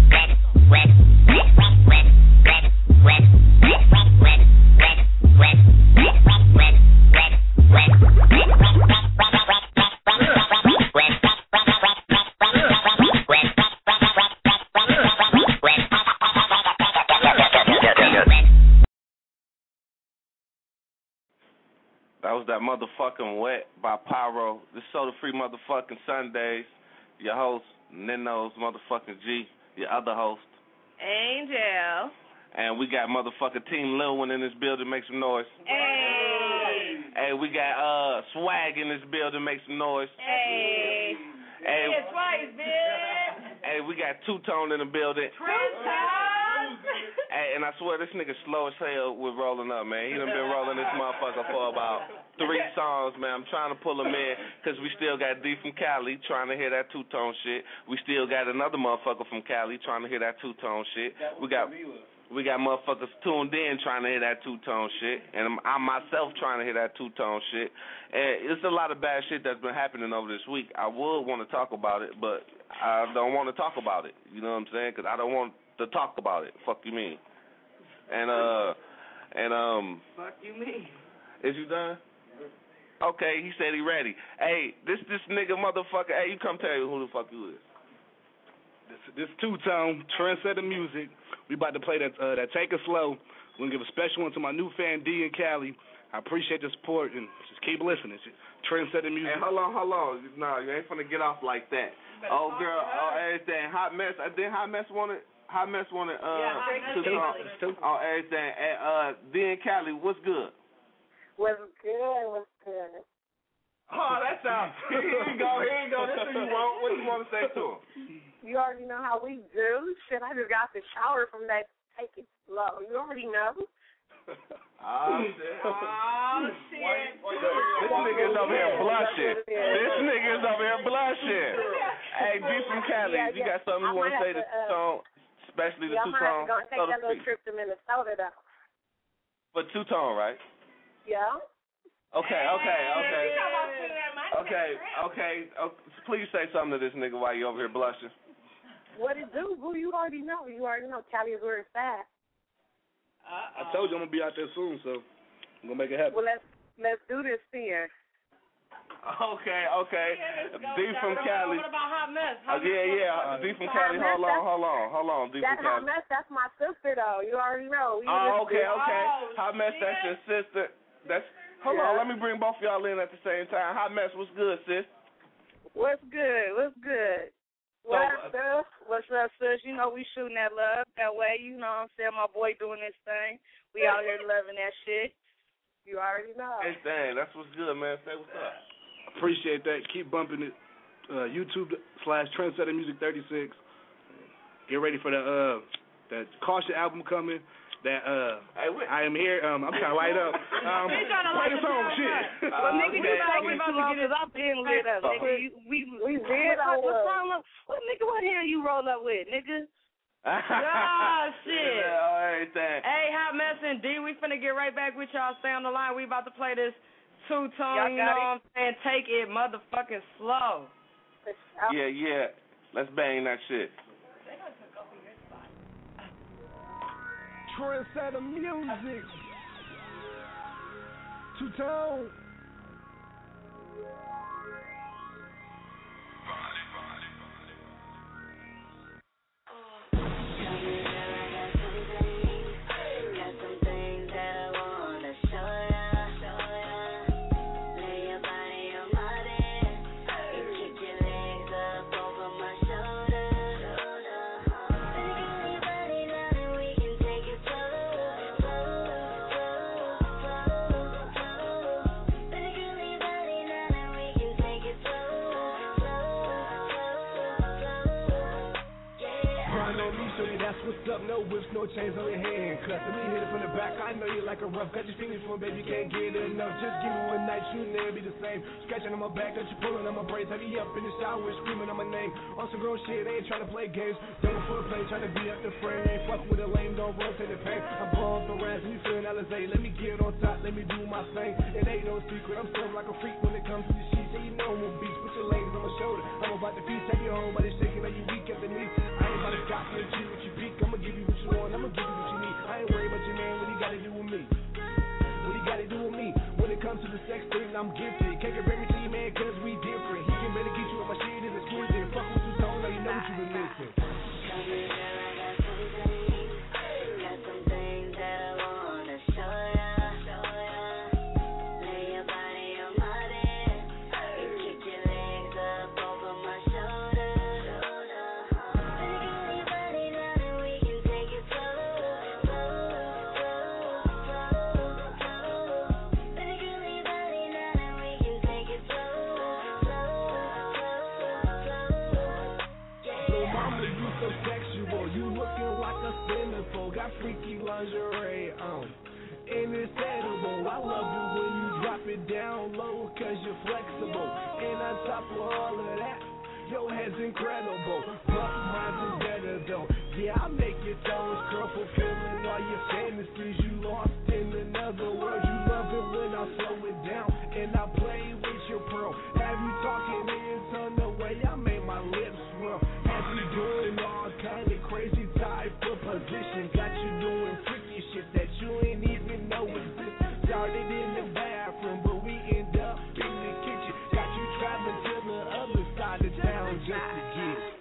That was that motherfucking Wet by Pyro. This Soda Free motherfucking Sundays. Your host, Nino's motherfucking G. Your other host, Angel. And we got motherfucking Team Lil One in this building. Make some noise. Hey. Hey, we got uh Swag in this building. Make some noise. Hey. Hey, Hey, Swag, bitch. hey, we got Two Tone in the building. Two-Tone. Hey, and I swear this nigga slow as hell with rolling up, man. He done been rolling this motherfucker for about three songs, man. I'm trying to pull him in because we still got D from Cali trying to hear that two-tone shit. We still got another motherfucker from Cali trying to hear that two-tone shit. We got we got motherfuckers tuned in trying to hear that two-tone shit. And I'm, I'm myself trying to hear that two-tone shit. And it's a lot of bad shit that's been happening over this week. I would want to talk about it, but I don't want to talk about it. You know what I'm saying? Because I don't want to talk about it. Fuck you mean? And uh, and um. Fuck you mean? Is you done? Okay, he said he ready. Hey, this this nigga motherfucker. Hey, you come tell you who the fuck you is. This this Two Tone Trendsetter Music. We about to play that uh, that Take It Slow. We're gonna give a special one to my new fan D in Cali. I appreciate the support and just keep listening. Trendsetter Music. Hey, hold on, hold on. No, you ain't finna get off like that. Oh girl, oh everything. Hot Mess. I did Hot Mess wanted. Hot Mess wanted. Uh, Yeah, to Two. talk. Oh everything. And, uh, D in Cali, what's good? What's good? What's good? Oh, that sounds. Here you go. Here you go. This is what you want. What you want to say to him? You already know how we do. Shit, I just got the shower from that Take It Slow. You already know. Oh, shit. Oh, shit. This nigga's over here blushing. This nigga's over here blushing. Hey, D from Cali, Yeah, you yeah. got something you I want to might say to have to, uh, Two-Tone, especially the Yeah, I'm Two-Tone? going to take that little trip to Minnesota, though. For Two-Tone, right? Yeah? Okay, okay, okay. Okay, okay. Oh, please say something to this nigga while you over here blushing. What it do, boo? You already know. You already know. Cali is where it's at. I told you I'm gonna be out there soon, so I'm gonna make it happen. Well, let's let's do this here. Okay, okay. D from Cali. What about Hot Mess? Oh, yeah, yeah. D from Cali. Hold on, hold on, hold on. D That from Hot Cali. Mess, that's my sister, though. You already know. We Oh, just okay, do- okay. Oh, Hot Mess, that's your sister. That's hold Yeah. on. Let me bring both of y'all in at the same time. Hot Mess, what's good, sis? What's good? What's good? What up, sis? What's up, sis? You know we shooting that love that way. You know what I'm saying? My boy doing this thing. We out here loving that shit. You already know. Hey, dang, that's what's good, man. Say what's up. Appreciate that. Keep bumping it. Uh, YouTube slash Trendsetter Music thirty-six. Get ready for the uh that Caution album coming. That uh I am here. Um, I'm trying to light up. Um, He tryna play light the up song, the shit. Well, nigga, you about we about to get it up in lit up, nigga. You, we we lit up. What song? up- What nigga? What hell you roll up with, nigga? Ah, shit. Yeah, everything. Hey, Hot Mess and D, we finna get right back with y'all. Stay on the line. We about to play this Y'all two-tone, you got know what I'm saying? Take it motherfucking slow. Yeah, yeah. Let's bang that shit. Trendsetter Music. Two-Tone. Baby, shorty, that's what's up. No whips, no chains on your hand. Cut. Let me hit it from the back. I know you like a rough. Got your fingers for baby, can't get enough. Just give me one night, you never be the same. Scratching on my back, got you pulling on my braids. Have you up in the shower, screaming on my name. On some grown shit, ain't trying to play games. Going for a play, trying to be up the frame. Ain't fuck with a lame, don't rotate the pain. I'm blowing the razz, and you feeling Alizé. Let me get on top, let me do my thing. It ain't no secret, I'm serving like a freak when it comes to the sheets. And you know I'm a beast, put your legs on my shoulder. I'm about to feast, take you home, but it's shaking, are you weak at the knees? I ain't about to stop you and cheat what you peak. I'ma give you what you want, I'ma give you what you need. I ain't worried about your man, what he gotta do with me? What he gotta do with me? When it comes to the sex thing, I'm gifted. Can't compare me to you, man, cause we different. He can better get you with my shit, is exquisite. Fuck with you, tone, now you know what you been missing. Freaky lingerie on, and it's edible. I love it when you drop it down low, cause you're flexible. And on top of all of that, your head's incredible, but mine is better though. Yeah, I make your toes curl, fulfilling all your fantasies. You lost in another world. You love it when I slow it down, and I play with your pearl. Have you talking in on the way I made my lips swirl? Have you doing all kind of crazy type of position? Got you doing freaky shit that you ain't even know existed. Started in the bathroom, but we end up in the kitchen. Got you traveling to the other side of town just to get it.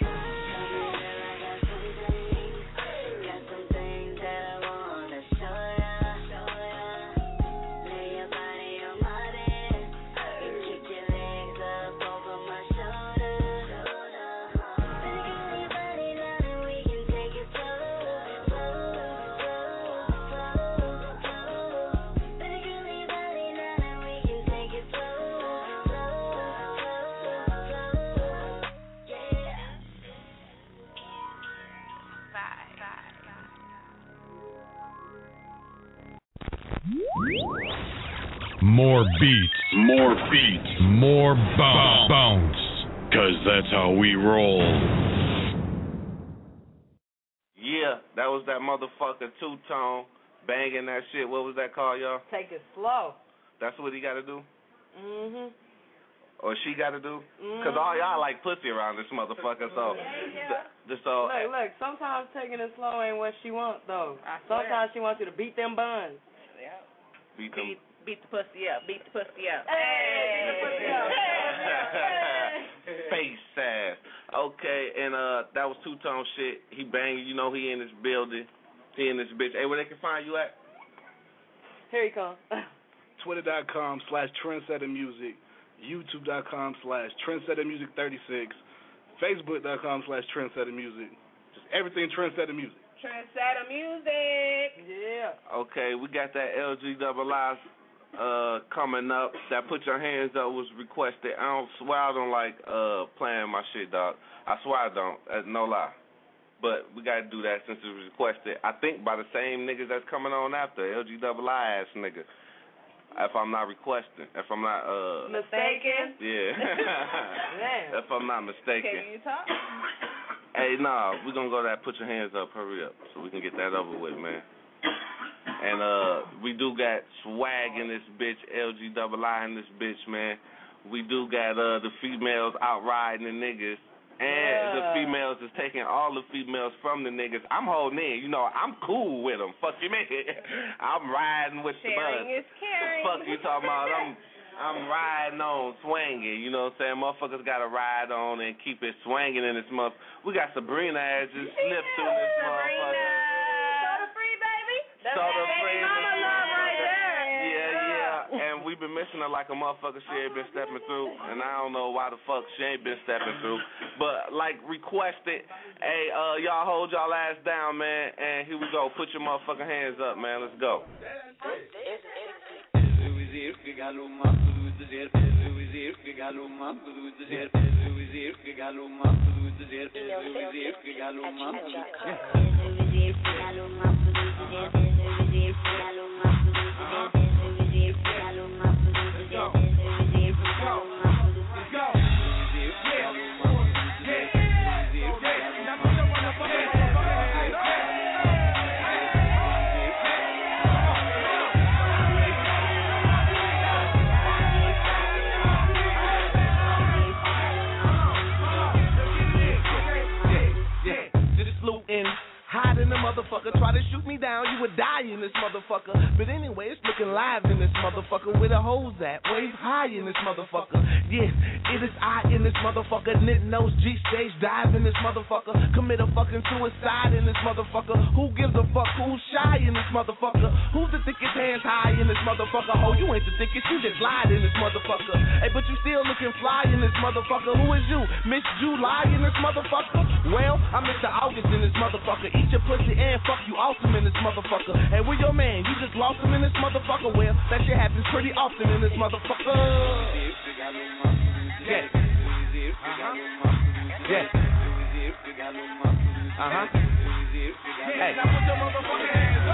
More beats, more beats, more bounce, bounce, cause that's how we roll. Yeah, that was that motherfucker two-tone banging that shit. What was that called, y'all? Take it slow. That's what he got to do? Mhm. Or she got to do? Mm-hmm. Cause all y'all like pussy around this motherfucker, so. Yeah. th- so Look, look, sometimes taking it slow ain't what she wants, though. Sometimes she wants you to beat them buns. Yeah. Beat them. Beat, beat the pussy up. Beat the pussy up. Hey, beat the pussy up. Face ass. Okay, and uh, that was two-tone shit. He banging, you know he in this building. He in this bitch. Hey, where they can find you at? Here he comes. Twitter.com slash Trendsetter Music. YouTube.com slash Trendsetter Music thirty-six. Facebook.com slash Trendsetter Music. Just everything Trendsetter Music. Trendsetter Music. Yeah. Okay, we got that L G double I uh, coming up. That Put Your Hands Up was requested. I don't swear I don't like uh, playing my shit, dog. I swear I don't. That's no lie. But we got to do that since it was requested. I think by the same niggas that's coming on after, L G double I ass nigga. If I'm not requesting, if I'm not uh mistaken. Yeah. If I'm not mistaken. Can you talk? Hey, nah, we're gonna go to that Put Your Hands Up, hurry up, so we can get that over with, man. And uh we do got swag in this bitch, L G double I in this bitch, man. We do got uh the females out riding the niggas. And yeah. the females is taking all the females from the niggas. I'm holding in. You know, I'm cool with them. Fuck you, man. I'm riding with Sharing the buzz. is caring. Fuck you talking about. I'm I'm riding on, swinging. You know what I'm saying? Motherfuckers got to ride on and keep it swinging in this month. We got Sabrina as just slipped through this motherfucker. Soda free, baby. That's Soda that free. baby mama love right there. Yeah, yeah. And we've been missing her like a motherfucker she ain't been stepping through. And I don't know why the fuck she ain't been stepping through. But, like, requested, hey, uh, y'all hold y'all ass down, man. And here we go. Put your motherfucking hands up, man. Let's go. Hide in the motherfucker, try to shoot me down, you would die in this motherfucker. But anyway, it's looking live in this motherfucker. Where the hoes at? Wave high in this motherfucker. Yeah, it is I in this motherfucker. Knit nose, G-stage, dive in this motherfucker. Commit a fucking suicide in this motherfucker. Who gives a fuck? Who's shy in this motherfucker? Who's the thickest hands high in this motherfucker? Oh, you ain't the thickest, you just lied in this motherfucker. Hey, but you still looking fly in this motherfucker. Who is you? Miss July in this motherfucker? Well, I'm Mister August in this motherfucker. Eat your pussy and fuck you awesome in this motherfucker. And we're your man, you just lost him in this motherfucker. Well, that shit happens pretty often in this motherfucker. Yeah. Uh-huh. Yeah. Uh-huh. Hey. Now put your motherfucking hands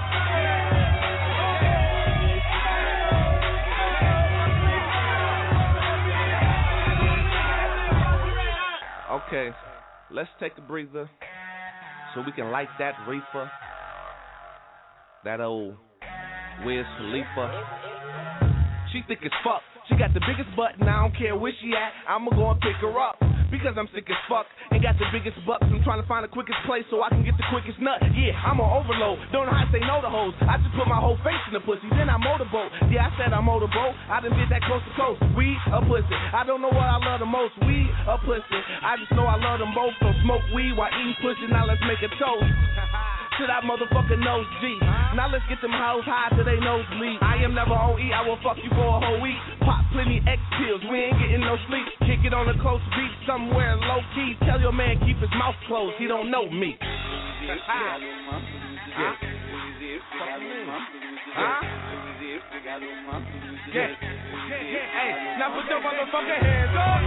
up. Okay, let's take a breather so we can light that reefer, that old Wiz Khalifa. She thick as fuck, she got the biggest butt and I don't care where she at, I'ma go and pick her up. Because I'm sick as fuck and got the biggest bucks, I'm trying to find the quickest place so I can get the quickest nut. Yeah, I'm on overload, don't know how to say no to hoes. I just put my whole face in the pussy, then I motorboat. Yeah, I said I motorboat, I done did that coast to coast. Weed or pussy, I don't know what I love the most, weed or pussy. I just know I love them both, so smoke weed while eating pussy. Now let's make a toast to that motherfucking nose G. Now let's get them hoes high till they nose bleed. I am never on E, I will fuck you for a whole week. Pop plenty X pills, we ain't getting no sleep. Kick it on a close beat somewhere low key. Tell your man keep his mouth closed, he don't know me. Huh? Huh? Yeah. Hey, now put your motherfucking hands up.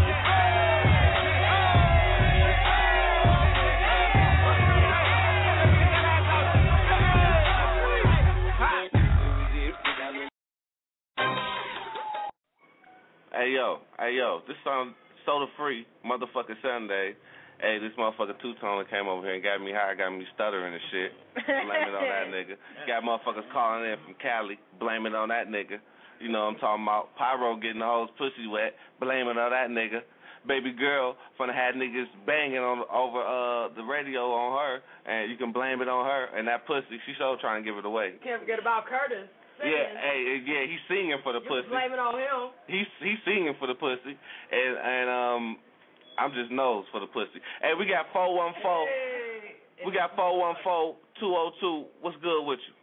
Hey yo, hey yo, this song Soda Free, motherfucking Sunday. Hey, this motherfucker two-tone came over here and got me high, got me stuttering and shit. Blame it on that nigga. Got motherfuckers calling in from Cali, blame it on that nigga. You know what I'm talking about. Pyro getting the hoes pussy wet, blame it on that nigga. Baby girl finna had niggas banging on over uh the radio on her, and you can blame it on her. And that pussy, she so trying to give it away. You can't forget about Curtis. Singing. Yeah, hey, yeah, he's singing for the you pussy. Blame it on him. He's he's singing for the pussy, and and um, I'm just nose for the pussy. Hey, we got four one four. We got four one four two zero two. What's good with you?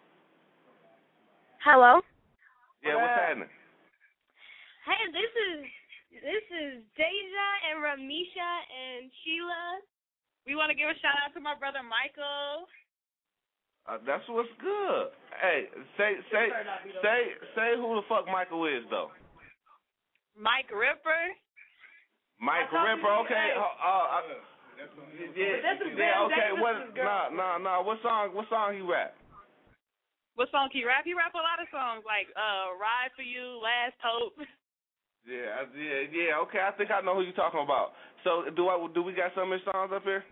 Hello. Yeah, what's happening? Hey, this is this is Deja and Ramisha and Sheila. We want to give a shout out to my brother Michael. Uh, that's what's good. Hey, say say say say who the fuck Michael is though. Mike Ripper. Mike Ripper. Okay. Uh, uh, yeah. Yeah. Okay. What? Nah, nah, nah. What song? What song he rap? What song he rap? He rap a lot of songs like uh, "Ride for You," "Last Hope." Yeah. Yeah. Yeah. Okay. I think I know who you're talking about. So do I? Do we got some of his songs up here?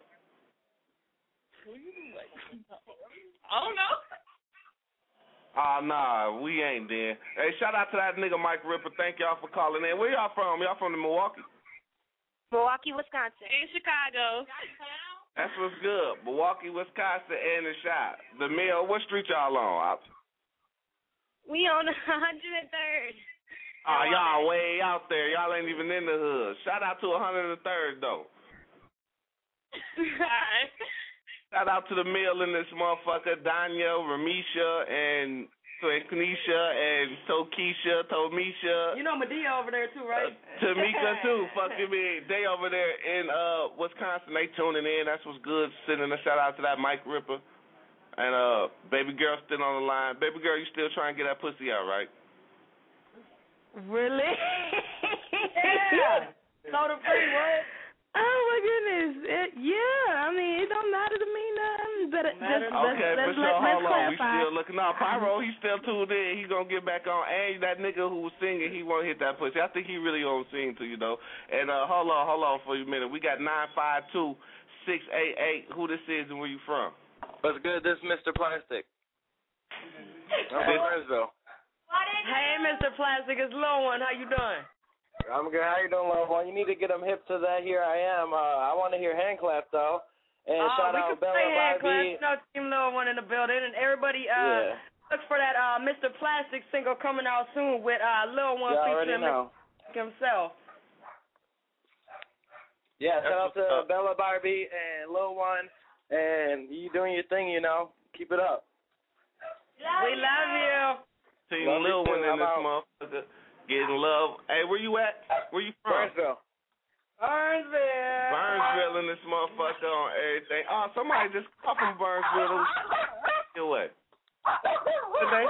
Oh, no. Ah, uh, nah, we ain't there. Hey, shout out to that nigga Mike Ripper. Thank y'all for calling in. Where y'all from? Y'all from the Milwaukee? Milwaukee, Wisconsin. In Chicago. That's what's good. Milwaukee, Wisconsin, and the shop. The mill, what street y'all on? We on one hundred third. Ah, uh, y'all way out there. Y'all ain't even in the hood. Shout out to one hundred third, though. Shout out to the mill in this motherfucker, Danya, Ramisha, and Kenisha, and Tokisha, Tomisha. You know Medea over there too, right? Uh, Tamika too. Fucking me. They over there in uh Wisconsin. They tuning in. That's what's good. Sending a shout out to that Mike Ripper. And uh, baby girl still on the line. Baby girl, you still trying to get that pussy out, right? Really? Yeah. Soda free, what? Oh my goodness! It, yeah, I mean it don't matter to me nothing. But it just let's, Okay, let's, for let's, sure. let's Hold on. We clarify. still looking. No, Pyro, he still tuned in. He gonna get back on. And that nigga who was singing, he won't hit that pussy. I think he really gonna sing to you though. And uh, hold on, hold on for a minute. We got nine five two six eight eight. Who this is and where you from? What's good? This is Mister Plastic. I'm from Burnsville. Hey, Mister Plastic, it's Lil One. How you doing? I'm good. How you doing, Lil One? You need to get them hip to that. Here I am. Uh, I want to hear hand clap though. And uh, shout we out can Bella play hand clap. Barbie. You know, Team Lil One in the building, and everybody uh, Yeah. look for that uh, Mister Plastic single coming out soon with uh, Lil One You already featuring know. himself. Yeah, That's shout out to what's up. Bella Barbie and Lil One, and you doing your thing, you know. Keep it up. We love you. Team Love Lil you One too. in I'm this out. motherfucker. Getting love. Hey, where you at? Where you from? Burnsville. Burnsville. Burnsville in this motherfucker on everything. Oh, somebody just called from Burnsville. Your way. Today?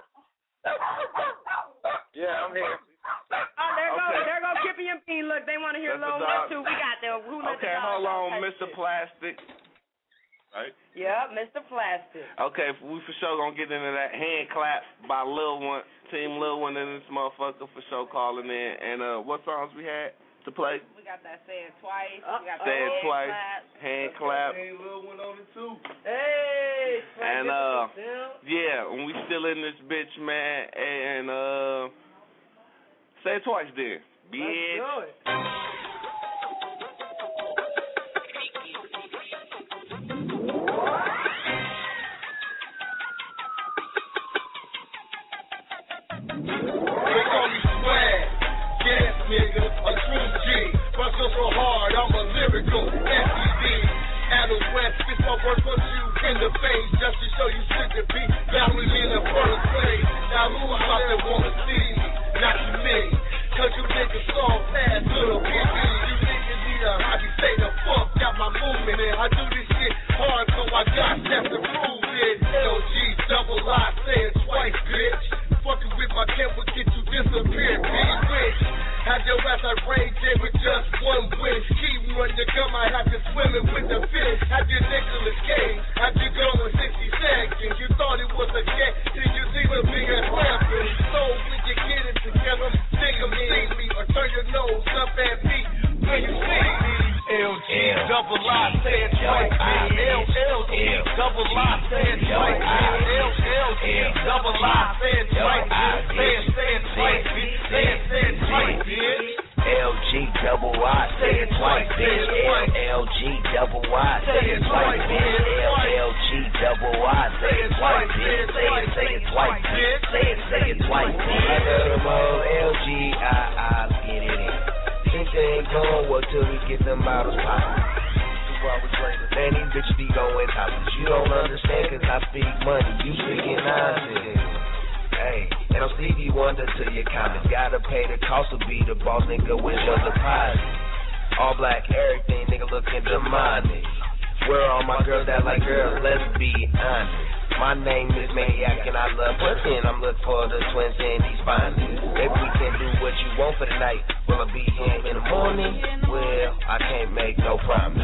Yeah, I'm here. Oh, there go, Okay. there go Kippy and Bean. Look, they want to hear That's Lil the One dog. too. We got them. Who let Okay, the dog hold out on, type Mister shit. Plastic. Right? Yeah, Mister Plastic. Okay, we for sure gonna get into that hand clap by Lil One, Team Lil One in this motherfucker for sure calling in. And uh, what songs we had to play? We got that Say It Twice. Uh, we got Say that It hand Twice, clap. hand clap. Lil One on it too. Hey. And uh, yeah, and we still in this bitch, man. And uh, say it twice, then, bitch. Let's do it. They call me swag, gas nigga, a true G. But so so hard, I'm a lyrical S E D. Adam West, spit my work on you in the face, just to show you shouldn't be battling in the first place. Now who out there wanna see me? Not too many, cause you niggas all fast, little bitches. You niggas need a hobby, say the fuck, got my movement in. I do this shit hard, so I got steps to prove it. L G, double I, say it twice, bitch. Fucking with my camp will get you disappeared, big rich. Had your ass I rage in with just one wish. Keep running your gun, I have you swimming with the fish. Had your Nicolas Cage, had you going sixty seconds. You thought it was a cat, till you see the big ass weapon. So when you get it together, nigga see me, or turn your nose up at me when you see me. L G, double I, say it twice, L L G, double I, say it twice, L L G, double I, say it twice, say it, say it twice, say it, say it twice, bitch. L G double I, say it twice, bitch. L G double I, say it twice, bitch. L G double I, say it twice, bitch. Say it, say it twice, bitch. Say it, say it twice, bitch. I got them all L G I I, get it in. Think they ain't going well till we get them bottles poppin'. Two hours later, man, these bitches be going topless. You don't understand cause I speak money, you speaking nonsense. Hey, and I'm Stevie Wonder to your comments. Gotta pay the cost to be the boss, nigga, with your deposit. All black, everything, nigga, looking demonic. Where are all my girls that like girls? Let's be honest. My name is Maniac and I love pussy, and I'm looking for the twins and these findings. If we can do what you want for the night, will I be here in the morning? Well, I can't make no promise.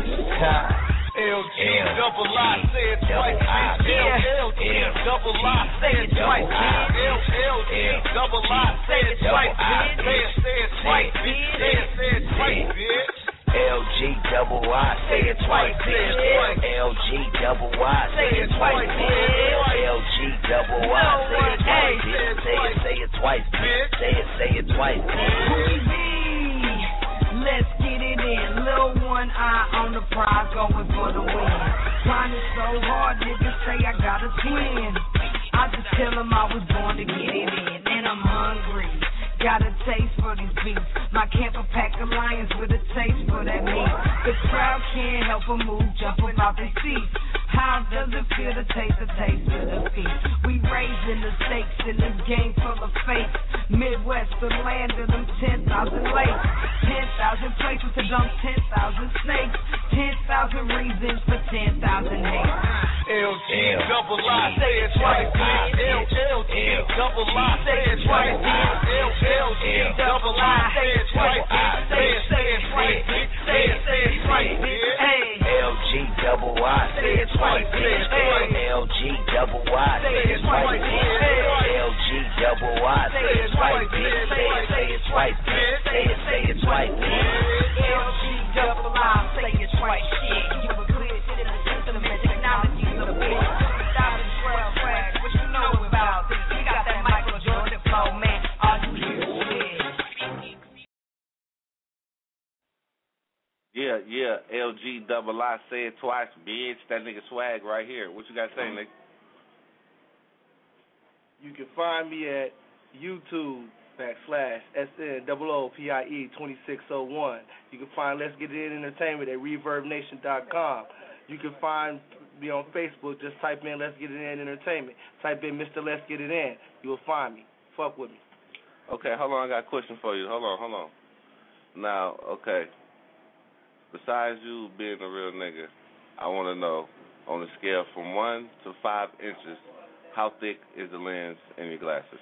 L G, double I, say it twice, bitch. L G, double I, say it twice, bitch. L G, double I, say it twice, bitch. Say it, say it twice, bitch. Say it, say it twice, bitch. L G double I, say it twice, bitch. L G double I, say it twice, bitch. L G double I, say it twice, bitch. Say it, say it twice, bitch. Say it, say it twice, bitch. Let's get it in. Lil One Eye on the prize, going for the win. Grinding so hard, niggas say I got a twin. I just tell them I was born to get it in, and I'm hungry. Got a taste for these beats. My camper pack of lions with a taste for that meat. The crowd can't help but move, jumping off their seats. How does it feel to taste the taste of defeat? We raising the stakes in this game full of fakes. Midwest, the land of them ten thousand lakes. ten thousand places to dump ten thousand snakes. ten thousand reasons for ten thousand hates. L G, double I, say it twice, bitch. L G, double I, say it twice, bitch. L G, double I, say it twice, bitch. Say twice, bitch. L G double I, say it twice, shit. You a glitch in the system and technologies of the bitch. Stop and twelve swag, what you know about this? We got that Michael Jordan flow, man. All you hear is shit. Yeah, yeah, L G double I, say it twice, bitch. That nigga Swag right here. What you got to say, nigga? You can find me at YouTube backslash S N O O P I E twenty-six oh one. You can find Let's Get It In Entertainment at reverb nation dot com. You can find me on Facebook. Just type in Let's Get It In Entertainment. Type in Mister Let's Get It In. You will find me. Fuck with me. Okay, hold on. I got a question for you. Hold on, hold on. Now, okay. Besides you being a real nigga, I want to know, on a scale from one to five inches, how thick is the lens in your glasses?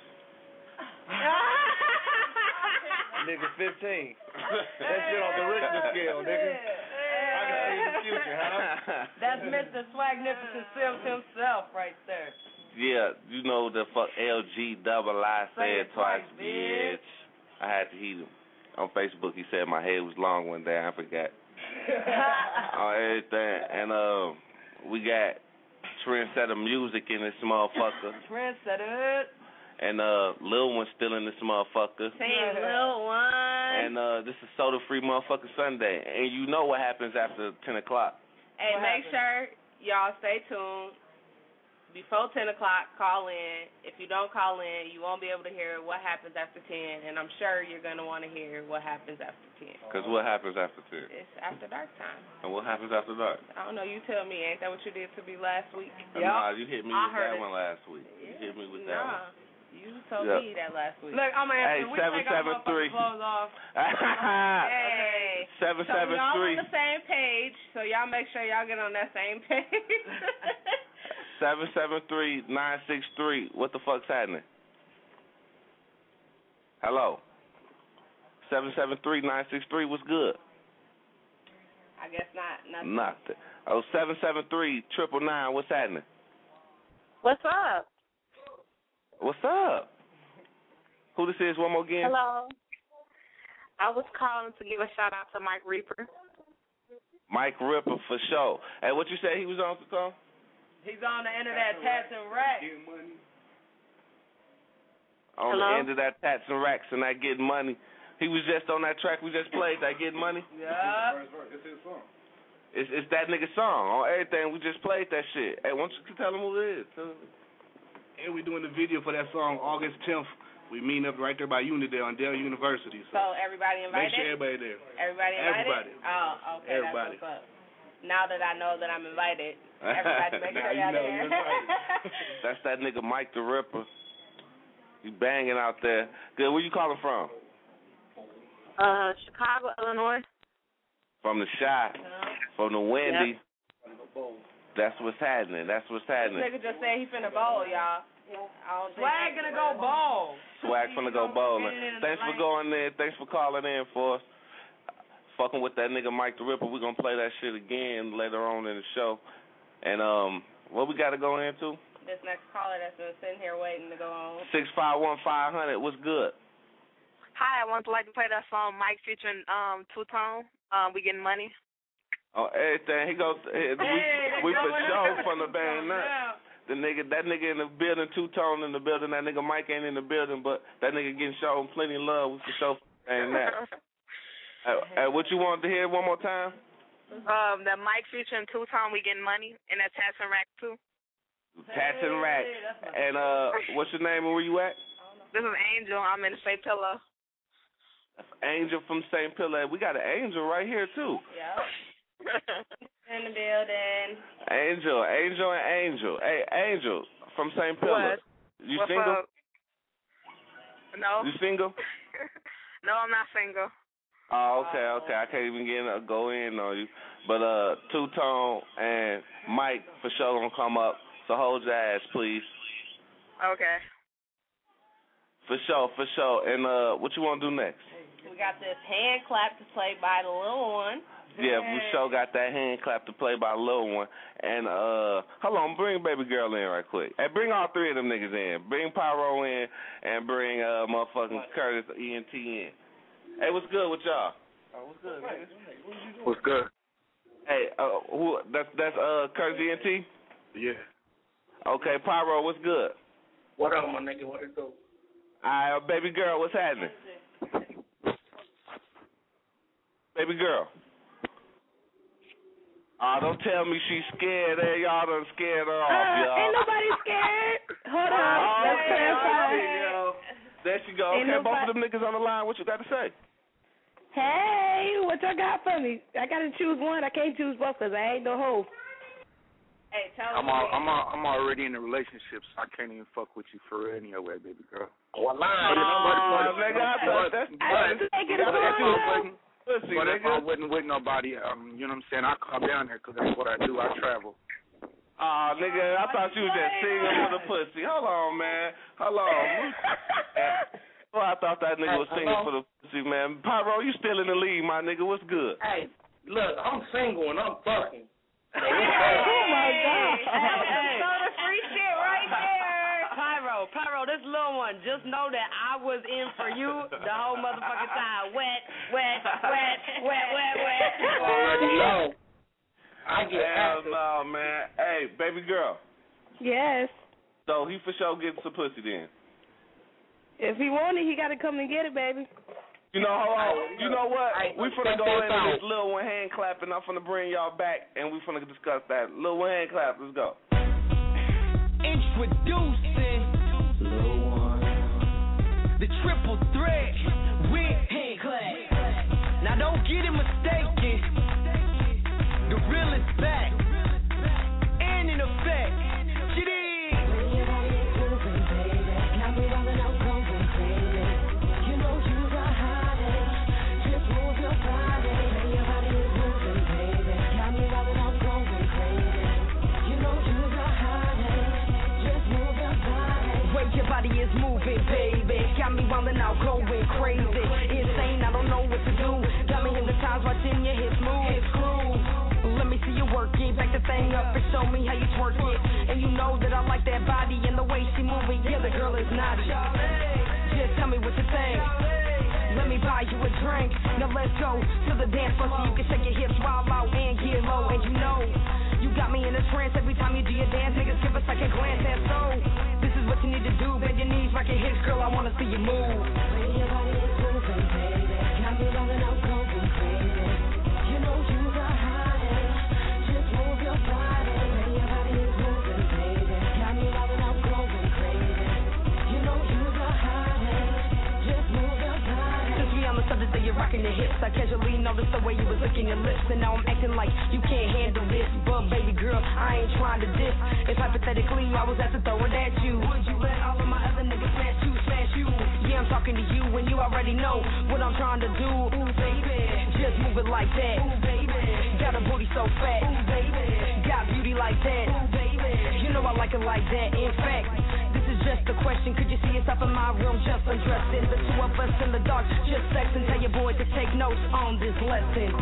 Nigga, fifteen. That shit on the Richter scale, nigga. I can see the future, huh? That's Mister Swagnificent Sims himself right there. Yeah, you know the fuck L G double I said twice, bitch. I had to heat him. On Facebook, he said my head was long one day. I forgot. On everything. And uh, we got Trendsetter Music in this motherfucker. Trendsetter. And uh, Lil One still in this motherfucker. Say Lil One. And uh, this is Soda Free Motherfucker Sunday. And you know what happens after ten o'clock. Hey, What make happened? sure y'all stay tuned. Before ten o'clock, call in. If you don't call in, you won't be able to hear what happens after ten. And I'm sure you're going to want to hear what happens after ten. Because what happens after ten? It's after dark time. And what happens after dark? I don't know. You tell me. Ain't that what you did to me last week? Nah, you hit me I with heard that it. one last week. You hit me with that Nah. one. You told Yep. me that last week. Look, I'm answering. Hey, we seven, take our seven, motherfucking three. clothes off. Hey. Seven, so seven, we all three. on the same page, so y'all make sure y'all get on that same page. Seven seven three nine six three. What the fuck's happening? Hello. Seven seven three nine six three. What's good? I guess not. Nothing. Nothing. Oh, seven seven three triple nine. What's happening? What's up? What's up? Who this is? One more again. Hello. I was calling to give a shout out to Mike Reaper. Mike Ripper for sure. Hey, what you say he was on, Tom? He's on the end of that tats and racks. On Hello? the end of that tats and racks and that getting money. He was just on that track we just played, that getting money. Yeah. It's his song. It's it's that nigga song on everything. We just played that shit. Hey, why don't you tell him who it is? Tell him. And we doing the video for that song August tenth. We meeting up right there by Unidale on Dale University. So, So everybody make invited? sure everybody there. Everybody invited? Everybody. Oh, okay. Everybody. That's what's up. Now that I know that I'm invited, everybody make Now sure you y'all know there. you're invited. That's that nigga Mike the Ripper. You banging out there. Good. Where you calling from? Uh, Chicago, Illinois. From the Shy. From the Wendy. Yep. That's what's happening. That's what's This happening. nigga just said he finna bowl, y'all. I don't think Swag gonna go ball. Swag finna go bowling. Get it in the Thanks for lane. going there. Thanks for calling in for us. Fucking with that nigga Mike the Ripper. We're gonna play that shit again later on in the show. And um, what we gotta go into? This next caller that's been sitting here waiting to go on. Six five one five hundred. What's good? Hi, I want to like to play that song Mike featuring um Two Tone. Um, we getting money. Oh, everything. He goes. We, Hey, we they for going sure up. from the band now. The nigga, that nigga in the building, Two Tone in the building. That nigga Mike ain't in the building, but that nigga getting shown plenty of love. We for sure ain't that. Hey, hey, what you wanted to hear one more time? Um, that Mike featuring Two Tone, we getting money, and that Tats and Rack too. Tats and Rack. And uh, what's your name and where you at? This is Angel. I'm in the Saint Pillow. Angel from Saint Pillar. We got an Angel right here too. Yep. In the building. Angel, Angel, and Angel. Hey, Angel from Saint Pillar. What? You What's single? up? No. You single? No, I'm not single. Oh, okay, okay. I can't even get a go in on you. But uh, Two Tone and Mike for sure gonna come up. So hold your ass, please. Okay. For sure, for sure. And uh, what you want to do next? We got this hand clap to play by the little one. Yeah, we sure got that hand clap to play by Lil One. And uh, hold on, bring baby girl in right quick. Hey, bring all three of them niggas in. Bring Pyro in and bring uh motherfucking Curtis E N T in. Hey, what's good with y'all? Oh, what's good, nigga? What's good? Hey, uh, who? That's that's uh, Kurt Z N T. Yeah. Okay, Pyro, what's good? What up, my nigga? What it do? Alright, uh, baby girl, what's happening? Baby girl. Oh, don't tell me she's scared. Hey, y'all done scared her off, Uh, y'all. ain't nobody scared. Hold on. Oh, Let's clarify. yo. There she go. Ain't Okay, both nobody- of them niggas on the line. What you got to say? Hey, what y'all got for me? I gotta choose one. I can't choose both because I ain't no hoe. Hey, tell I'm me. al- I'm al- I'm already in a relationship, so I can't even fuck with you for real anyway, baby girl. Well, But, Oh, but, nigga, I thought that's- but, I was taking it but, for if I you. wasn't, Pussy, but if nigga. I wasn't with nobody, um, you know what I'm saying, I come down there because that's what I do. I travel. Oh, nigga, I thought you was just singing for the pussy. Hold on, man. Hold on. Well, I thought that nigga was singing for the pussy, man. Pyro, you still in the lead, my nigga. What's good? Hey, look, I'm single and I'm fucking. Oh my God. That was some soda free shit right there. Pyro, Pyro, this little one, just know that I was in for you the whole motherfucking time. Wet, wet, wet, wet, wet, wet. Already know. I get Hell active. no, man. Hey, baby girl. Yes. So he for sure getting some pussy then. If he want it, he got to come and get it, baby. You know, hold on. You know what? Hey, We finna check go this into out. this little one hand clap, and I'm finna bring y'all back, and we finna discuss that. Little one hand clap. Let's go. Introducing the triple threat with hand clap. Now don't get it mistaken. The real is back and in effect. Get in. Your body is moving, baby. Got me wildin' out, going crazy. Insane, I don't know what to do. Got me hypnotized watching your hips move. It's cool. Let me see you work it. Back the thing up and show me how you twerk it. And you know that I like that body and the way she moving. Yeah, the girl is naughty. Just tell me what you think. Let me buy you a drink. Now let's go to the dance floor so you can shake your hips wild out and get low. And you know, you got me in a trance every time you do your dance. Niggas give a second glance and so. This is what you need to do. Bend your knees, rock your hips, girl. I wanna see you move. Your body is moving, baby. Got me rolling out, going crazy. You know you the hottest. Just move your body. Your body is moving, baby. Got me rolling out, going crazy. You know you the hottest. Just move your body. Since we on the subject that you're rocking your hips, I casually noticed the way you was licking your lips, and now I'm acting like you can't handle this. But baby girl, I ain't trying to diss. If hypothetically I was at to throw it at you, would you let all of my other niggas smash you, smash you? Yeah, I'm talking to you, and you already know what I'm trying to do. Ooh, baby, just move it like that. Ooh, baby, got a booty so fat. Ooh, baby, got beauty like that. Ooh, baby, you know I like it like that. In fact, this is just a question. Could you see yourself in my room just undressing? The two of us in the dark, just sexing. Tell your boy to take notes on this lesson.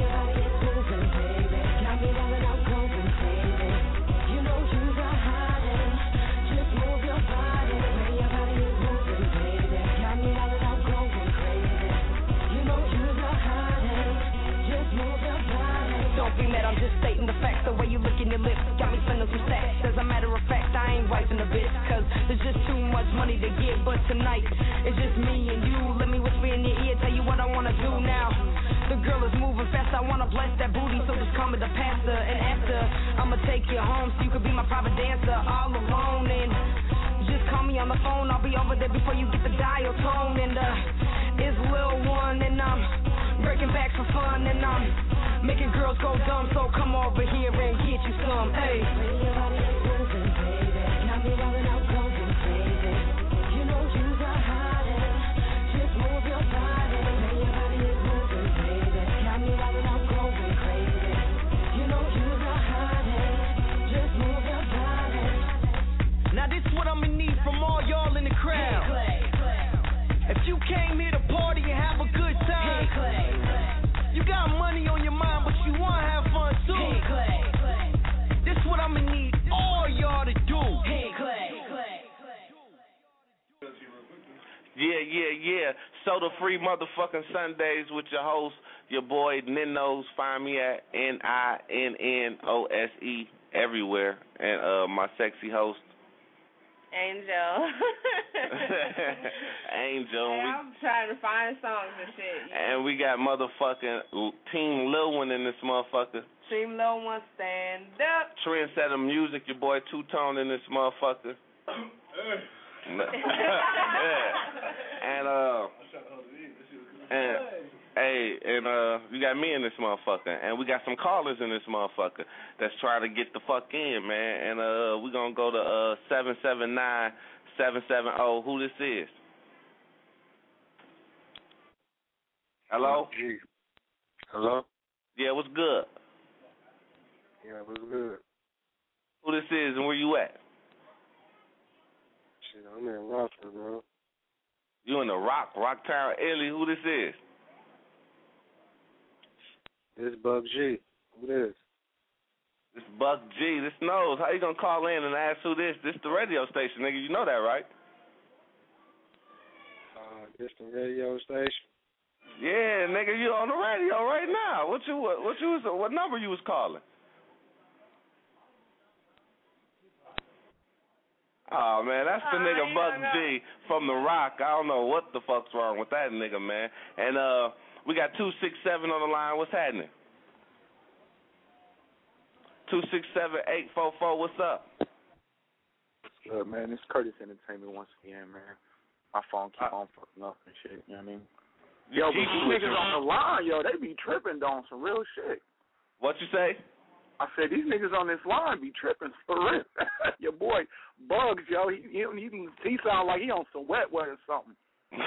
Don't be mad, I'm just stating the facts. The way you look in your lips got me spending some stacks. As a matter of fact, I ain't wiping a bitch, cause there's just too much money to get. But tonight, it's just me and you. Let me whisper in your ear, tell you what I wanna do now. The girl is moving fast, I wanna bless that booty. So just come with the pastor, and after, I'ma take you home so you could be my private dancer. All alone, and just call me on the phone. I'll be over there before you get the dial tone. And uh, it's Lil One, and I'm breaking back for fun, and I'm making girls go dumb, so come over here and get you some, ayy. Your body is moving, baby. Got me rolling out, going crazy. You know you the hottest. Just move your body. Your body is moving, baby. Got me rolling out, going crazy. You know you the hottest. Just move your body. Now this is what I'ma need from all y'all in the crowd. If you came here to party and have a good time, you got money on your mind, but you wanna have fun too. This is what I'ma need. soda free motherfucking Sundays with your host, your boy Ninnos. Find me at N I N N O S E everywhere. And uh, my sexy host, Angel. Angel. Hey, we, I'm trying to find songs and shit. and we got motherfucking Team Lil One in this motherfucker. Team Lil One, stand up. Trendsetter Music, your boy Two Tone in this motherfucker. Yeah. And uh, and hey, and uh, you got me in this motherfucker, and we got some callers in this motherfucker that's trying to get the fuck in, man. And uh, we gonna go to uh seven seven nine seven seven zero. Who this is? Hello. Hello. Yeah, what's good? Yeah, what's good? Who this is and where you at? Shit, I'm in Rockford, bro. You in the Rock, Rocktown, Italy. Who this is? This Bug G. Who this? This Buck G. This knows. How you gonna call in and ask who this? This the radio station, nigga. You know that, right? Uh, this the radio station. Yeah, nigga, you on the radio right now. What you what, what you was what number you was calling? Oh man, that's the nigga Buck G from the Rock. I don't know what the fuck's wrong with that nigga, man. And uh, we got two six seven on the line. What's happening? Two six seven eight four four. What's up? What's good, man? It's Curtis Entertainment once again, man. My phone keep on fucking up and shit. You know what I mean? Yo, but these niggas on the line, yo, they be tripping on some real shit. What you say? I said these niggas on this line be tripping for real. Your boy Bugs, yo, he he he, he sound like he on some wet wet or something. You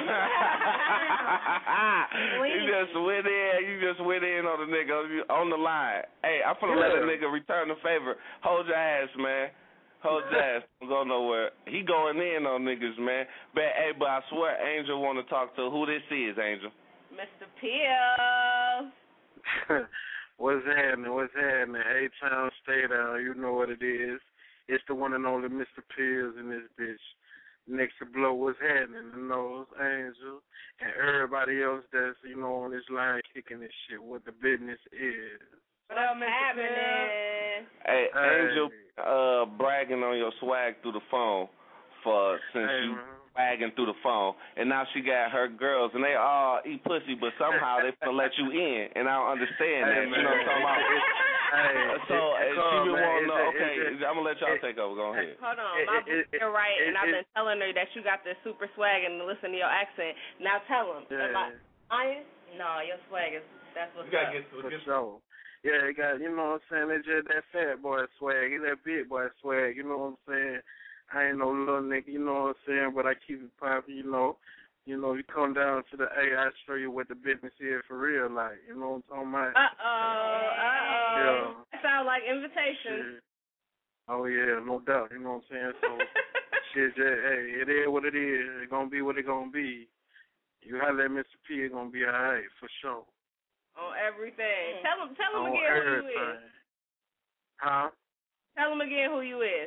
just went in. You just went in on the nigga on the line. Hey, I'm finna Yeah. let a nigga return the favor. Hold your ass, man. Hold your ass. Don't go nowhere. He going in on niggas, man. But hey, but I swear, Angel want to talk to who this is, Angel. Mister Peel. What's happening? What's happening? A-Town, stay down. You know what it is. It's the one and only Mister Pills in this bitch. Next to Blow, what's happening? The Nose, Angel, and everybody else that's, you know, on this line kicking this shit, what the business is. What up, happening? Hey, Hey. Angel, uh, bragging on your swag through the phone for since Hey, you man. bragging through the phone, and now she got her girls, and they all eat pussy, but somehow they finna let you in, and I don't understand Hey, that. You know what I'm talking about? Hey, So it's- uh, it's she calm, been man. wanting to. It's- Okay, it's- I'm gonna let y'all it- take over. Go ahead. Hold on, It- my it- it- you're right, it- and I've it- been telling her that you got the super swag and listen to your accent. Now tell him. Yeah. Am I honest? No, your swag is that's what's You gotta up. get to it. For sure. Yeah, it got, you know what I'm saying, it's just that fat boy swag, it's that big boy swag, you know what I'm saying? I ain't no little nigga, you know what I'm saying, but I keep it poppin', you know. You know, you come down to the A, I show you what the business is for real, like, you know what I'm talking about? Uh-oh, uh-oh. Yeah. That sound like invitations. Shit. Oh, yeah, no doubt, you know what I'm saying? So, shit, just, hey, it is what it is. It's gonna be what it gonna be. You holler at Mister P, it's gonna be all right, for sure. On everything. Tell him, tell him On again who you everything. is. Huh? Tell him again who you is.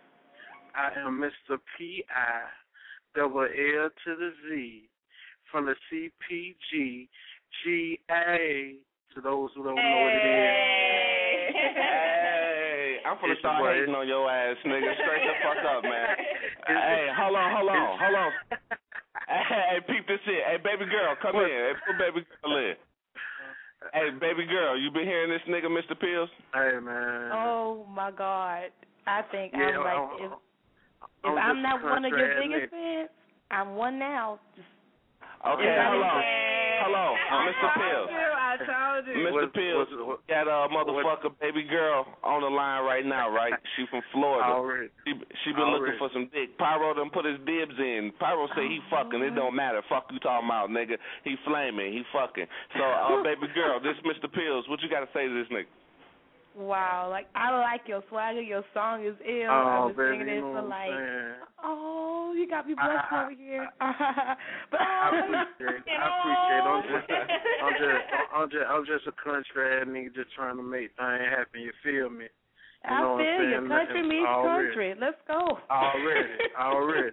I am Mister P I double L to the Z from the C P G G A to those who don't know what it is. Hey, I'm finna It's start your boy. hating on your ass, nigga. Straight the fuck up, man. Hey, hold on, hold on, hold on. Hey, peep this shit. Hey, baby girl, come in. Hey, put baby girl in. Hey, baby girl, you been hearing this nigga, Mister Pills? Hey, man. Oh my God! I think Yeah, I'm like I'm- if I'm if I'm just not one of your country biggest admit. fans, I'm one now. Just Okay, Yeah. hold on. Hold on, uh, Mister Pills. I told you. Mister What's- Pills what's- what- got a motherfucker baby girl on the line right now, right? She from Florida. Already. She she been looking Already. for some dick. Pyro done put his dibs in. Pyro say he fucking. It don't matter. Fuck you talking about, nigga. He flaming. He fucking. So, uh, baby girl, this Mister Pills. What you got to say to this nigga? wow, like I like your swagger. Your song is ill. Oh, I've been baby, singing you it know for what like. I'm saying? Oh, you got me blushing over here. but I oh, appreciate it. I appreciate it. I'm just, I'm just, I'm just, I'm just a country ass nigga just trying to make things happen. You feel me? You I know what I'm feel you. saying? Country Nothing- meets already. country. Let's go. Already, already.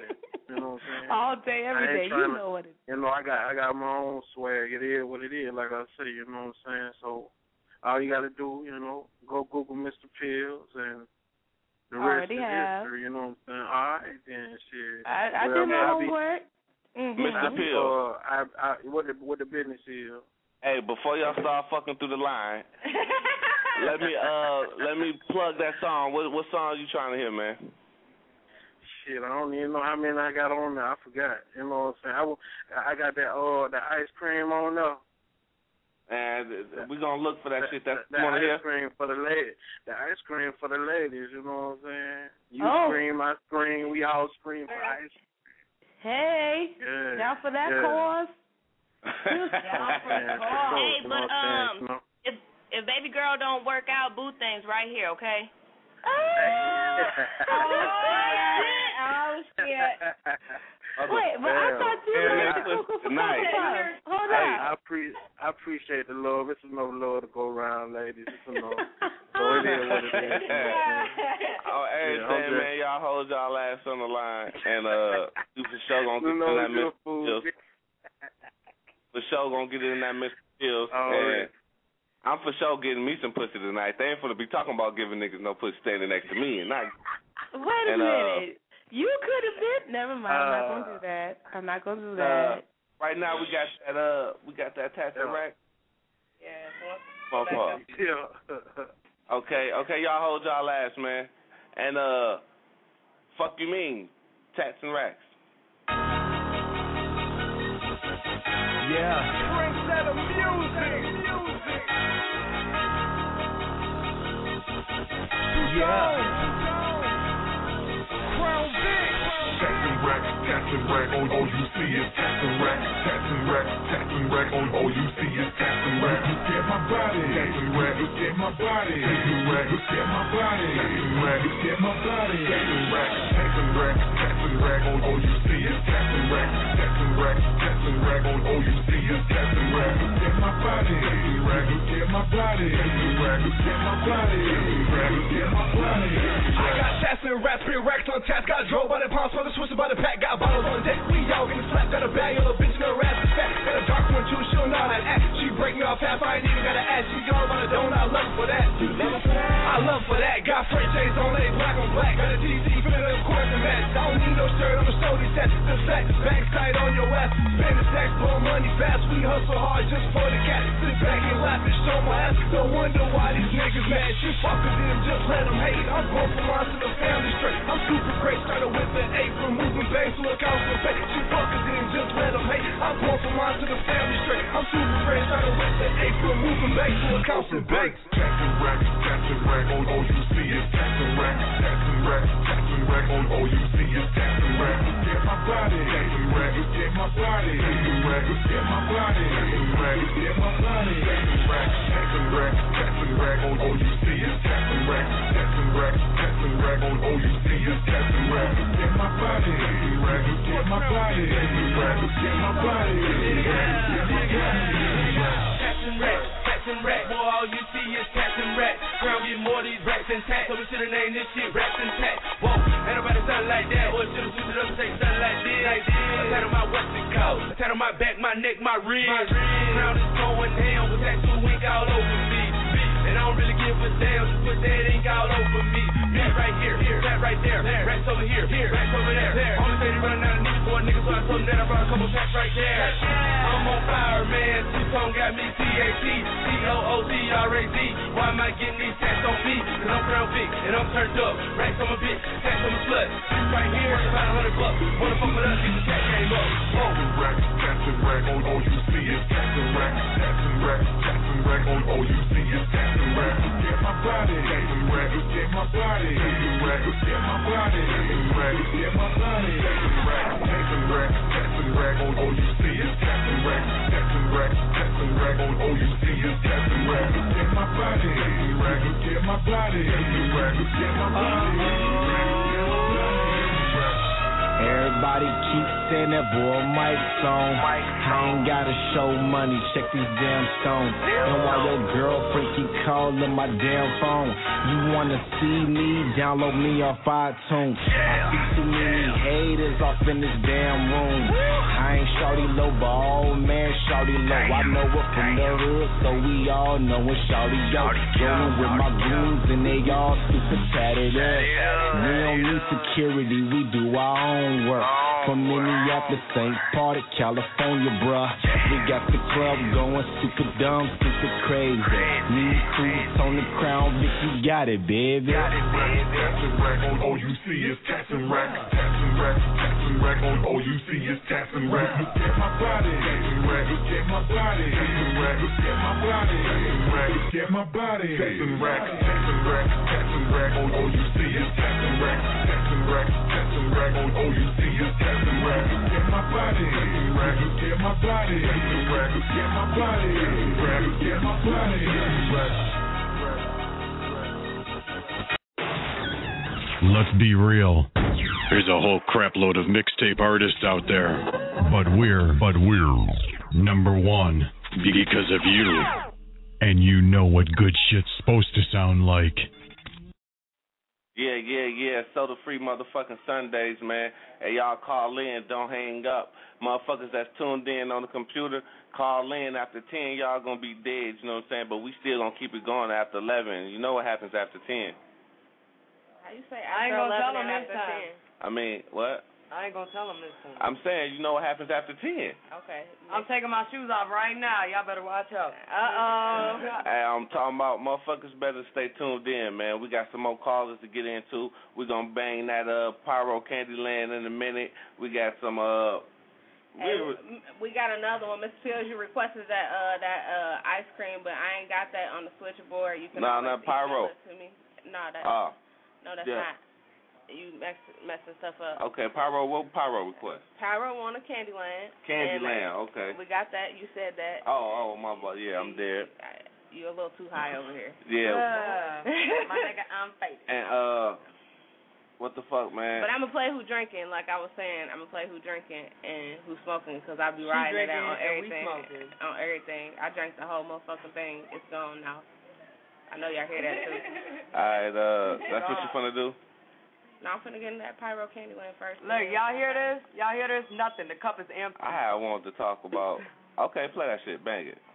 You know what I'm saying? All day, every day. You know to, what it is. You know, I got I got my own swag. It is what it is, like I say, you know what I'm saying? So all you got to do, you know, go Google Mister Pills and the rest Already is have. history, you know what I'm saying? All right, then, shit. I, I well, did my I be, homework. Mm-hmm. Mister Pills. Uh, I, I, what, the, what the business is. Hey, before y'all start fucking through the line, let me uh let me plug that song. What what song you trying to hear, man? Shit, I don't even know how many I got on there. I forgot. You know what I'm saying? I, I got that uh the ice cream on there. And we're going to look for that, that shit. That's the, the ice hear? cream for the ladies. The ice cream for the ladies, you know what I'm saying? You oh. scream, I scream, we all scream for ice cream. Hey, yeah. down for that yeah. cause? Hey, but um, if if baby girl don't work out, boo things right here, okay? Oh, shit! Oh shit! Wait, but I thought you were the cuckoo for Cocoa Hold hey, on. I pre I appreciate the love. It's enough love to go around, ladies. It's enough. So it is what it is. Oh, everything, yeah, man. Y'all hold y'all ass on the line, and uh, you for sure gonna get in that Mister Pills. For sure gonna get in that Mister Pills. Oh, and I'm for sure getting me some pussy tonight. They ain't finna be talking about giving niggas no pussy standing next to me, and I. Wait a and, minute. Uh, You could have been. Never mind. I'm not gonna do that. I'm not gonna do that. Uh, right now we got that. Uh, we got that tattoo rack. Yeah. Pump up. Yeah. Okay. Okay. Y'all hold y'all ass, man. And uh, fuck you mean, tats and racks. Yeah. Bring set of music. Yeah. Tats and rack, tats and rack, all, all you see is tats and rack, tats and rack, tats and rack, all, all you see is tats and rack. Look at my body, tats and rack, look at my body, tats and rack, look at my body, tats and rack, look at my body, tats and rack, tats and rack, tats and rack, all, all you see is tats and rack, tats and rack, tats and rack, all, all you see is tats and rack. Look at my body, tats and rack, look at my body, tats and rack, look at my body, tats and rack, look at my body. I got tats and racks, three racks on tats, got drove by the pounds for the Swisher by the pack, got bottles on deck, we all getting slapped, got a bag, yellow bitch in her ass is fat, got a dark one too, she don't know how to act, she break me off half, I ain't even got to ask, she all about a donut, I love her for that, I love her for that, got French J's on, they black on black, got a T Z, feeling of course and match, I don't need no shirt, I'm a show these tats, the sack, back tight on your ass, spend the stacks, blow money fast, we hustle hard just for the cat, sit back and laugh and show my ass, no wonder why these niggas mad, she fuck with them, just let them hate, I'm going from mine to the family straight, I'm super great, started with the eight, from moving bangs to a council pay, she fuck with them, just let them hate, I'm going from mine to the family straight, I'm super great, started with the eight, from moving bangs to a council pay. Tats and rack, tats and rack, all, all you see is tats and rack, tats and rack, tats and rack, all, all you see is tats and rack. Look at my body, tats and rack, look at my body, tats and rack, look at my body, tats and rack, look at my body, tats and rack, tats and rack, tats and rack, all, all you see is tats and rack, tats and rack, tats and rack, all, all you see is tats and rack. Look at my body, tats and rack, look at my body, tats and rack, look at my body, tats and rack, look at my body. Tats and rack, tats and rack, boy, all you see is tats and rack. Ground get more of these racks and tats, so we should've named this shit racks and tats. Whoa, ain't nobody sound like that, boy, should've switched it up and say something like this. Like this. I tat on my what's it called? I tat on my back, my neck, my ribs. Crown is going down with tattoo ink all over me. And I don't really give a damn, just put that ink all over me. Me right here, that right there, racks over here, racks over there. Only thing running out of niggas, boy, niggas, so I told them that I brought a couple packs right there. I'm on fire, man, two-tone got me T A T, T O O T R A Z. Why am I getting these tats on me? Cause I'm crown big, and I'm turned up. Racks on my bitch, tats on my slut. This right here is about a hundred bucks. Wanna fuck with us, get the tat game up. Tats and rack, tats and rack, all, all you see is tats and rack, tats and rack, tats and rack, all, all you see is tats and rack. Look at my body, tats and rack, look at my body, tats and rack, look at my body, tats and rack, look at my body, tats and rack, tats and rack, tats and rack, all, all you see is tats and rack, tats and rack, tats and rack, all, all you see is tats and rack. Look at my body, tats and rack, look at my body, tats and rack, look at my body, tats and rack, look at my body. Everybody keep saying that boy Mike's on. I ain't gotta show money, check these damn stones. And while your girlfriend keep calling my damn phone, you wanna see me, download me off iTunes. I see too many haters off in this damn room. I ain't shawty low, but all man shawty low. I know it from the hood, so we all know when shawty go. Rolling with my goons and they all super tatted up. We don't need security, we do our own work. From Minneapolis, Saint Paul to California, bruh. We got the club going super dumb, super crazy. Me, Crease on the crown, Vicky got it, baby. Got it, baby. Tax and rack, all you see is tax and rack. Tax and rack, tax and rack, all you see is tax and rack. Look at my body, tax and rack. Look at my body, tax and rack. Look at my body, tax and rack. Look at my body, tax and rack. Tax and rack, tax and rack, all you see is tax and rack. Tax and rack, tax and rack, all you see is tax and rack. Look at my body, tax and rack. Look at my body, tax and rack. Look at my body, tax and rack. Look at my body, tax and rack. Let's be real. There's a whole crap load of mixtape artists out there. But we're, but we're number one because of you. And you know what good shit's supposed to sound like. Yeah, yeah, yeah. Soda free motherfucking Sundays, man. Hey, y'all call in. Don't hang up. Motherfuckers that's tuned in on the computer, call in after ten. Y'all gonna be dead, you know what I'm saying? But we still gonna keep it going after eleven. You know what happens after ten. How you say I ain't after gonna tell eleven them and this after time. ten? I mean, what? I ain't gonna tell them this time. I'm saying, you know what happens after ten. Okay. I'm taking my shoes off right now. Y'all better watch out. Uh-oh. Hey, I'm talking about motherfuckers better stay tuned in, man. We got some more callers to get into. We're going to bang that uh, Pyro Candyland in a minute. We got some... uh. Hey, we got another one. Mister Pills, you requested that uh, that uh, ice cream, but I ain't got that on the switchboard. You can No, always not Pyro. email it to me. No, that, Oh. no, that's Yeah. not. You mess, messing stuff up. Okay, Pyro, what Pyro request? Pyro on a Candyland. Candyland, And, uh, okay. We got that. You said that. Oh, oh, my boy. Yeah, I'm dead. You're a little too high over here. Yeah. Uh, my nigga, I'm faded. And, uh, what the fuck, man? But I'm going to play who drinking, like I was saying. I'm going to play who drinking and who smoking, because I be She riding it drinking out on and we everything. smoking. On everything. I drank the whole motherfucking thing. It's gone now. I know y'all hear that, too. All right, uh, that's what you finna do? Now I'm finna get in that Pyro Candyland first. Look, y'all hear this? Y'all hear this? Nothing. The cup is empty. I wanted to talk about... Okay, play that shit. Bang it.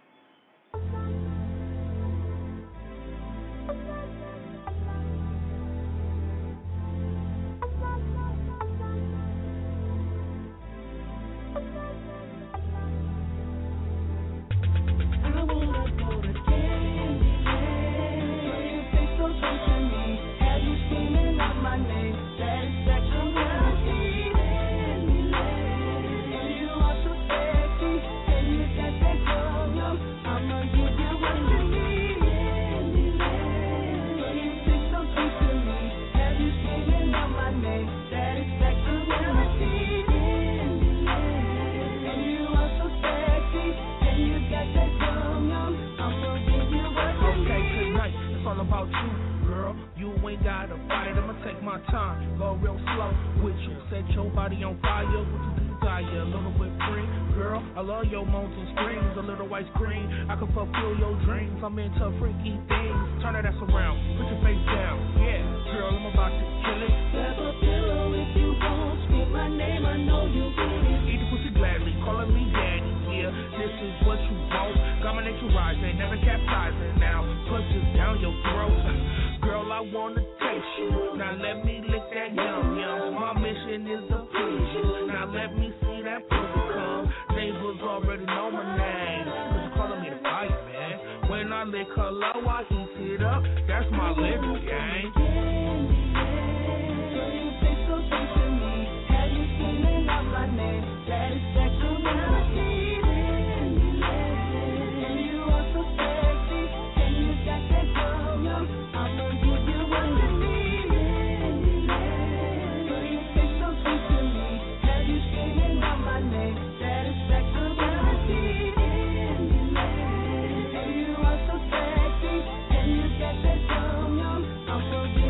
Satisfaction when I see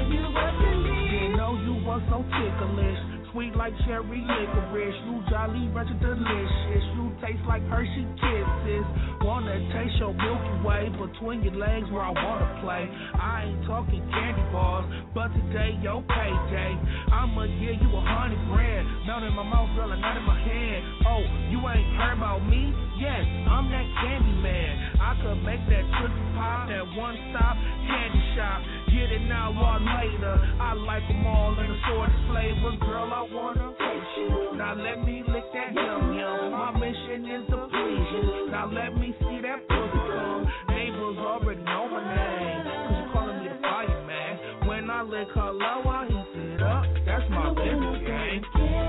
sweet like cherry licorice. You jolly, rich and delicious. You taste like Hershey Kisses. Wanna taste your Milky Way between your legs where I wanna play. I ain't talking candy bars, but today your payday. I'ma give you a hundred grand. None in my mouth, girl, and none in my hand. Oh, you ain't heard about me? Yes, I'm that candy man. I could make that Tootsie Pop at one stop candy shop. Get it now or later. I like them all in assorted flavors. Girl, I wanna taste you. Now let me lick that yum yum. My mission is to please you. Now let me see that pussy come. Neighbors already know my name, cause you calling me the fireman. When I lick her low, I heat it up. That's my business game.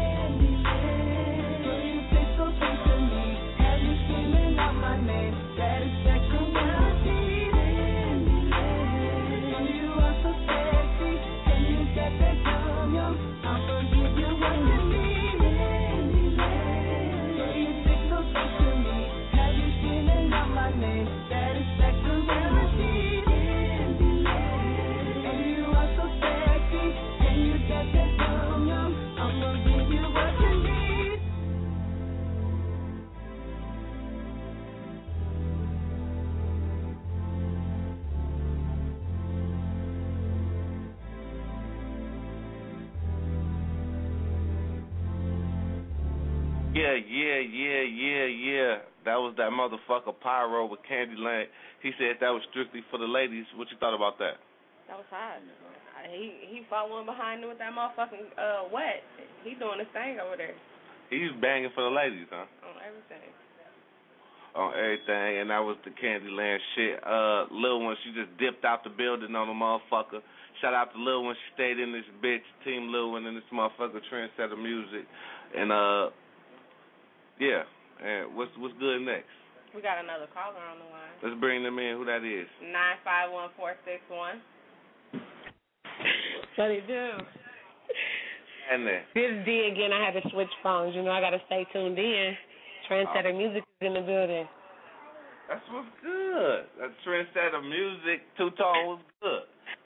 Yeah, yeah, yeah, yeah, yeah. That was that motherfucker Pyro with Candyland. He said that was strictly for the ladies. What you thought about that? That was hot. He he fought one behind him with that motherfucking uh wet. He doing his thing over there. He's banging for the ladies, huh? On everything. On everything, and that was the Candyland shit. Uh, Lil One, she just dipped out the building on the motherfucker. Shout out to Lil One, she stayed in this bitch. Team Lil One in this motherfucker, Trendsetter Music. And, uh, yeah. And what's what's good next? We got another caller on the line. Let's bring them in. Who that is? nine five one four six one. What it do? And then. This is D again. I had to switch phones. You know, I got to stay tuned in. Trendsetter Oh. Music is in the building. That's what's good. That Trendsetter Music, two-tone was good.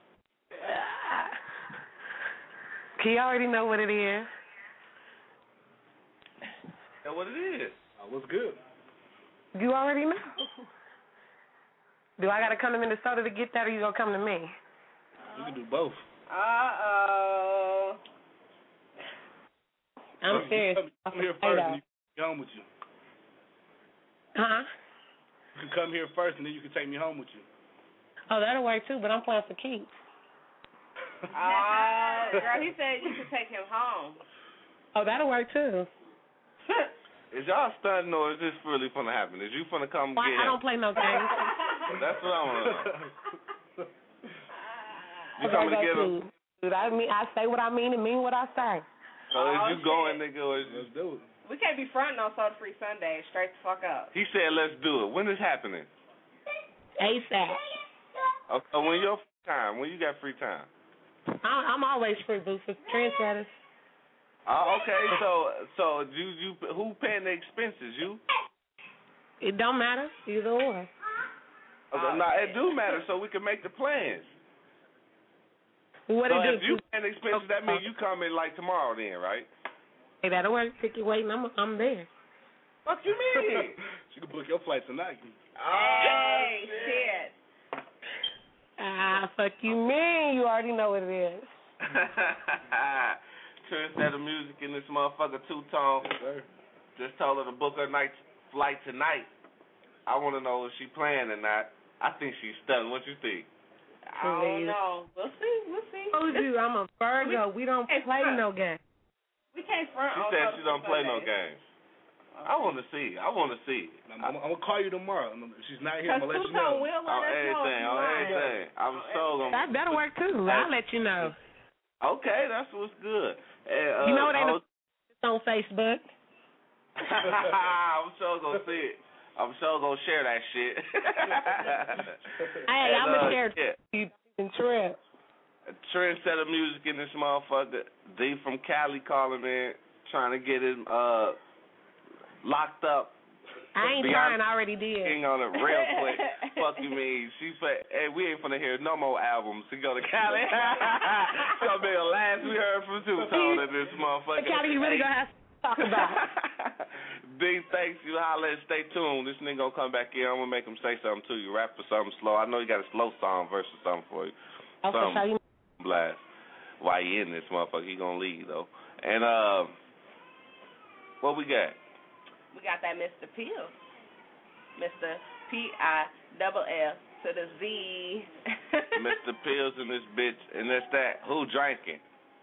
You already know what it is. That's what it is. Oh, what's good? You already know. Do I got to come to Minnesota to get that, or you going to come to me? We can do both. Uh-oh. I'm Come- serious. Come, come here first and you can take me home with you. Huh? You can come here first and then you can take me home with you. Oh, that'll work too, but I'm playing for keeps. Oh, girl, he said you could take him home. Oh, that'll work too. Is y'all stunting or is this really gonna happen? Is you gonna come Why, get I him? don't play no games. That's what I want to know. You Okay, coming to go get him? to. Dude, I mean, I say what I mean and mean what I say. So is Oh, you shit. going, nigga, or is you... Let's do it. We can't be fronting on Soda Free Sunday. Straight the fuck up. He said, let's do it. When is happening? ASAP. Okay, when your free time? When you got free time? I, I'm always free, boo, for trendsetters. Oh, okay. So, so you, you, who paying the expenses? You? It don't matter, either or. Okay, Oh, now shit. it do matter, so we can make the plans. What so it if do? you paying the expenses, that means you come in like tomorrow, then, right? Hey, that'll work. Ticket waiting. I'm, I'm there. What you mean? You can book your flight tonight. Hey, shit. Ah, fuck you mean? You already know what it is. Trendsetter Music in this motherfucker two-tone. Yes, Just told her to book her night flight tonight. I want to know if she playing or not. I think she's stunning. What you think? I don't know. We'll see. We'll see. I told you, I'm a Virgo. We don't Hey, play front. no game. We can't front She on said Soda she Free don't play no Sunday. games. I want to see. I want to see. I'm, I'm, I'm going to call you tomorrow. I'm, if she's not here, Cause I'm going to let you Tucson know. will On let us know if everything. you On lying. everything. I'm so gonna. That better work too. I'll let you know. Okay, that's what's good. And, uh, You know it ain't I was- no on Facebook. I'm sure gonna see it. I'm sure gonna share that shit. Hey, And, I'm gonna uh, share yeah. you and Trip. Trendsetter Music in this motherfucker. D from Cali calling in, trying to get him uh, locked up I ain't Beyonce trying. I already did. King on it real quick. Fuck you mean? She said, hey, we ain't finna hear no more albums to go to Cali. It's gonna be the last we heard from Two Tone in this motherfucker. Cali, you really gonna have to talk about. Big thanks, you holler and stay tuned. This nigga gonna come back here. I'm gonna make him say something to you. Rap for something slow. I know you got a slow song verse or something for you. Okay, something so you blast. While you in this motherfucker, he gonna leave though. And uh, what we got? We got that Mister Pills. Mister P I double L to the Z. Mister Pills in this bitch, and that's that. Who drinking?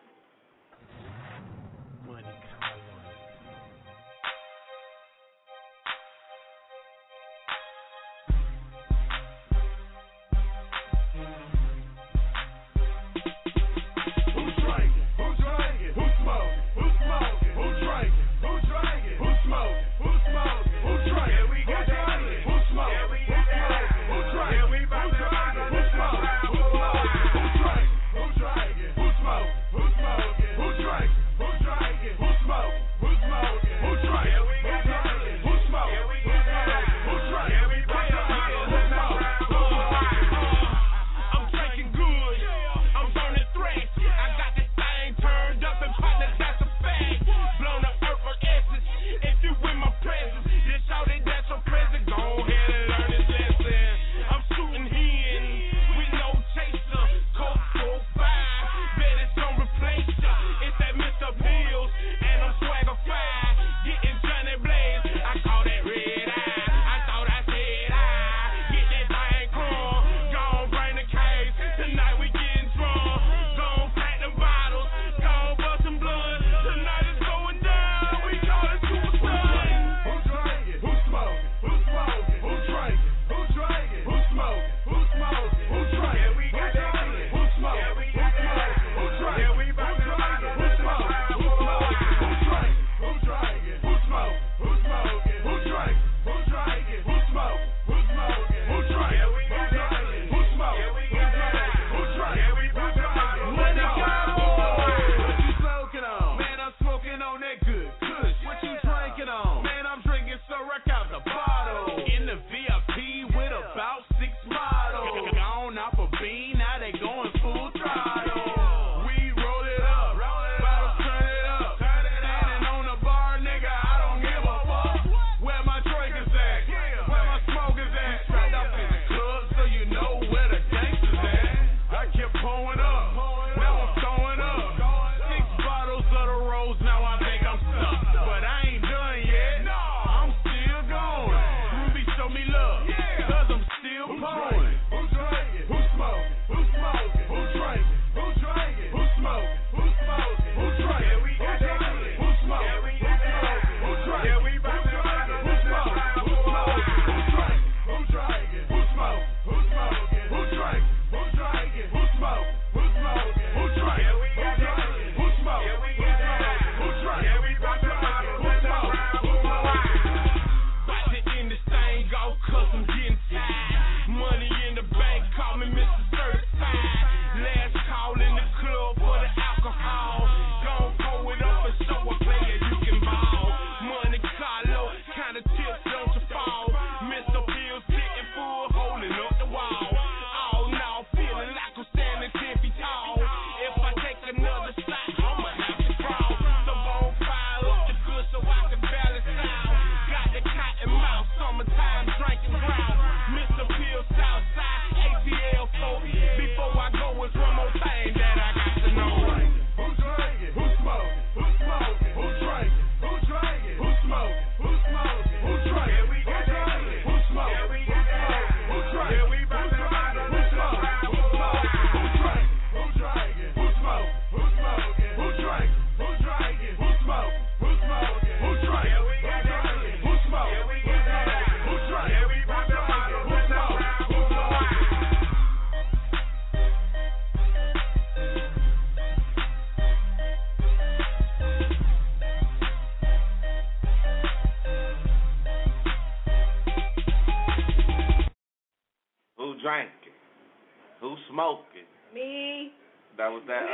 drinking? Who smoking? Me. That was that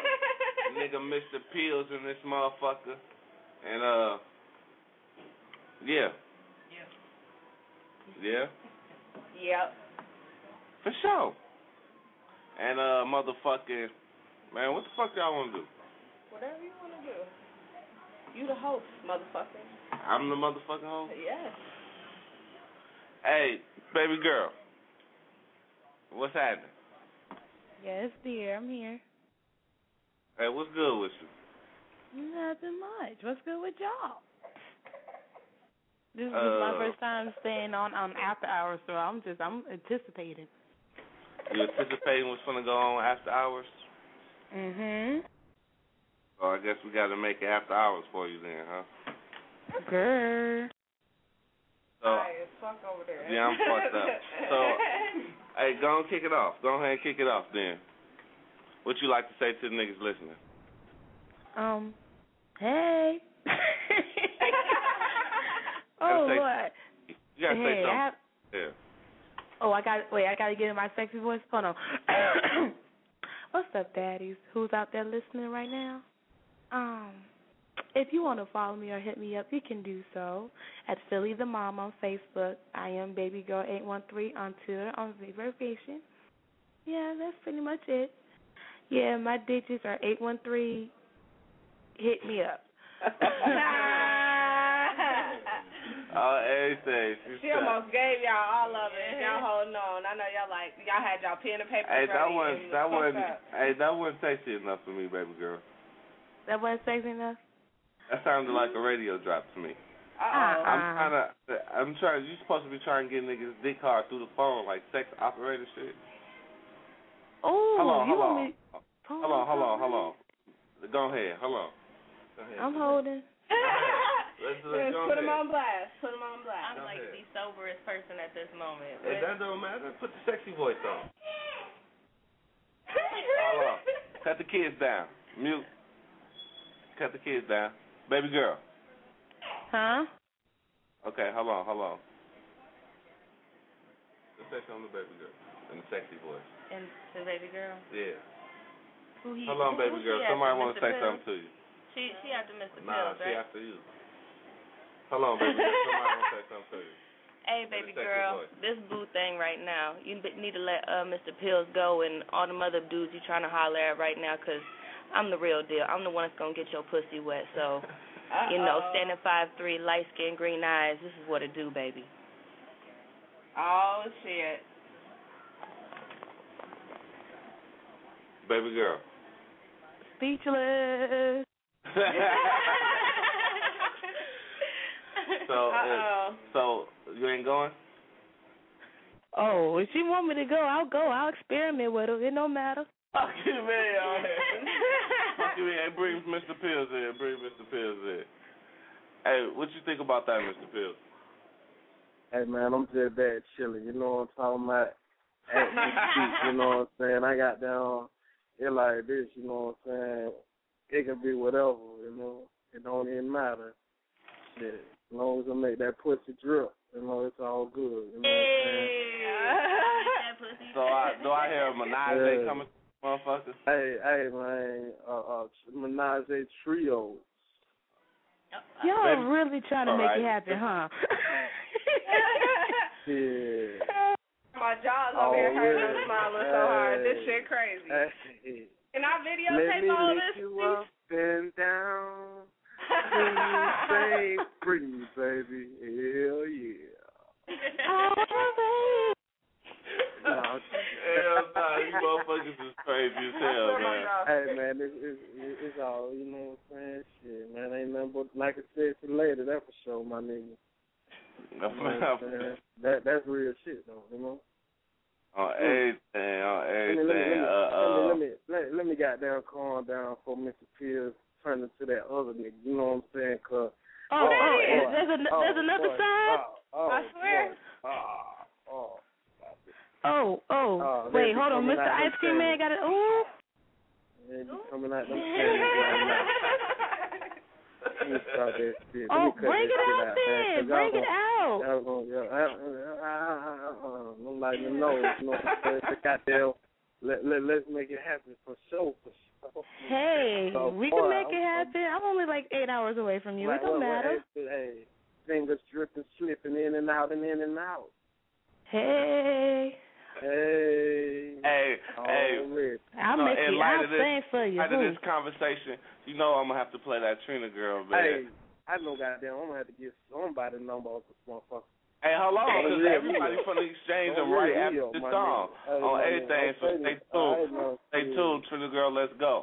uh, nigga Mister Pills in this motherfucker. And, uh, yeah. Yeah. Yeah? Yep. For sure. And, uh, motherfucking, man, what the fuck y'all want to do? Whatever you want to do. You the host, motherfucker. I'm the motherfucking host? Yes. Hey, baby girl. What's happening? Yes, dear, I'm here. Hey, what's good with you? Nothing much. What's good with y'all? This is Uh, my first time staying on on after hours, so I'm just I'm anticipating. You anticipating what's gonna go on after hours? Mhm. So I guess we got to make it after hours for you then, huh? Girl. So, High as fuck over there. yeah, I'm fucked up. So, hey, go and kick it off. Go ahead and kick it off then. What you like to say to the niggas listening? Um. Hey. oh say, Lord. You gotta hey, say something. I have, yeah. Oh, I got. Wait, I gotta get in my sexy voice. Hold on. What's up, daddies? Who's out there listening right now? Um, if you want to follow me or hit me up, you can do so at Philly the Mom on Facebook. I am Baby Girl eight one three on Twitter on Verification. Yeah, that's pretty much it. Yeah, my digits are eight one three. Hit me up. Oh, everything. She almost gave y'all all of it. Y'all holding on. I know y'all like y'all had y'all pen and paper. Hey, that ready wasn't and that fucked wasn't up. hey, that wasn't sexy enough for me, baby girl. That wasn't sexy enough? That sounded like a radio drop to me. Uh-oh. I'm trying to. I'm trying. You supposed to be trying to get niggas dick hard through the phone, like sex operator shit. Oh, hold on, you hold want on, me? hold on, hold on, hold on. Go ahead, hold on. Go ahead. I'm holding. Let's, let's Yes, go put ahead. him on blast. Put him on blast. Go I'm like ahead. the soberest person at this moment. Hey, that don't matter. Put the sexy voice on. Hold on. Cut the kids down. Mute. Cut the kids down. Baby girl. Huh? Okay, hold on, hold on. Let's say something to baby girl in the sexy voice. And to baby girl? Yeah. Who he, Hold on, who, baby who girl. she Somebody after, want to Mister say Pills? something to you. She she after Mister Nah, Pills, she right? after you. Hold on, baby girl. Somebody want to say something to you. Hey, baby sexy girl, voice. this boo thing right now, you b- need to let uh, Mister Pills go and all them other dudes you trying to holler at right now, because I'm the real deal. I'm the one that's going to get your pussy wet. So, you know, standing five three, light skin, green eyes, this is what it do, baby. Oh, shit. Baby girl. Speechless. So, uh, so you ain't going? Oh, if she want me to go, I'll go. I'll experiment with her. It don't matter. Fuck you, man. Fuck you, man. Hey, bring Mister Pills in. Bring Mister Pills in. Hey, what you think about that, Mister Pills? Hey, man, I'm just bad chilling. You know what I'm talking about? At this speech, you know what I'm saying? I got down it like this, you know what I'm saying? It can be whatever, you know? It don't even matter. Yeah. As long as I make that pussy drip, you know, it's all good. You know what I'm saying? So I, do I hear a menage Yeah. coming, motherfuckers? Hey, hey, man, uh, uh, menage a trio. Y'all Baby, really trying to all make right. it happen, huh? Yeah. My jaw's Oh, over here hurting. yeah. I'm smiling so hard. This Hey. shit crazy. Hey. Can I Let videotape me all lick this? you up and down. Please, babe, bring me, baby. Hell yeah. No, Hell nah, you motherfuckers is crazy as hell, man. hey, man, it's, it's, it's all, you know what I'm saying? Shit, man, ain't nothing but, like I said to later, that for sure, my nigga. You know what I'm saying? that, that's real shit, though, you know? On everything, on Let me, everything. let me, let me, uh, uh, let me, let me, let me goddamn calm down for Mister Pierce turning to that other nigga, you know what I'm saying? Cause, Oh, oh, boy, there's, a, oh, there's another boy, side? Oh, oh, I swear. boy, oh, oh. Oh, oh, Oh, wait, they be hold on. coming Mister out Ice them Cream Man things. got it. Ooh. They be coming out them things right now. Let me stop that shit. Let Oh, me cut bring that it shit out out, then. man, 'cause Bring y'all it gonna- out. Y'all gonna, yeah, I, I, I, I, I'm like the nose, you know what I'm saying? They got there. Let, let, let's make it happen for sure, for sure. Hey, So, we boy, can make I'm- it happen. I'm only like eight hours away from you. Like, It don't what- what- matter. Hey, fingers dripping, slipping in and out and in and out. Hey. Hey. Hey, hey. I'll no, make in you, light I'll of this, sing for you. Out of Who? this conversation, you know I'm going to have to play that Trina girl, man. Hey, I know goddamn, I'm going to have to get somebody the number of this motherfucker. Hey, hold on, because Hey, everybody real. from the exchange Oh, them right real, after real, the my song nigga. Hey, on my everything, nigga. so Okay, stay then. tuned. All right, man. Stay tuned, Trina girl, let's go.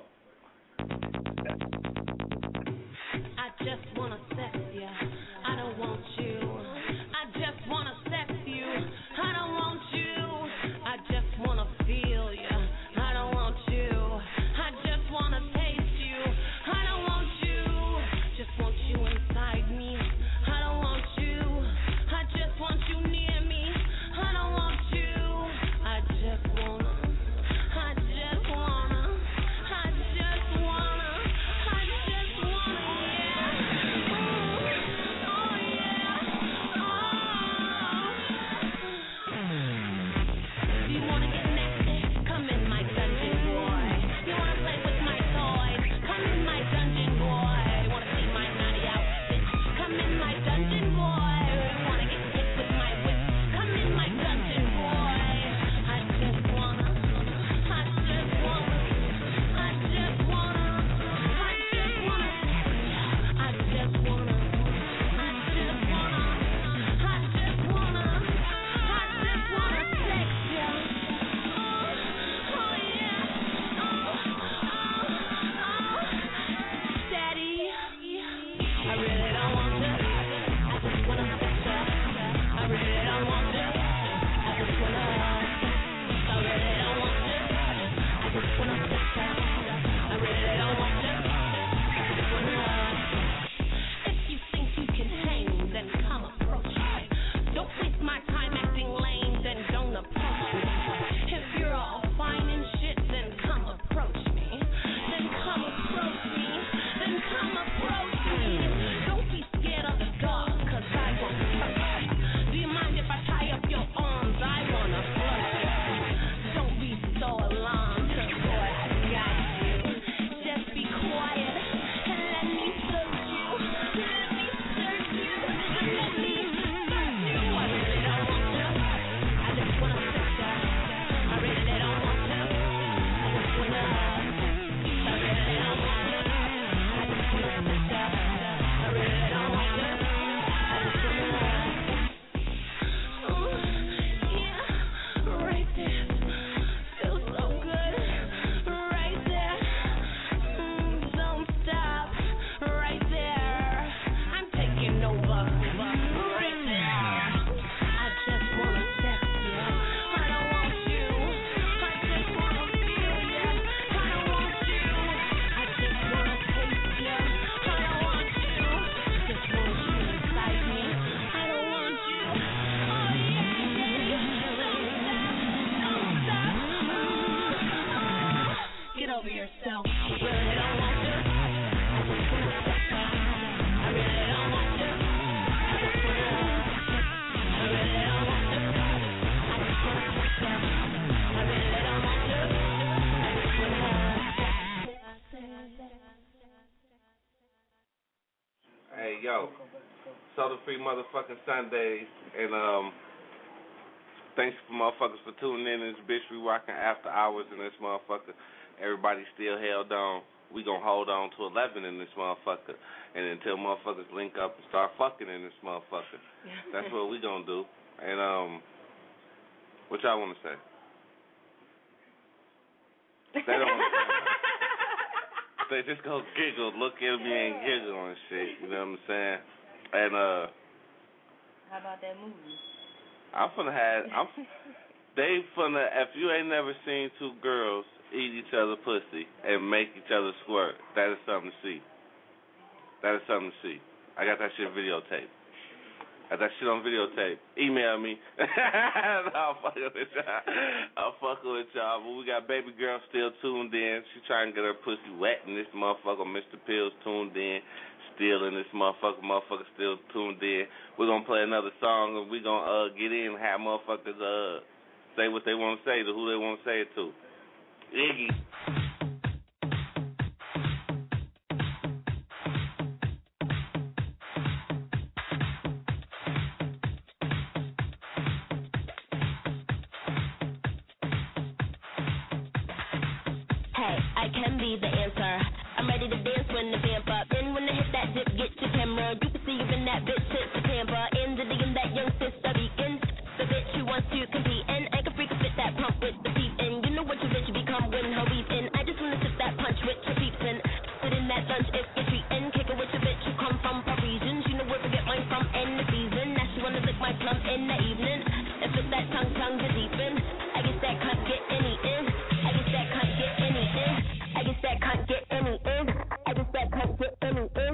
I just wanna sex you. I don't want you. I just wanna sex you. I don't want you. I just wanna feel you. I don't want you. I just wanna taste you. I don't want you. Just want you inside me. I don't want you. I just want you near me. I don't want you. I just wanna. I just wanna. I just wanna. I just wanna. Do you wanna get nasty? Come in my dungeon, boy. You wanna play with my toys? Come in my dungeon, boy. Wanna see my naughty outfit? Come in my dungeon, boy. Wanna get hit with my whip? Come in my dungeon, boy. I just wanna. I just wanna. I just wanna. I just wanna. I just wanna. I just wanna. I just wanna. I just wanna sex ya. Oh yeah. Daddy, I really don't want to. I just wanna sex ya. I really don't want to. I just wanna. I really don't want to. I just wanna sex ya. I really don't want to. I just wanna. If you think you can hang, then come approach me. Don't waste my time acting lame, then don't approach me. If you're all fine and shit, then come approach me. Then come approach me. Then come approach me. Don't be scared of the dark, cause I won't hurt you. Do you mind if I tie up your arms? I wanna flirt you. Don't be so alarmed, cause boy, I got you. Just be quiet and let me search you. Let me search you. Let me search you. I really don't want to. I just wanna sex ya. I really don't want to. I just wanna. I really don't want to. I just wanna sex ya. I really don't want to. I just wanna. Oh, yeah, right there. Feels so good, right there. Mm, don't stop, right there. I'm taking over, right there. I just wanna sex you. I don't want you. I just wanna feel you. I don't want you. I just wanna taste you. I don't want you. Just want you inside me. I don't want you. Oh yeah. Don't stop. Get over yourself. I really don't want to. I just wanna sex you. I really don't want to. I just wanna. I really don't want to. I just wanna sex you. I really don't want to. I just wanna. Hey, yo. Soda Free motherfucking Sundays. And, um, thanks for motherfuckers for tuning in. This bitch, we rocking after hours in this motherfucker. Everybody still held on. We gonna hold on to eleven in this motherfucker. And until motherfuckers link up and start fucking in this motherfucker. That's what we gonna do. And, um, what y'all wanna say? They don't wanna say. They just go giggle, look at me and giggle and shit. You know what I'm saying? And, uh, How about that movie? I'm finna have, I'm, they finna, if you ain't never seen two girls eat each other pussy and make each other squirt, that is something to see. That is something to see. I got that shit videotaped. I got that shit on videotape. Email me. I'll fuck with y'all. I'll fuck with y'all. But we got baby girl still tuned in. She trying to get her pussy wet in this motherfucker. Mister Pills tuned in. Still in this motherfucker. Motherfucker still tuned in. We're going to play another song and we're going to uh, get in and have motherfuckers uh, say what they want to say to who they want to say it to. Iggy. Hey, I can be the answer. I'm ready to dance when the vamp up. And when I hit that dip, get your camera. You can see you in that bitch, hit the Tampa. In the in that young sister beacon. The bitch who wants to compete. And I can freak fit that pump with the feet. And you know what your bitch become when her weave in. I just wanna sip that punch with your peeps in. Sit in that lunch if you're treating. Kick it with your bitch who come from Parisians. You know where to get mine from in the season. Now she wanna lick my plum in the evening. If it's that tongue, tongue to deepen. I guess that cunt get any in. I guess that cunt get any in. I guess that cunt get any in. I guess that cunt get any in.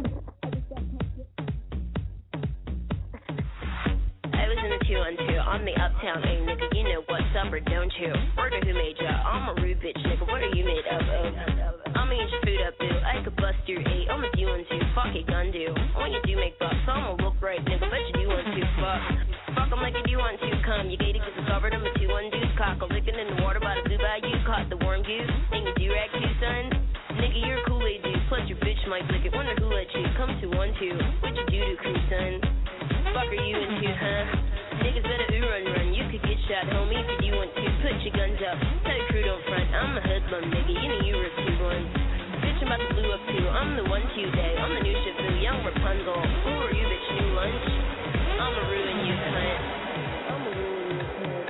I was in the two on two on the uptown, hey nigga, you know what's up or don't you? Murder who made ya? I'm a rude bitch, nigga. What are you made up of? I'ma eat your food up, boo. I could bust your eight. I'm a do one two. Fuck it, gun do. When you do make bucks, I'ma look right, nigga. Bet you do want to fuck. Fuck 'em like you do want to come. You gated 'cause it's covered. I'm a two one deuce cock. I'm licking in the water by the blue bayou. Caught the warm goose. And you do rag too, son. Nigga, you're a Kool-Aid dude. Plus your bitch might lick it. Wonder who let you come to one two. What you do to crew, son? Fuck are you into, huh? Niggas better ooh run run. You could get shot, homie, if you do want to. Put your guns up. Tell your crew don't front. I'm a hoodlum, nigga. You know you were two ones. Bitch, I'm about to blue up too. I'm the one Tuesday. I'm the new Shifu, young Rapunzel. Who are you, bitch? New lunch? I'ma ruin you, cunt. I'ma ruin you, cunt.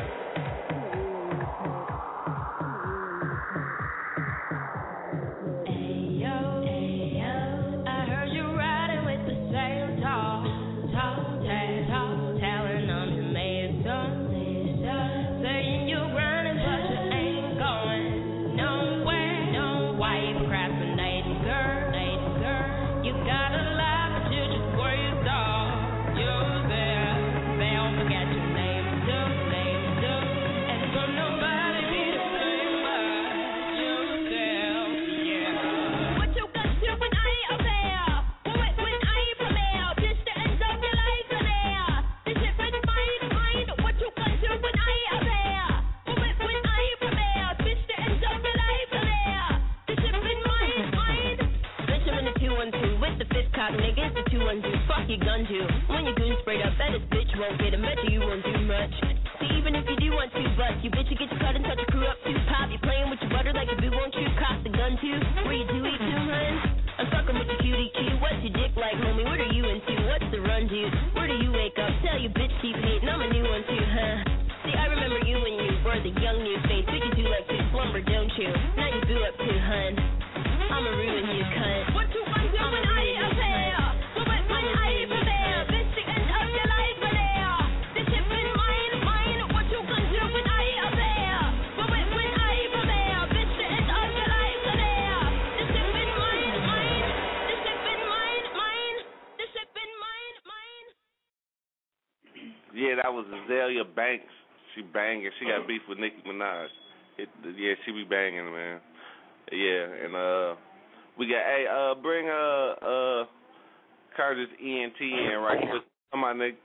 Ayo, ayo. I heard you riding with the same tall, tall, tall, tall, talent on your mason. Saying you're grinding, but you ain't going nowhere. No, why you procrastinating, girl? Girl, you got a lot, but you just waste all yourself. They don't forget your name, too, name, too. And so nobody be the same but yourself, yeah. What you gonna do when I ain't up there? What when I ain't from there? Bitch, the end of your life in there. This shit been mine, mine. What you gonna do when I ain't up there? What when I ain't from there? Bitch, the end of your life in there. This shit been mine, mine. Bitch, I'm in the two one two with the fifth cock, nigga. It's the two one two. Fuck your gun too. When you goon sprayed up, bet this bitch won't get him. Bet you you won't do much. See, even if you do want to bust, you bitch, you get your cut and touch your crew up too. Pop, you playing with your butter like a boo, won't you? Cock the gun too. Where you do eat too, hun? I'm fucking with your cutie cue. What's your dick like, homie? What are you into? What's the run, dude? Where do you wake up? Tell your bitch keep hating. I'm a new one too, huh? See, I remember you when you were the young new face. Bitches do like to slumber, don't you? Now you boo up too, hun. I'ma ruin you, cunt. What you gonna do when I ain't up there? What when I ain't from there? Bitch, the end of your life in there. This shit been mine, mine. What you gonna do when I ain't up there? What when I ain't from there? Bitch, the end of your life in there. This shit been mine, mine. This shit been mine, mine. This shit been mine, mine. Yeah, that was Azalea Banks. She banging. She got beef with Nicki Minaj. It, yeah, she be banging, man. Yeah, and uh, we got hey, uh, bring uh uh Curtis E N T in right quick. Come on, nigga.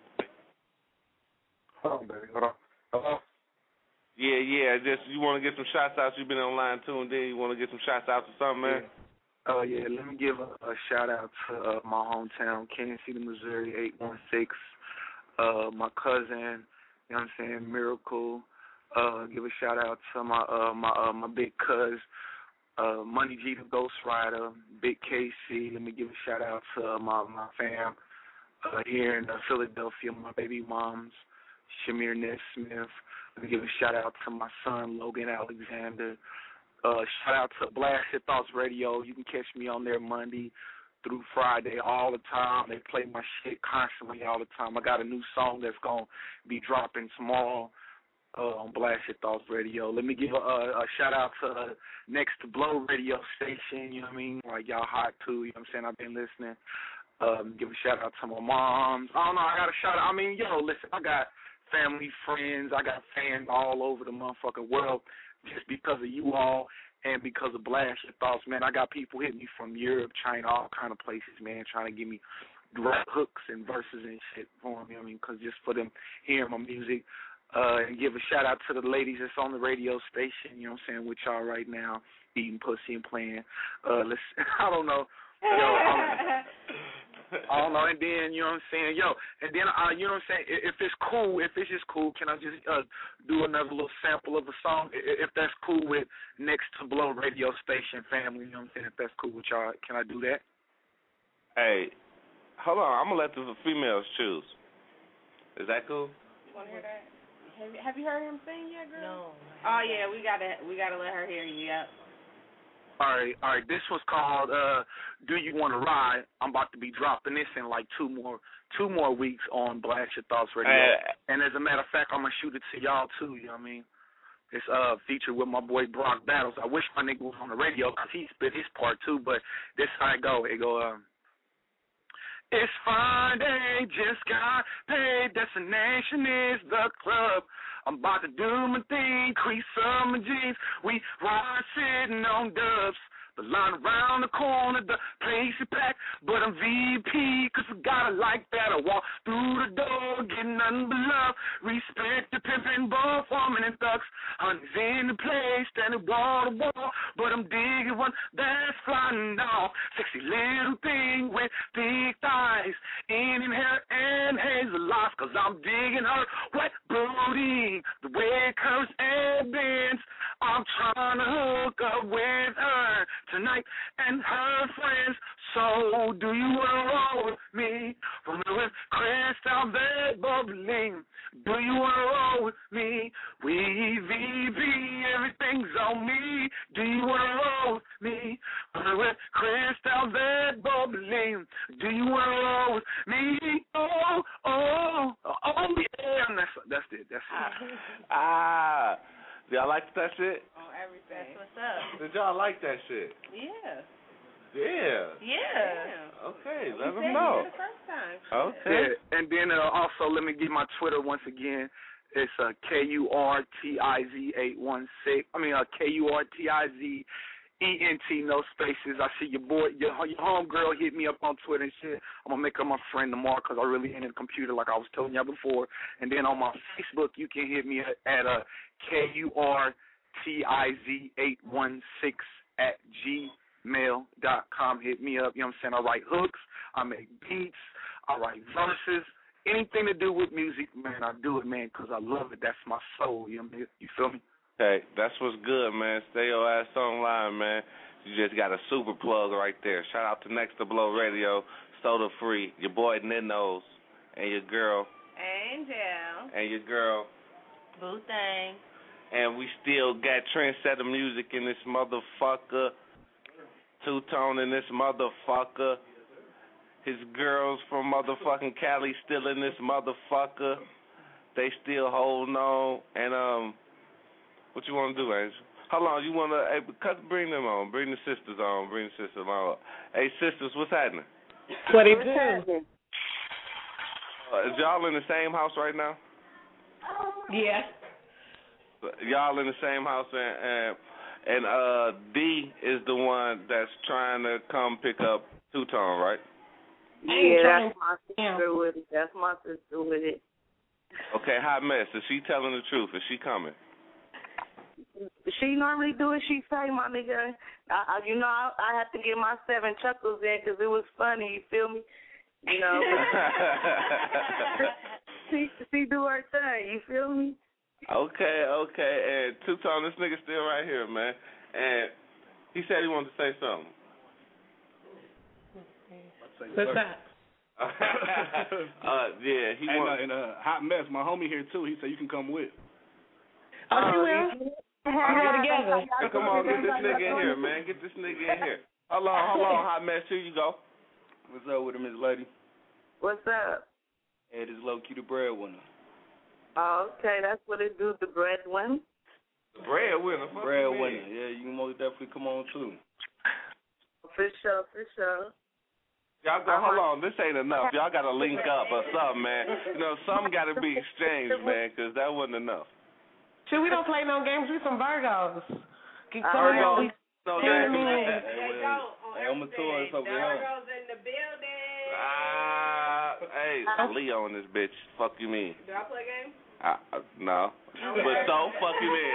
Hold on, baby. Hold on. Hello? Yeah, yeah. Just you want to get some shots out? You've been online tuned in. You want to get some shots out to something, man? Oh, uh, yeah. Let me give a, a shout out to uh, my hometown, Kansas City, Missouri, eight one six. Uh, my cousin, you know what I'm saying, Miracle. Uh, give a shout out to my uh my uh my big cuz, uh Money G the Ghost Rider, Big K C. Let me give a shout out to uh, my my fam uh, here in uh, Philadelphia, my baby moms, Shamir Nesmith. Let me give a shout out to my son Logan Alexander. Uh, shout out to Blasted Thoughts Radio. You can catch me on there Monday through Friday all the time. They play my shit constantly all the time. I got a new song that's gonna be dropping tomorrow. Uh, on Blasted Thoughts Radio. Let me give a, a, a shout out to uh, Next to Blow radio station, you know what I mean? Like, y'all hot too, you know what I'm saying? I've been listening. Um, give a shout out to my moms. I don't know, I got a shout out. I mean, yo, listen, I got family, friends, I got fans all over the motherfucking world just because of you all and because of Blasted Thoughts, man. I got people hitting me from Europe, China, all kind of places, man, trying to give me rap hooks and verses and shit for them, you know what I mean? Because just for them hearing my music. Uh, and give a shout out to the ladies that's on the radio station, you know what I'm saying, with y'all right now, eating pussy and playing. Uh, let's, I don't know. Yo, I'm, I don't know, and then, you know what I'm saying, yo, and then, uh, you know what I'm saying, if it's cool, if it's just cool, can I just uh, do another little sample of a song? If that's cool with Next to Blow radio station family, you know what I'm saying, if that's cool with y'all, can I do that? Hey, hold on, I'm going to let the females choose. Is that cool? You want to hear that? Have you, have you heard him sing yet, girl? No. Oh, yeah, we got to we gotta let her hear you, yep. All right, all right. This was called uh, "Do You Want to Ride." I'm about to be dropping this in like two more two more weeks on Blast Your Thoughts Radio. Uh, and as a matter of fact, I'm gonna shoot it to y'all too. You know what I mean? It's uh featured with my boy Brock Battles. I wish my nigga was on the radio because he spit his part too. But this how it go. It go. Um, It's Friday, just got paid. Destination is the club. I'm about to do my thing, crease some jeans. We ride sitting on dubs. The line around the corner, the place is packed, but I'm V I P, cause I got it like that. I walk through the door, getting nothing but love. Respect the pimpin', ball forming and thugs. Honey's in the place, standing wall to wall, but I'm digging one that's flying off. Sexy little thing with big thighs, Indian hair and hazel locks, cause I'm digging her wet booty, the way it curves and bends. I'm trying to hook up with her tonight and her friends. So do you want to roll with me? Rolling with crystal that bubbling. Do you want to roll with me? We V V, everything's on me. Do you want to roll with me? Rolling with crystal that bubbling. Do you want to roll with me? Oh, oh, oh, yeah. That's, that's it, that's it. Ah. Y'all like that shit? On everything. That's what's up. Did y'all like that shit? Yeah. Yeah. Yeah. Okay, You let them said know. you the first time. Okay. Yeah, and then uh, also let me give my Twitter once again. It's uh, K U R T I Z eight one six. I mean uh, K U R T I Z E N T, no spaces. I see your boy, your, your homegirl hit me up on Twitter and shit. I'm going to make her my friend tomorrow because I really ain't in the computer like I was telling y'all before. And then on my Facebook, you can hit me at, at uh, K U R T I Z eight one six at gmail dot com. Hit me up. You know what I'm saying? I write hooks. I make beats. I write verses. Anything to do with music, man, I do it, man, because I love it. That's my soul. You know what I mean? You feel me? Hey, that's what's good, man. Stay your ass online, man. You just got a super plug right there. Shout out to Next to Blow Radio, Soda Free, your boy Ninnos, and your girl. Angel. And your girl. Boo thing. And we still got trendsetter music in this motherfucker. Two-tone in this motherfucker. His girls from motherfucking Cali still in this motherfucker. They still holding on. And, um... what you want to do, Angel? Hold on, you want to, hey, cut, bring them on. Bring the sisters on. Bring the sisters on. Hey, sisters, what's happening? What it do? Uh, is y'all in the same house right now? Yeah. Y'all in the same house, and, and, and uh, D is the one that's trying to come pick up Two-Tone, right? Yeah, that's my sister with it. That's my sister with it. Okay, Hot Mess, is she telling the truth? Is she coming? She normally do what she say, my nigga. I, I, you know, I, I have to get my seven chuckles in because it was funny. You feel me? You know. she she do her thing. You feel me? Okay, okay. And Two-Tone, this nigga still right here, man. And he said he wanted to say something. What's that? uh, yeah, he and, wants. uh, and uh, Hot Mess, my homie here too. He said you can come with. Oh, she will. We go together. Hey, come on, get this nigga in here, man. Get this nigga in here. Hold on, hold on, Hot Mess. Here you go. What's up with him, Miss Lady? What's up? Hey, this is low key the breadwinner. Oh, okay, that's what it do. The breadwinner. Breadwinner. Breadwinner. Yeah, you can most definitely come on too. For sure, for sure. Y'all go, hold on, this ain't enough. Y'all got to link up or something, man. You know, something got to be exchanged, man, because that wasn't enough. Shit, we don't play no games. We some Virgos. Keep coming on. Virgos. No games. Hey, I'm a tourist over here. Virgos in the building. Ah, hey, Leo in this bitch. Fuck you mean? Do I play games? Uh, uh, no. But so, fuck you mean?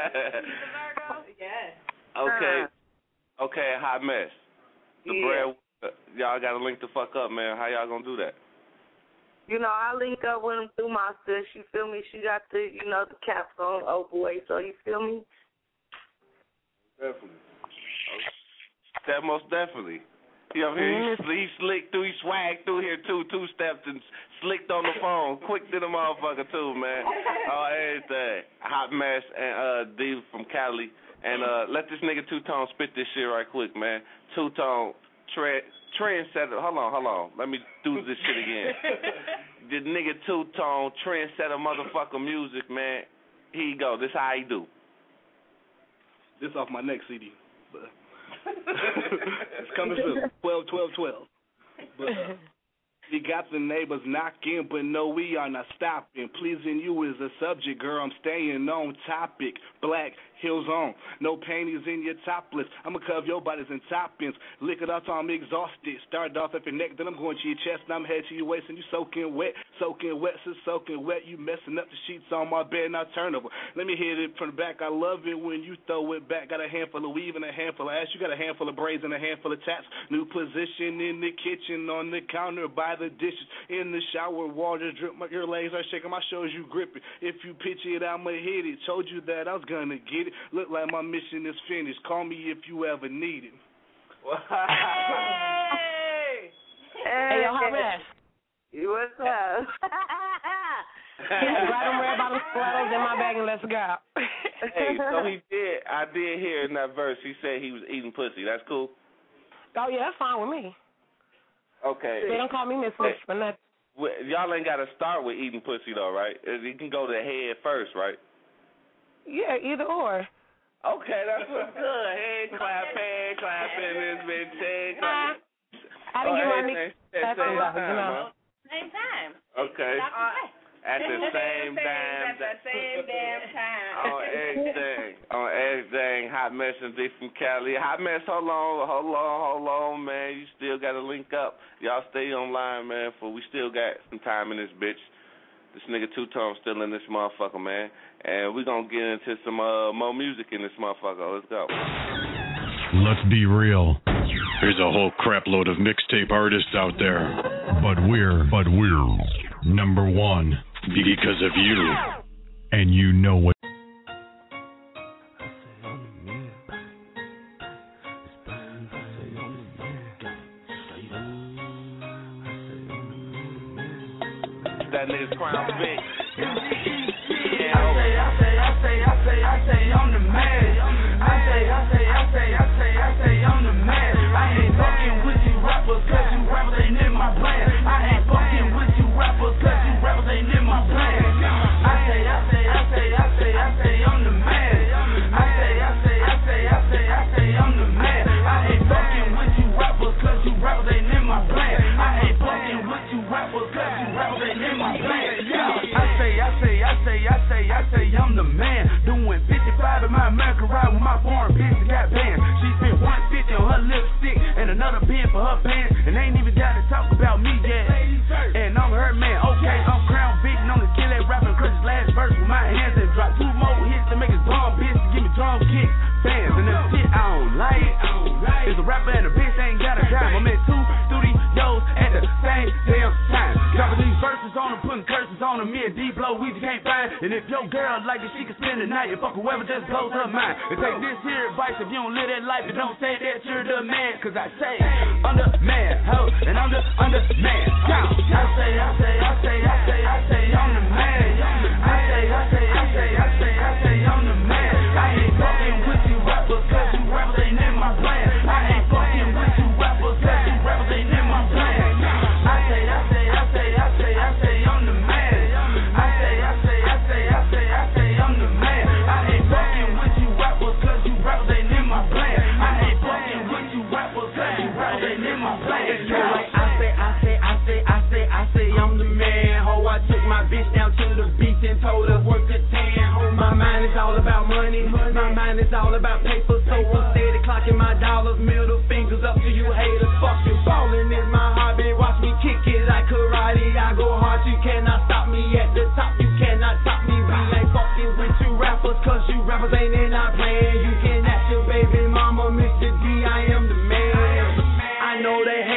Yes. Okay. Okay, Hot Mess. The Yeah. bread Uh, y'all got to link the fuck up, man. How y'all gonna do that? You know, I link up with him through my sis. You feel me? She got the, you know, the caps on, oh boy. So you feel me? Definitely. That most definitely. He over here, he, he slicked through, he swagged through here too, two steps and slicked on the phone, quick to the motherfucker too, man. Oh, everything. Hot Mess and uh, D from Cali. And uh, let this nigga Two-Tone spit this shit right quick, man. Two-Tone, tre- trendsetter. Hold on, hold on. Let me do this shit again. The nigga Two-Tone, trendsetter motherfucker music, man. Here you go. This how he do. This off my next C D. But it's coming soon. twelve, twelve, twelve. But uh, we got the neighbors knocking, but no, we are not stopping. Pleasing you is a subject, girl. I'm staying on topic. Black heels on, no panties in your topless. I'ma cover your bodies in toppings. Lick it up till I'm exhausted. Start off at your neck, then I'm going to your chest, and I'm head to your waist, and you soaking wet, soaking wet, so soaking wet. You messing up the sheets on my bed, not turn over. Let me hit it from the back. I love it when you throw it back. Got a handful of weave and a handful of ass. You got a handful of braids and a handful of tats. New position in the kitchen, on the counter, by the dishes, in the shower, water drip. My, your legs are shaking, my shoulders you gripping. If you pitch it, I'ma hit it. Told you that I was gonna get it. Look like my mission is finished. Call me if you ever need it. Hey! Hey, yo, Hot Mess. What's up? Grab them red bottom sweaters in my bag and let's go. Hey, so he did. I did hear in that verse. He said he was eating pussy. That's cool. Oh yeah, that's fine with me. Okay. They don't call me Miss Pussy for nothing. Well, y'all ain't got to start with eating pussy though, right? You can go to the head first, right? Yeah, either or. Okay, that's what's good. Head clap, head clapping, this bitch, head clap. I didn't get my mix. At the same time, you know. huh? Same time. Okay. At the same time. At the same damn time. On everything. On everything. Hot Mess and D from Cali. Hot Mess, hold on, hold on, hold on, man. You still got to link up. Y'all stay online, man, for we still got some time in this bitch. This nigga Two-Tone still in this motherfucker, man. And we going to get into some uh, more music in this motherfucker. Let's go. Let's be real. There's a whole crap load of mixtape artists out there. But we're, but we're number one because of you. And you know what. That nigga's Crown Vic. I say, I say, I say, I say, I say, I'm the man. I say, I say, I say, I say, I say, I'm the man. I ain't fucking with you rappers, cause you rappers ain't in my plan. I ain't fucking with you rappers, cause you rappers ain't in my plan. I say, I say, I say, I say, I say, I'm the man. I say, I say, I say, I say, I say, I'm the man. I ain't fucking with you rappers, cause you rappers ain't in my plan. I ain't fucking with you rappers, cause you rappers ain't in my plan. I say, I say, I say, I say, I say, I'm the man. Doing fifty-five in my American ride with my foreign bitch that got banned. She spent one fifty on her lipstick and another pen for her pants. And they ain't even got to talk about me yet. And I'm her man. Okay, I'm Crown Vic, known to kill that rapper. Cause his last verse with my hands and drop two more hits to make his bomb bitch to give me drum kicks, fans, and that shit I don't like. It's a rapper and a bitch ain't got a dime. I'm in two studios at the same damn time. Dropping these verses on them, putting curses on them. Me and D-Blow, we just can't find. And if your girl like it, she can spend the night and fuck whoever just blows her mind. And take this here advice, if you don't live that life, and don't say that you're the man. Cause I say, I'm the man, ho, and I'm the under man. Count. I say, I say, I say, I say, I say, I'm the man. I say, I say, I say, I say, I say, I'm the man. I ain't fucking with you rappers, cause you rappers ain't in my plan. I ain't fucking with you rappers, cause you rappers ain't in my plan. I say, I say, I say, I say, I say, I'm the man. I say, I say, I say, I say, I say, I'm the man. I ain't fucking with you rappers, cause you rappers ain't in my plan. I ain't fucking with you rappers, cause you rappers ain't in my plan. So like I say, I say, I say, I say, I say, I'm the man. Ho, I took my bitch down to the beach and told her work the tan. Ho, my mind is all about money. My mind is all about paper. So I'm steady clocking my dollars. Middle fingers up to you haters. Fuck you, ballin' is my hobby. Watch me kick it like karate. I go hard, you cannot stop me at the top. You cannot stop me. We ain't fucking with you rappers, cause you rappers ain't in our plan. You can ask your baby mama, Mister D, I am the man. I know they hate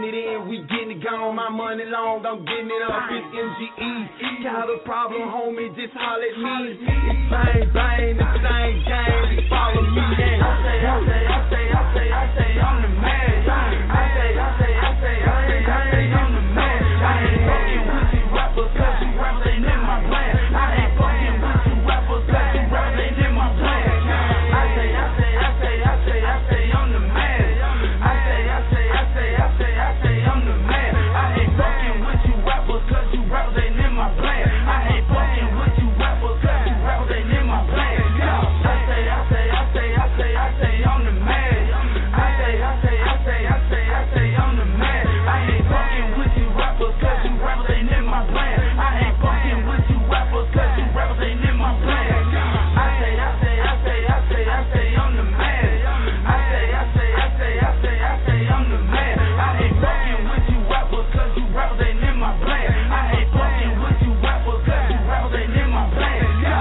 it in, we getting it gone. My money long, I'm getting it up. It's M G E. Got a problem, homie, just holler at me. It's bang, bang, the same game. Follow me, yeah. I say, I say, I say, I say, I say, I'm the man. I say, I say, I say, I say, I say, I'm the man. I ain't fucking with you rappers, cause you rappers ain't in my plan. I ain't fucking with you rappers, cause you rappers ain't in my plan. I say, I say, I say, I say, I say, I'm the man. I say, I say, I say, I say, I say, I'm the man. I ain't fucking with you rappers, cause you rappers ain't in my plan. I ain't fucking with you rappers, cause you rappers ain't in my plan. I say, I say, I say, I say, I say, I'm the man. I say, I say, I say, I say, I say, I'm the man. I ain't fucking with you rappers, cause you rappers ain't in my plan. I ain't fucking with you rappers, cause you rappers ain't in my plan. I say, I say, I say, I say, I say, I'm the man. I say, I say, I say, I say, I say, I'm the man. I ain't fucking with you rappers, cause you rappers ain't in my plan. I ain't fucking with you rappers, cause you rappers ain't in my plan.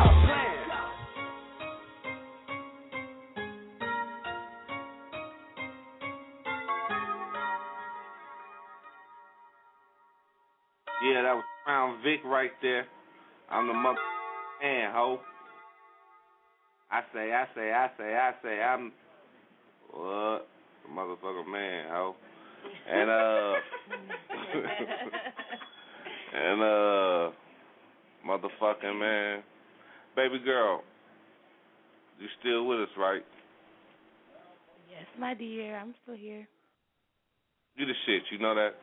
Yeah, that was Crown Vic right there. I'm the mother man, ho. I say, I say, I say, I say, I'm what? The motherfucker man, ho. And uh and uh motherfucking man. Baby girl, you still with us, right? Yes, my dear, I'm still here. You the shit, you know that?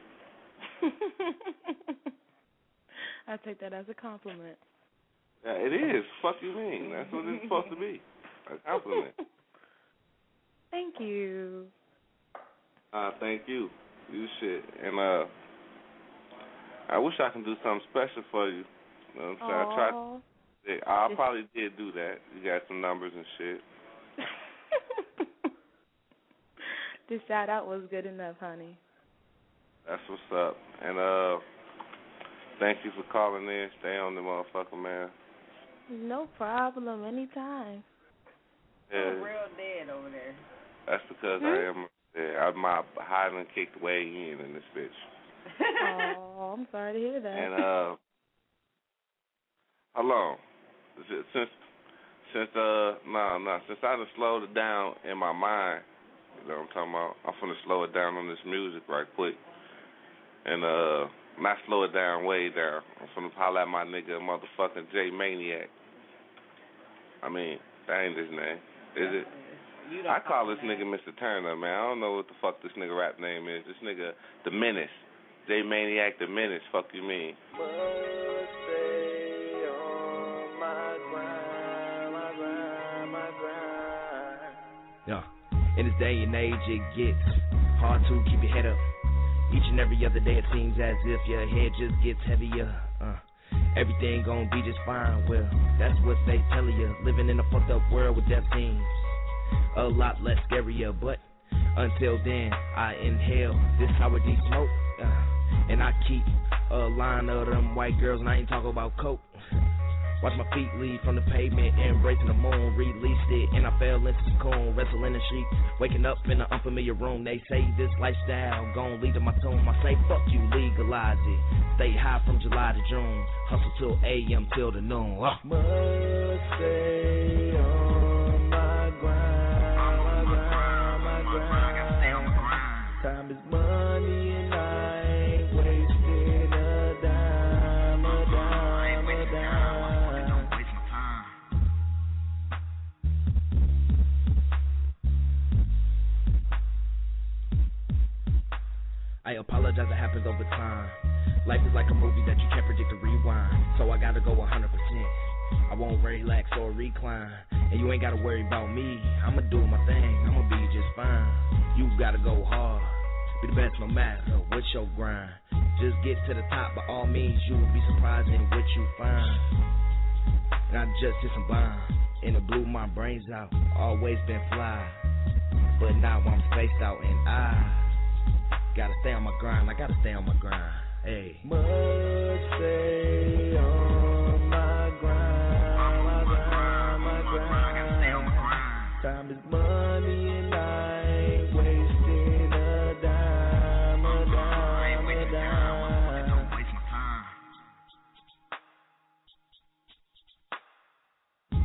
I take that as a compliment. Yeah, it is. Fuck you mean? That's what it's supposed to be. A compliment. Thank you. Uh, thank you. You the shit. And uh I wish I can do something special for you. You know what I'm saying? I tried to, I probably did do that. You got some numbers and shit. The shout out was good enough, honey. That's what's up. And uh thank you for calling in. Stay on the motherfucker, man. No problem. Anytime. Yeah. You're real dead over there. That's because Hmm? I am yeah, I'm my hiding and kicked way in in this bitch. Oh, I'm sorry to hear that. And uh how long? Since since uh nah nah since I done slowed it down in my mind, you know what I'm talking about, I'm finna slow it down on this music right quick. And uh not slow it down way down. I'm finna holler at my nigga motherfucking J Maniac. I mean, that ain't his name, is it? I call this nigga Mister Turner, man. I don't know what the fuck this nigga rap name is. This nigga the Menace. J Maniac the Menace, fuck you mean. Yeah, in this day and age it gets hard to keep your head up. Each and every other day it seems as if your head just gets heavier. Uh, everything gon' be just fine. Well, that's what they tell you. Living in a fucked up world with death seems a lot less scarier. But until then, I inhale this sour deep smoke, uh, and I keep a line of them white girls, and I ain't talking about coke. Watch my feet lead from the pavement, embracing the moon, released it, and I fell into the cocoon, wrestling in the sheets, waking up in an unfamiliar room. They say this lifestyle gon' lead to my tomb. I say fuck you, legalize it. Stay high from July to June, hustle till A M till the noon. Uh. Must stay on my grind, my grind, my grind. Time is money and I ain't wasting a dime, a dime, a dime. I apologize, it happens over time. Life is like a movie that you can't predict or rewind, so I gotta go one hundred percent. I won't relax or recline, and you ain't gotta worry about me. I'ma do my thing, I'ma be just fine. You gotta go hard, be the best no matter what's your grind. Just get to the top, by all means, you will be surprised in what you find. And I just hit some bomb, and it blew my brains out. Always been fly, but now I'm spaced out, and I gotta stay on my grind, I gotta stay on my grind. Hey. Must stay on my grind, my grind, my grind. Time is money and I ain't wasting a dime, a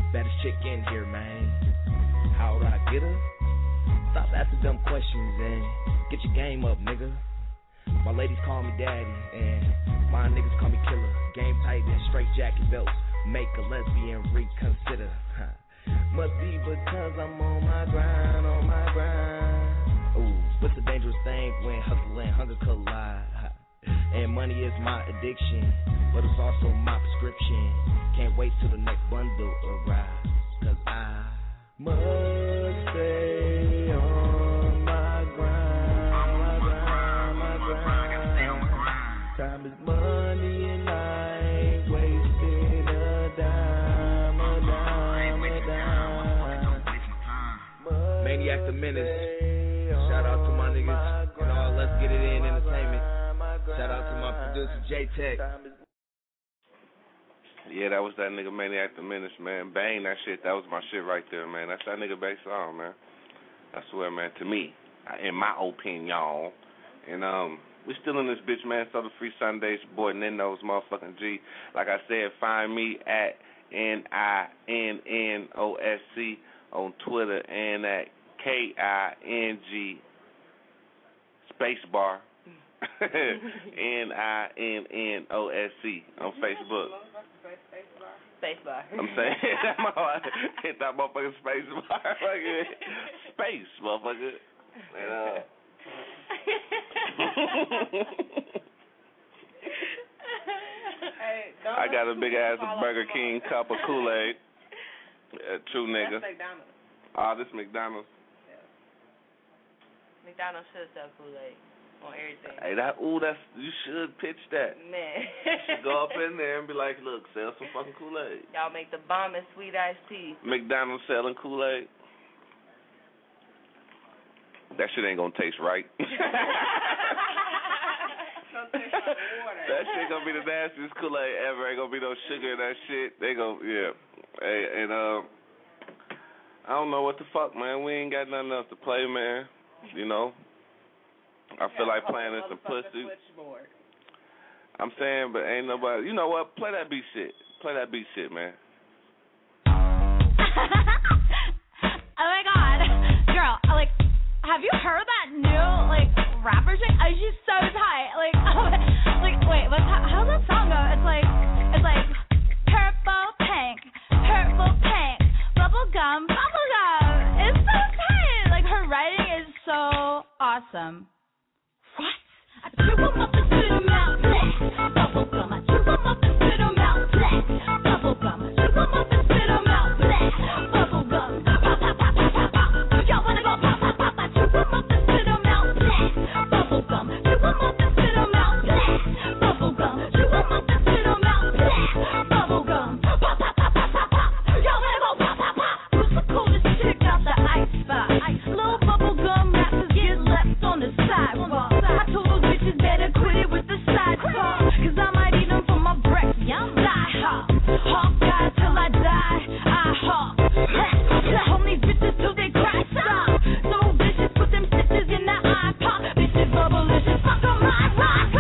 Baddest chick in here, man. How would I get her? Stop asking dumb questions and get your game up, nigga. My ladies call me daddy and my niggas call me killer. Game tight and straight jacket belts make a lesbian reconsider. Must be because I'm on my grind, on my grind. Ooh, what's the dangerous thing when hustle and hunger collide? And money is my addiction, but it's also my prescription. Can't wait till the next bundle arrives, cause I must stay on my grind, my grind, my grind. Time is money and I ain't wasting a dime, a dime, a dime. Maniac the Menace. Shout out to my niggas and all Let's Get It In Entertainment. Shout out to my producer J-Tech. Yeah, that was that nigga Maniac the Menace, man. Bang, that shit, that was my shit right there, man. That's that nigga bass song, man. I swear, man, to me, in my opinion. And um, we still in this bitch, man. So the Free Sundays, boy, Ninno's motherfucking G. Like I said, find me at N I N N O S C on Twitter and at K I N G spacebar. N I N N O S C on Facebook. Spacebar. I'm saying, hit that motherfucking spacebar. Space, motherfucker. And, uh, hey, I got a big ass Burger King cup of Kool-Aid. Uh, true nigga. That's McDonald's. Oh, this McDonald's. Yeah. McDonald's should sell Kool-Aid on everything. Hey, that ooh, that's you should pitch that. Man. You should go up in there and be like, look, sell some fucking Kool-Aid. Y'all make the bombest sweet iced tea. McDonald's selling Kool-Aid. That shit ain't gonna taste right. That shit gonna be the nastiest Kool-Aid ever. Ain't gonna be no sugar in that shit. They gon' yeah. Hey, and um, I don't know what the fuck, man. We ain't got nothing else to play, man. You know. I feel like playing in some pussy. I'm saying, but ain't nobody. You know what? Play that beat shit. Play that beat shit, man. Oh my god, girl! Like, have you heard that new like rapper shit? Oh, she's so tight. Like, oh, like wait, what's how, how's that song go? It's like, it's like purple pink, purple pink, bubble gum, bubble gum. It's so tight. Like her writing is so awesome. What? I chew them up and spit them out black. Bubble gum. I chew them up and spit them out black. Bubble gum. I chew them up and spit them out black. Bubble gum. Pop, pop, pop, pop, pop, pop. Y'all wanna go pop, pop, pop? I chew them up and spit them out black. Bubble gum. Chew them up and spit them out black. Bubble gum. Chew them up and spit them out black. Bubble gum. Pop, pop, pop, pop, pop, pop. Y'all wanna go pop, pop, pop? Who's the coolest chick out the ice spot? Little bubble gum rappers get left on the sidewalk. I told those bitches better quit it with the side talk, cause I might eat them for my breakfast. Die hawk, hawk die till I die. I hawk, the homies bitches till they cry stop. So vicious, put them stitches in the eye pop. Bitches bubblicious, fuck on my rock.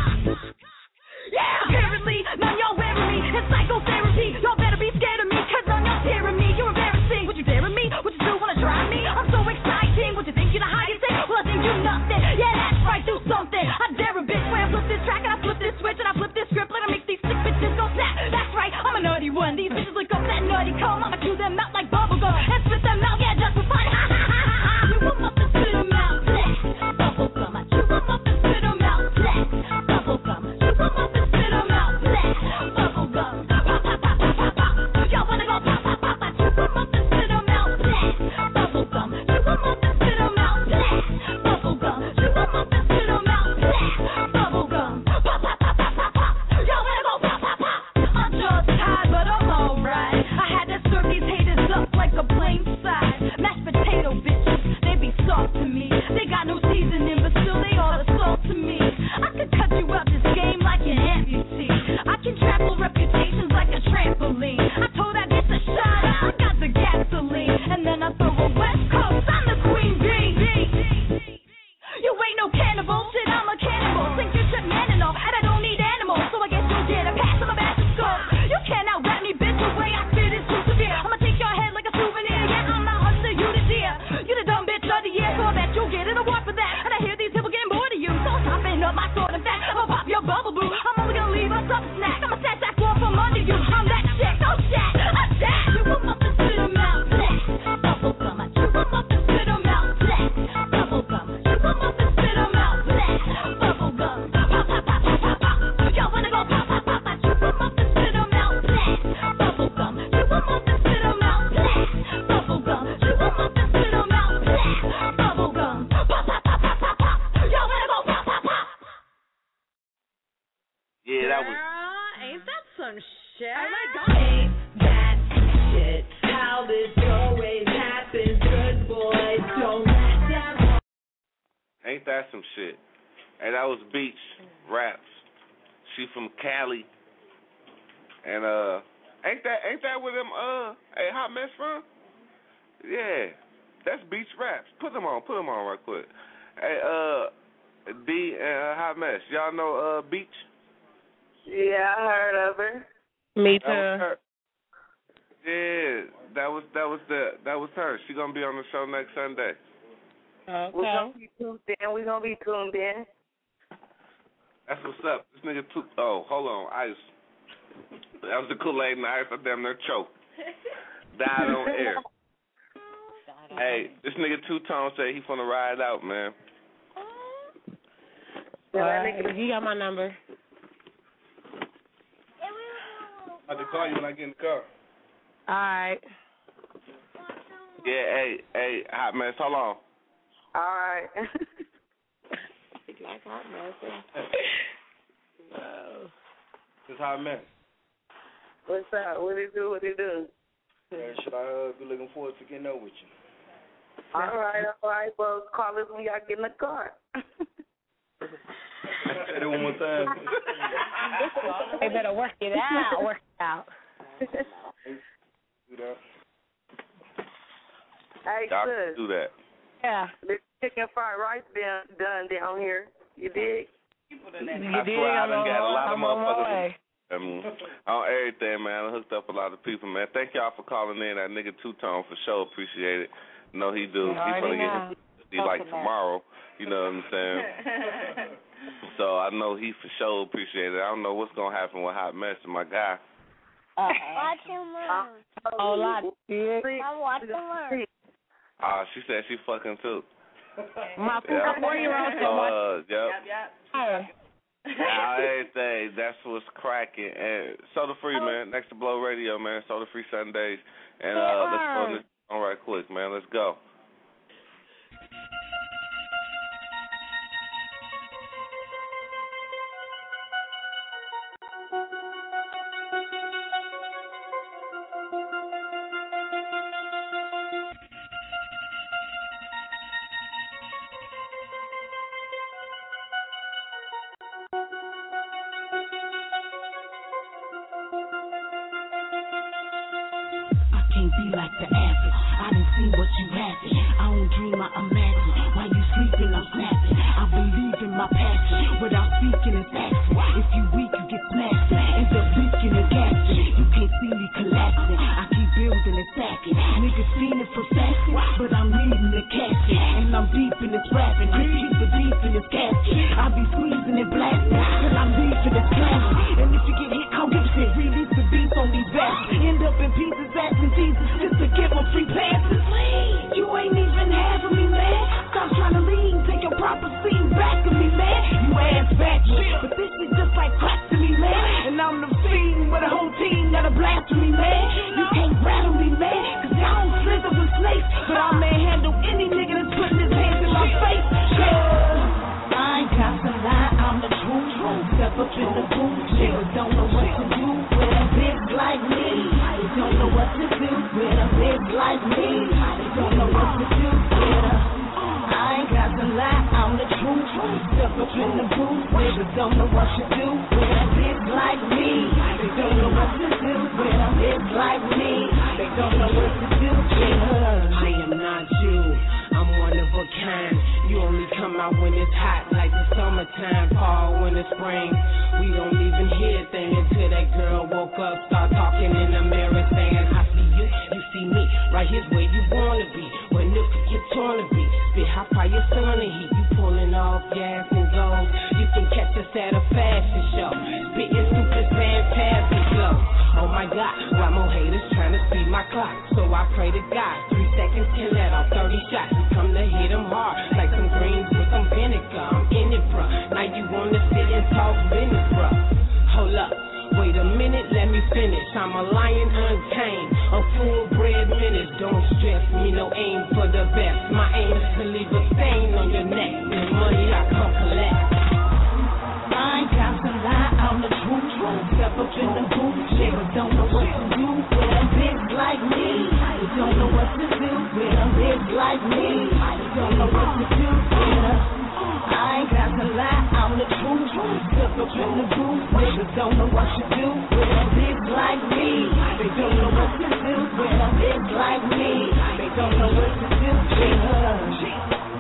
Yeah, apparently none y'all wearing me. It's psychotherapy. Y'all better be scared of me, cause none y'all tearing me. You're embarrassing. Would you dare me? Would you still wanna try me? I'm so exciting. What you think you're the highest thing? Well, I think you nothing. Yeah, that's right, do something. I dare a bitch when I flip this track and I flip this switch and I flip this script and I make these sick bitches go snap. That's right, I'm a naughty one. These bitches look up that nutty comb. I'ma chew them out like bubblegum and spit them out, yeah, just for fun. Chew them up and spit them out black. Bubblegum, I chew them up and spit them out black. Bubblegum, chew them up and spit them out black. Bubblegum, pop, pop, pop, pop, pop, pop. Y'all wanna go pop, pop, pop? I chew them up and spit them out black. Bubblegum, chew them up and spit them out black. Bubblegum, chew them up and spit them out black. Bubblegum, pop, pop, pop, pop, pop, pop. Y'all wanna go pop, pop, pop? I'm just tired, but I'm alright. I had to serve these haters up like a plain side. Ain't that some shit? And that was Beach Raps. She from Cali. And uh ain't that ain't that where them uh hey Hot Mess from? Yeah. That's Beach Raps. Put them on, put them on right quick. Hey, uh D and uh, Hot Mess. Y'all know uh Beach? Yeah, I heard of her. Me That was too. her. Yeah, that was that was the that was her. She gonna be on the show next Sunday. Okay. We're gonna be tuned in. We're gonna be tuned in. That's what's up. This nigga took. Oh, hold on, Ice. That was the Kool-Aid and Ice. I damn near choked. Died on air. Hey, this nigga Two Tone said he finna ride out, man. All right. You got my number. I have to call you when I get in the car. All right. Yeah, hey, hey, Hot Mess, hold on. All right. Like Hot Mess. Wow. This Hot Mess. What's up? What do you do? What do you do? Man, should I uh, be looking forward to getting over with you? All right, all right. Well, call us when y'all get in the car. Say that one more time. They better work it out. Work it out. Do that. Hey, Y'all sis. can do that. Yeah. The chicken fried rice done done down here. You dig? You I dig? swear I I'm done on, got a lot of I'm on my motherfuckers way. um, on everything, man. I hooked up a lot of people, man. Thank y'all for calling in. That nigga Two Tone for sure appreciate it. No, he do. You He's already gonna get know. his pussy like tomorrow. You know what I'm saying? So I know he for sure appreciate it. I don't know what's gonna happen with Hot Mess and my guy. Watch him move. Oh, lot. Yeah. I'm watching her. Uh, she said she fucking too. My Yeah. four-year-old said, watch. Uh, yep. Yep, Hey. Now, everything. That's what's cracking. And Soda Free, man. Next to Blow Radio, man. Soda Free Sundays. And uh, let's go on this on right quick, man. Let's go. Can't be like the average. I done seen what you having. I don't dream, I imagine. While you sleeping, I'm snapping. I believe in my passion. Without speaking, it's action. If you weak, you get smashed. End up leaking and gassing. You can't see me collapsing. I keep building and stacking. Niggas fiending for fashion, but I'm leading the casket. And I'm deep in this rapping. I keep the deep in this casket. I be squeezing and blasting till I'm deep in this class. And if you get hit, I'll give a shit. Release the beats on these bastards. End up in pieces, asking Jesus just to give them free passes. You ain't even half of me, man. Stop trying to lean, take your proper seat back of me, man. You ass back, but this is just like crack to me, man. And I'm the fiend with a whole team that a blast to me, man. You can't rattle me, man, cause y'all don't slither with snakes. But I may handle any nigga that's putting his hands in my face. Yeah. I ain't got to lie, I'm the truth. Step up in the booth, niggas don't know what to do with a bitch like me. They don't know what to do with a bitch like me. They don't know what to do with a. I ain't got to lie, I'm the truth. Step up in the booth, niggas don't know what to do with a bitch like me. They don't know what to do with a bitch like me. They don't know what to do with her. I am not you, I'm one of a kind. You only come out when it's hot, like the summertime, fall, winter, spring. We don't even hear a thing until that girl woke up, start talking in the mirror, saying, I see you, you see me, right here's where you wanna be, where niggas get torn to be. Spit hot fire, sun and heat, you pulling off gas and gold. You can catch us at a fashion show, spitting stupid, fantastic flow. Oh my God, why more haters trying to speed my clock? So I pray to God, three seconds can let off thirty shots. We come to hit them hard, like some greens with some vinegar. I'm in it, bruh. Now you wanna sit and talk business, bruh. Hold up, wait a minute, let me finish. I'm a lion untamed, a full-bred menace. Don't stress me, no aim for the best. My aim is to leave a stain on your neck. The money I come collect. I ain't got to lie, I'm the truth. Step up in the booth, niggas don't know what to do with a bitch like me. They don't know what to do with a bitch like me. They don't know what to do with a. booth. Stuck up in the booth, niggas don't know what to do. With a bitch like me, they don't know what to do. With a bitch like me, they don't know what to do. With her.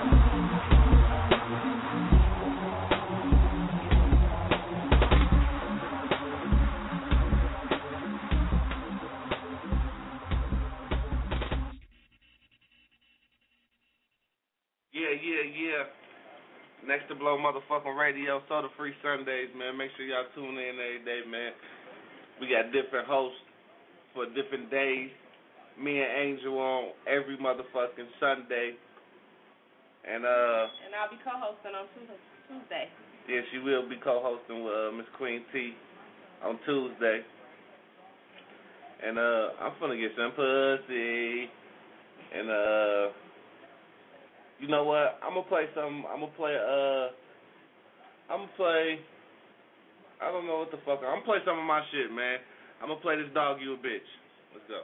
Yeah, yeah, yeah. Next to Blow motherfucking radio, Soda Free Sundays, man. Make sure y'all tune in every day, man. We got different hosts for different days. Me and Angel on every motherfucking Sunday. And uh And I'll be co-hosting on Tuesday. Yeah, she will be co-hosting with uh, Miss Queen T on Tuesday. And uh I'm finna get some pussy. And uh you know what? I'm gonna play some. I'm gonna play. Uh, I'm gonna play. I don't know what the fuck. I'm gonna play some of my shit, man. I'm gonna play this dog you a bitch. Let's go.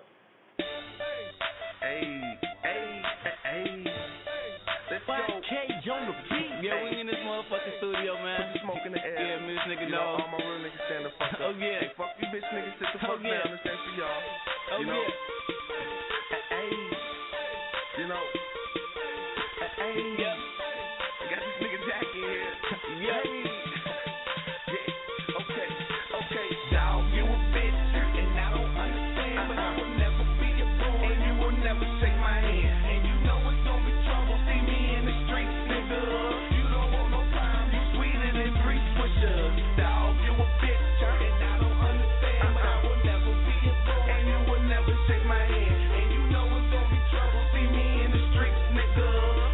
Hey, hey, hey. Let's go. Cage on the beat. Yeah, we in this motherfucking studio, man. Put the smoke in the air. Yeah, man, this nigga you know. know. All my real niggas stand the fuck up. Oh yeah. Hey, fuck you, bitch niggas. Sit the fuck oh, yeah. down. This ain't for y'all. Oh you know? yeah. Hey, you know. Hey, yeah. I got this nigga Jack in here. Yeah. Yeah. Okay. Okay. Dog, you a bitch, and I don't understand, but I will never be your boy, and you will never shake my hand. And you know it's gonna be trouble. See me in the streets, nigga. You don't want no time. You sweeter than three swishers. Dog, you a bitch, and I don't understand, but I will never be your boy, and you will never shake my hand. And you know it's gonna be trouble. See me in the streets, nigga.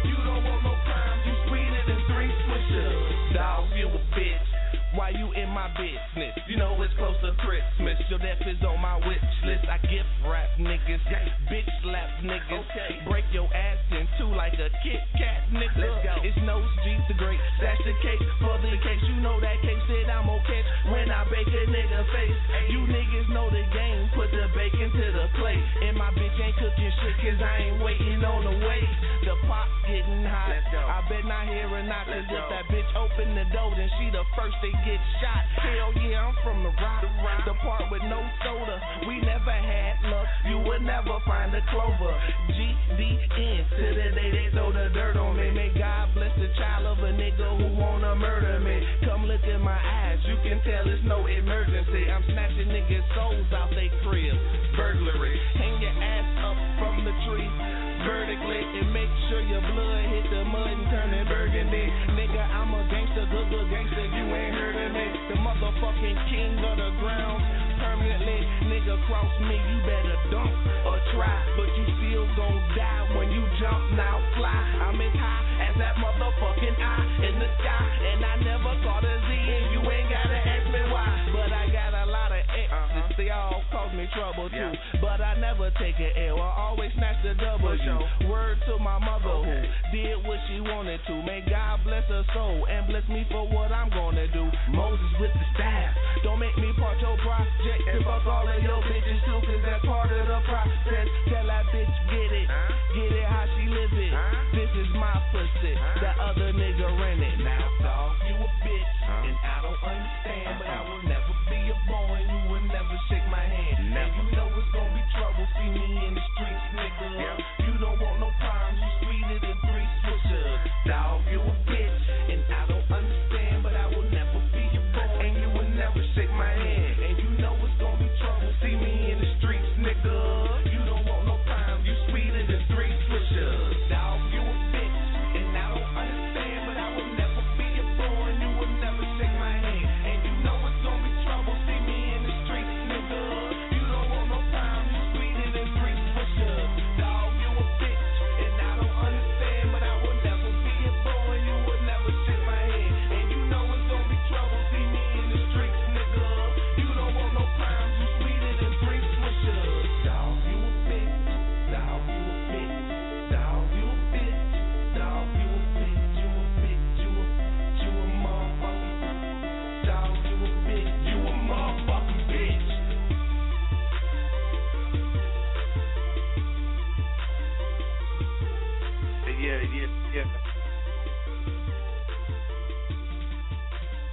Dog, you a bitch. Why you in my business? You know it's close to Christmas. Your death is on my wish list. I gift wrap niggas, bitch slap niggas, okay. Break your ass in two like a Kit Kat nigga. Let's go. It's nose G the great. That's the cake for the case. You know that case that I'm okay when I bake a nigga face. You niggas know the game. Put the bacon to the plate. And my bitch ain't cooking shit cause I ain't waiting on the wait. The pot getting hot. I bet not hear her knock cause if that bitch open the door then she the first to get shot. Hell yeah, I'm from the rock. The part with no soda. We never had luck. You would never find a clover. G D N to the day they throw the dirt on me. May God bless the child of a nigga who wanna murder me. Come look in my eyes. You can tell it's no emergency. I'm snatching niggas' souls out they crib. Burglary. Hang your ass up from the tree vertically and make sure your blood hit the mud and turn it burgundy. Nigga, I'm a gangster, good, good gangster. You ain't heard of me. The motherfucking king of the ground. Permanently, nigga, cross me. You better dunk or try, but you still gon' die when you jump. Now fly. I'm as high as that motherfucking eye in the sky, and I never caught a Z. And you ain't gotta ask me why, but I got a lot of exes. Uh-huh. They all cause me trouble too, yeah. But I never take an L. I always snatch the double. Word to my mother okay. Who did what she wanted to. May God bless her soul and bless me for what I'm gonna do. Moses with the staff. Don't make me part your project and fuck all of your bitches too, cause that's part of the process. Tell that bitch get it, huh? Get it how she live it. Huh? This is my pussy, huh? That other nigga rent it. Now dog, you a bitch, huh? And I don't understand, uh-huh. But I will never be a boy and you will never shake my hand. Never. And you know it's gonna be trouble, see me in the streets, nigga. Yeah. You don't want no problems, you sweeter than three swishers. Dog, you a bitch, and I don't understand, but I will never be your boy, and you will never shake my hand. And you know it's gonna be trouble, see me in the streets, nigga. You don't want no problems, you sweeter than three swishers. Dog, you a bitch, and I don't understand, but I will never be your boy, and you will never shake my hand. And you know it's gonna be trouble, see me in the streets, nigga. You don't want no problems, you sweeter than three swishers. Dog, you a bitch, and I don't understand, but I will never be your boy, and you will never shake my hand. And you know it's gonna be trouble, see me in the streets, nigga. You don't want no problems, you sweeter than three swishers. Dog, you a bitch, dog, you a bitch, dog, you a bitch, dog, you a bitch, you a bitch, you a, you a motherfucking, dog, you a bitch, you a motherfucking bitch. Yeah, yeah, yeah.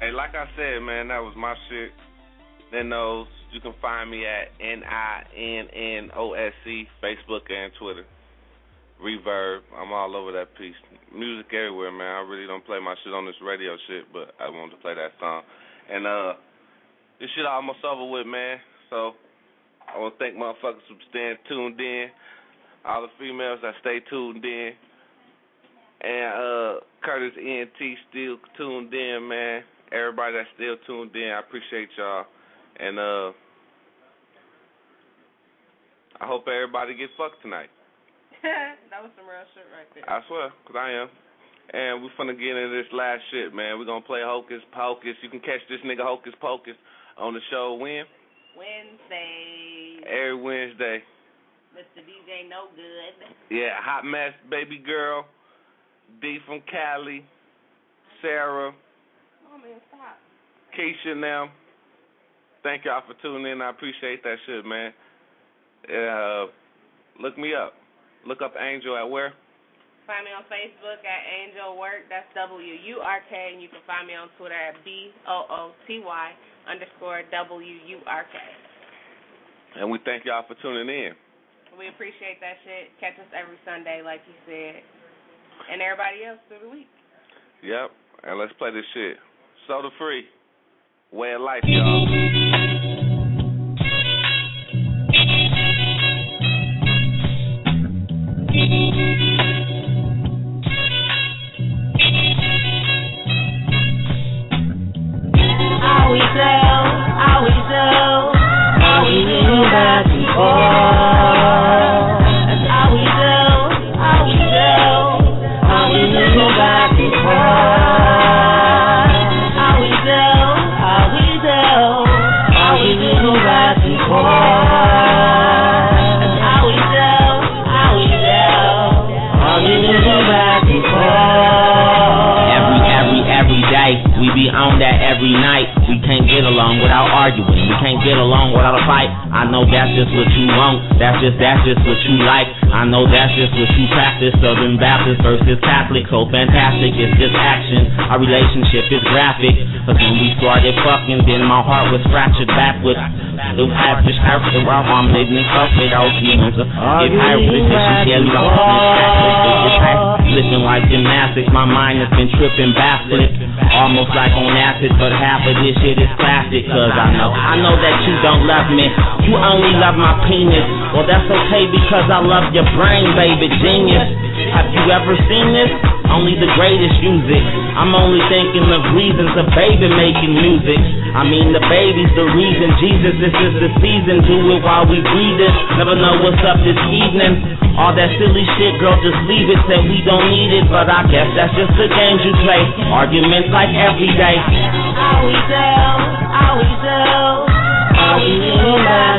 Hey, like I said, man, that was my shit. Ninnos. You can find me at N I N N O S E, Facebook and Twitter. Reverb. I'm all over that piece. Music everywhere, man. I really don't play my shit on this radio shit, but I wanted to play that song. And uh, this shit almost over with, man. So I want to thank motherfuckers for staying tuned in. All the females that stay tuned in. And uh, Curtis E N T still tuned in, man. Everybody that's still tuned in, I appreciate y'all. And uh, I hope everybody gets fucked tonight. That was some real shit right there. I swear, because I am. And we're finna get into this last shit, man. We're going to play Hocus Pocus. You can catch this nigga Hocus Pocus on the show when? Wednesday. Every Wednesday. Mister D J No Good. Yeah, Hot Mess, Baby Girl, D from Cali, Sarah, Oh, man, stop. Keisha now. Thank y'all for tuning in. I appreciate that shit, man. Uh, look me up. Look up Angel at where? Find me on Facebook at Angel Work. That's W U R K. And you can find me on Twitter at B O O T Y underscore W U R K. And we thank y'all for tuning in. We appreciate that shit. Catch us every Sunday, like you said. And everybody else through the week. Yep. And let's play this shit. Soda Free. Way of life, y'all. Always do, always do, always do that before. That's all we do, all we do, always do that before. Always do, always do, always do that before. That's all we do, always do, always do that before. Every, every, every day, we be on that every night. We can't get along without arguing. We can't get along without a fight. I know that's just what you want. That's just, that's just what you like. I know that's just what you practice. Southern Baptist versus Catholic. So fantastic, it's just action. Our relationship is graphic. Cause when we started fucking, then my heart was fractured backwards. It was half-ish, half-ish, while I'm living in comfort. I was feeling so. If I really tell you I'm on looking like gymnastics. My mind has been tripping backwards. Almost like on acid, but half of this shit is plastic. Cause I know, I know that you don't love me. You only love my penis. Well, that's okay because I love your brain, baby, genius. Have you ever seen this? Only the greatest use it. I'm only thinking of reasons a baby making music. I mean the baby's the reason. Jesus, this is the season. Do it while we breathe it. Never know what's up this evening. All that silly shit, girl, just leave it. Say we don't need it, but I guess that's just the games you play. Arguments like every day. Always do, always do, always do that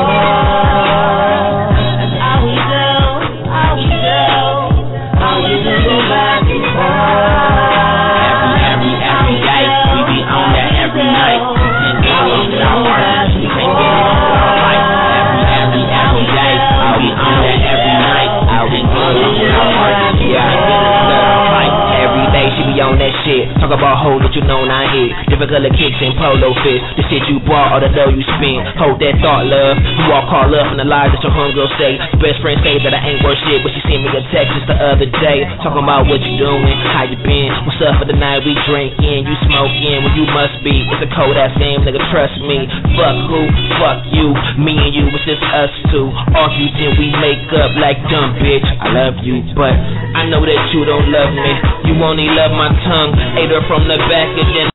before. That's all we do, all we do, always do that before. Every, every, every day, we be on that every night. We can't get along without arguments. We can't get along without fight. Every, every, every day, we be on that every night. I can't get along without arguments. Yeah, I get along without fight. Every day she be on that shit. Talk about hoes that you know not hit. Different color kicks and polo fits. The shit you bought or the dough you spent. Hold that thought, love. You all call up from the lies that your homegirl say. Your best friend say that I ain't worth shit, but she sent me a text just the other day. Talking about what you doing, how you been, what's up for the night we drinking, you smoking, well you must be. It's a cold ass game, nigga, trust me. Fuck who, fuck you, me and you, it's just us two. Argue then we make up like dumb bitch. I love you, but I know that you don't love me. You only love my tongue. Ate her from the back and then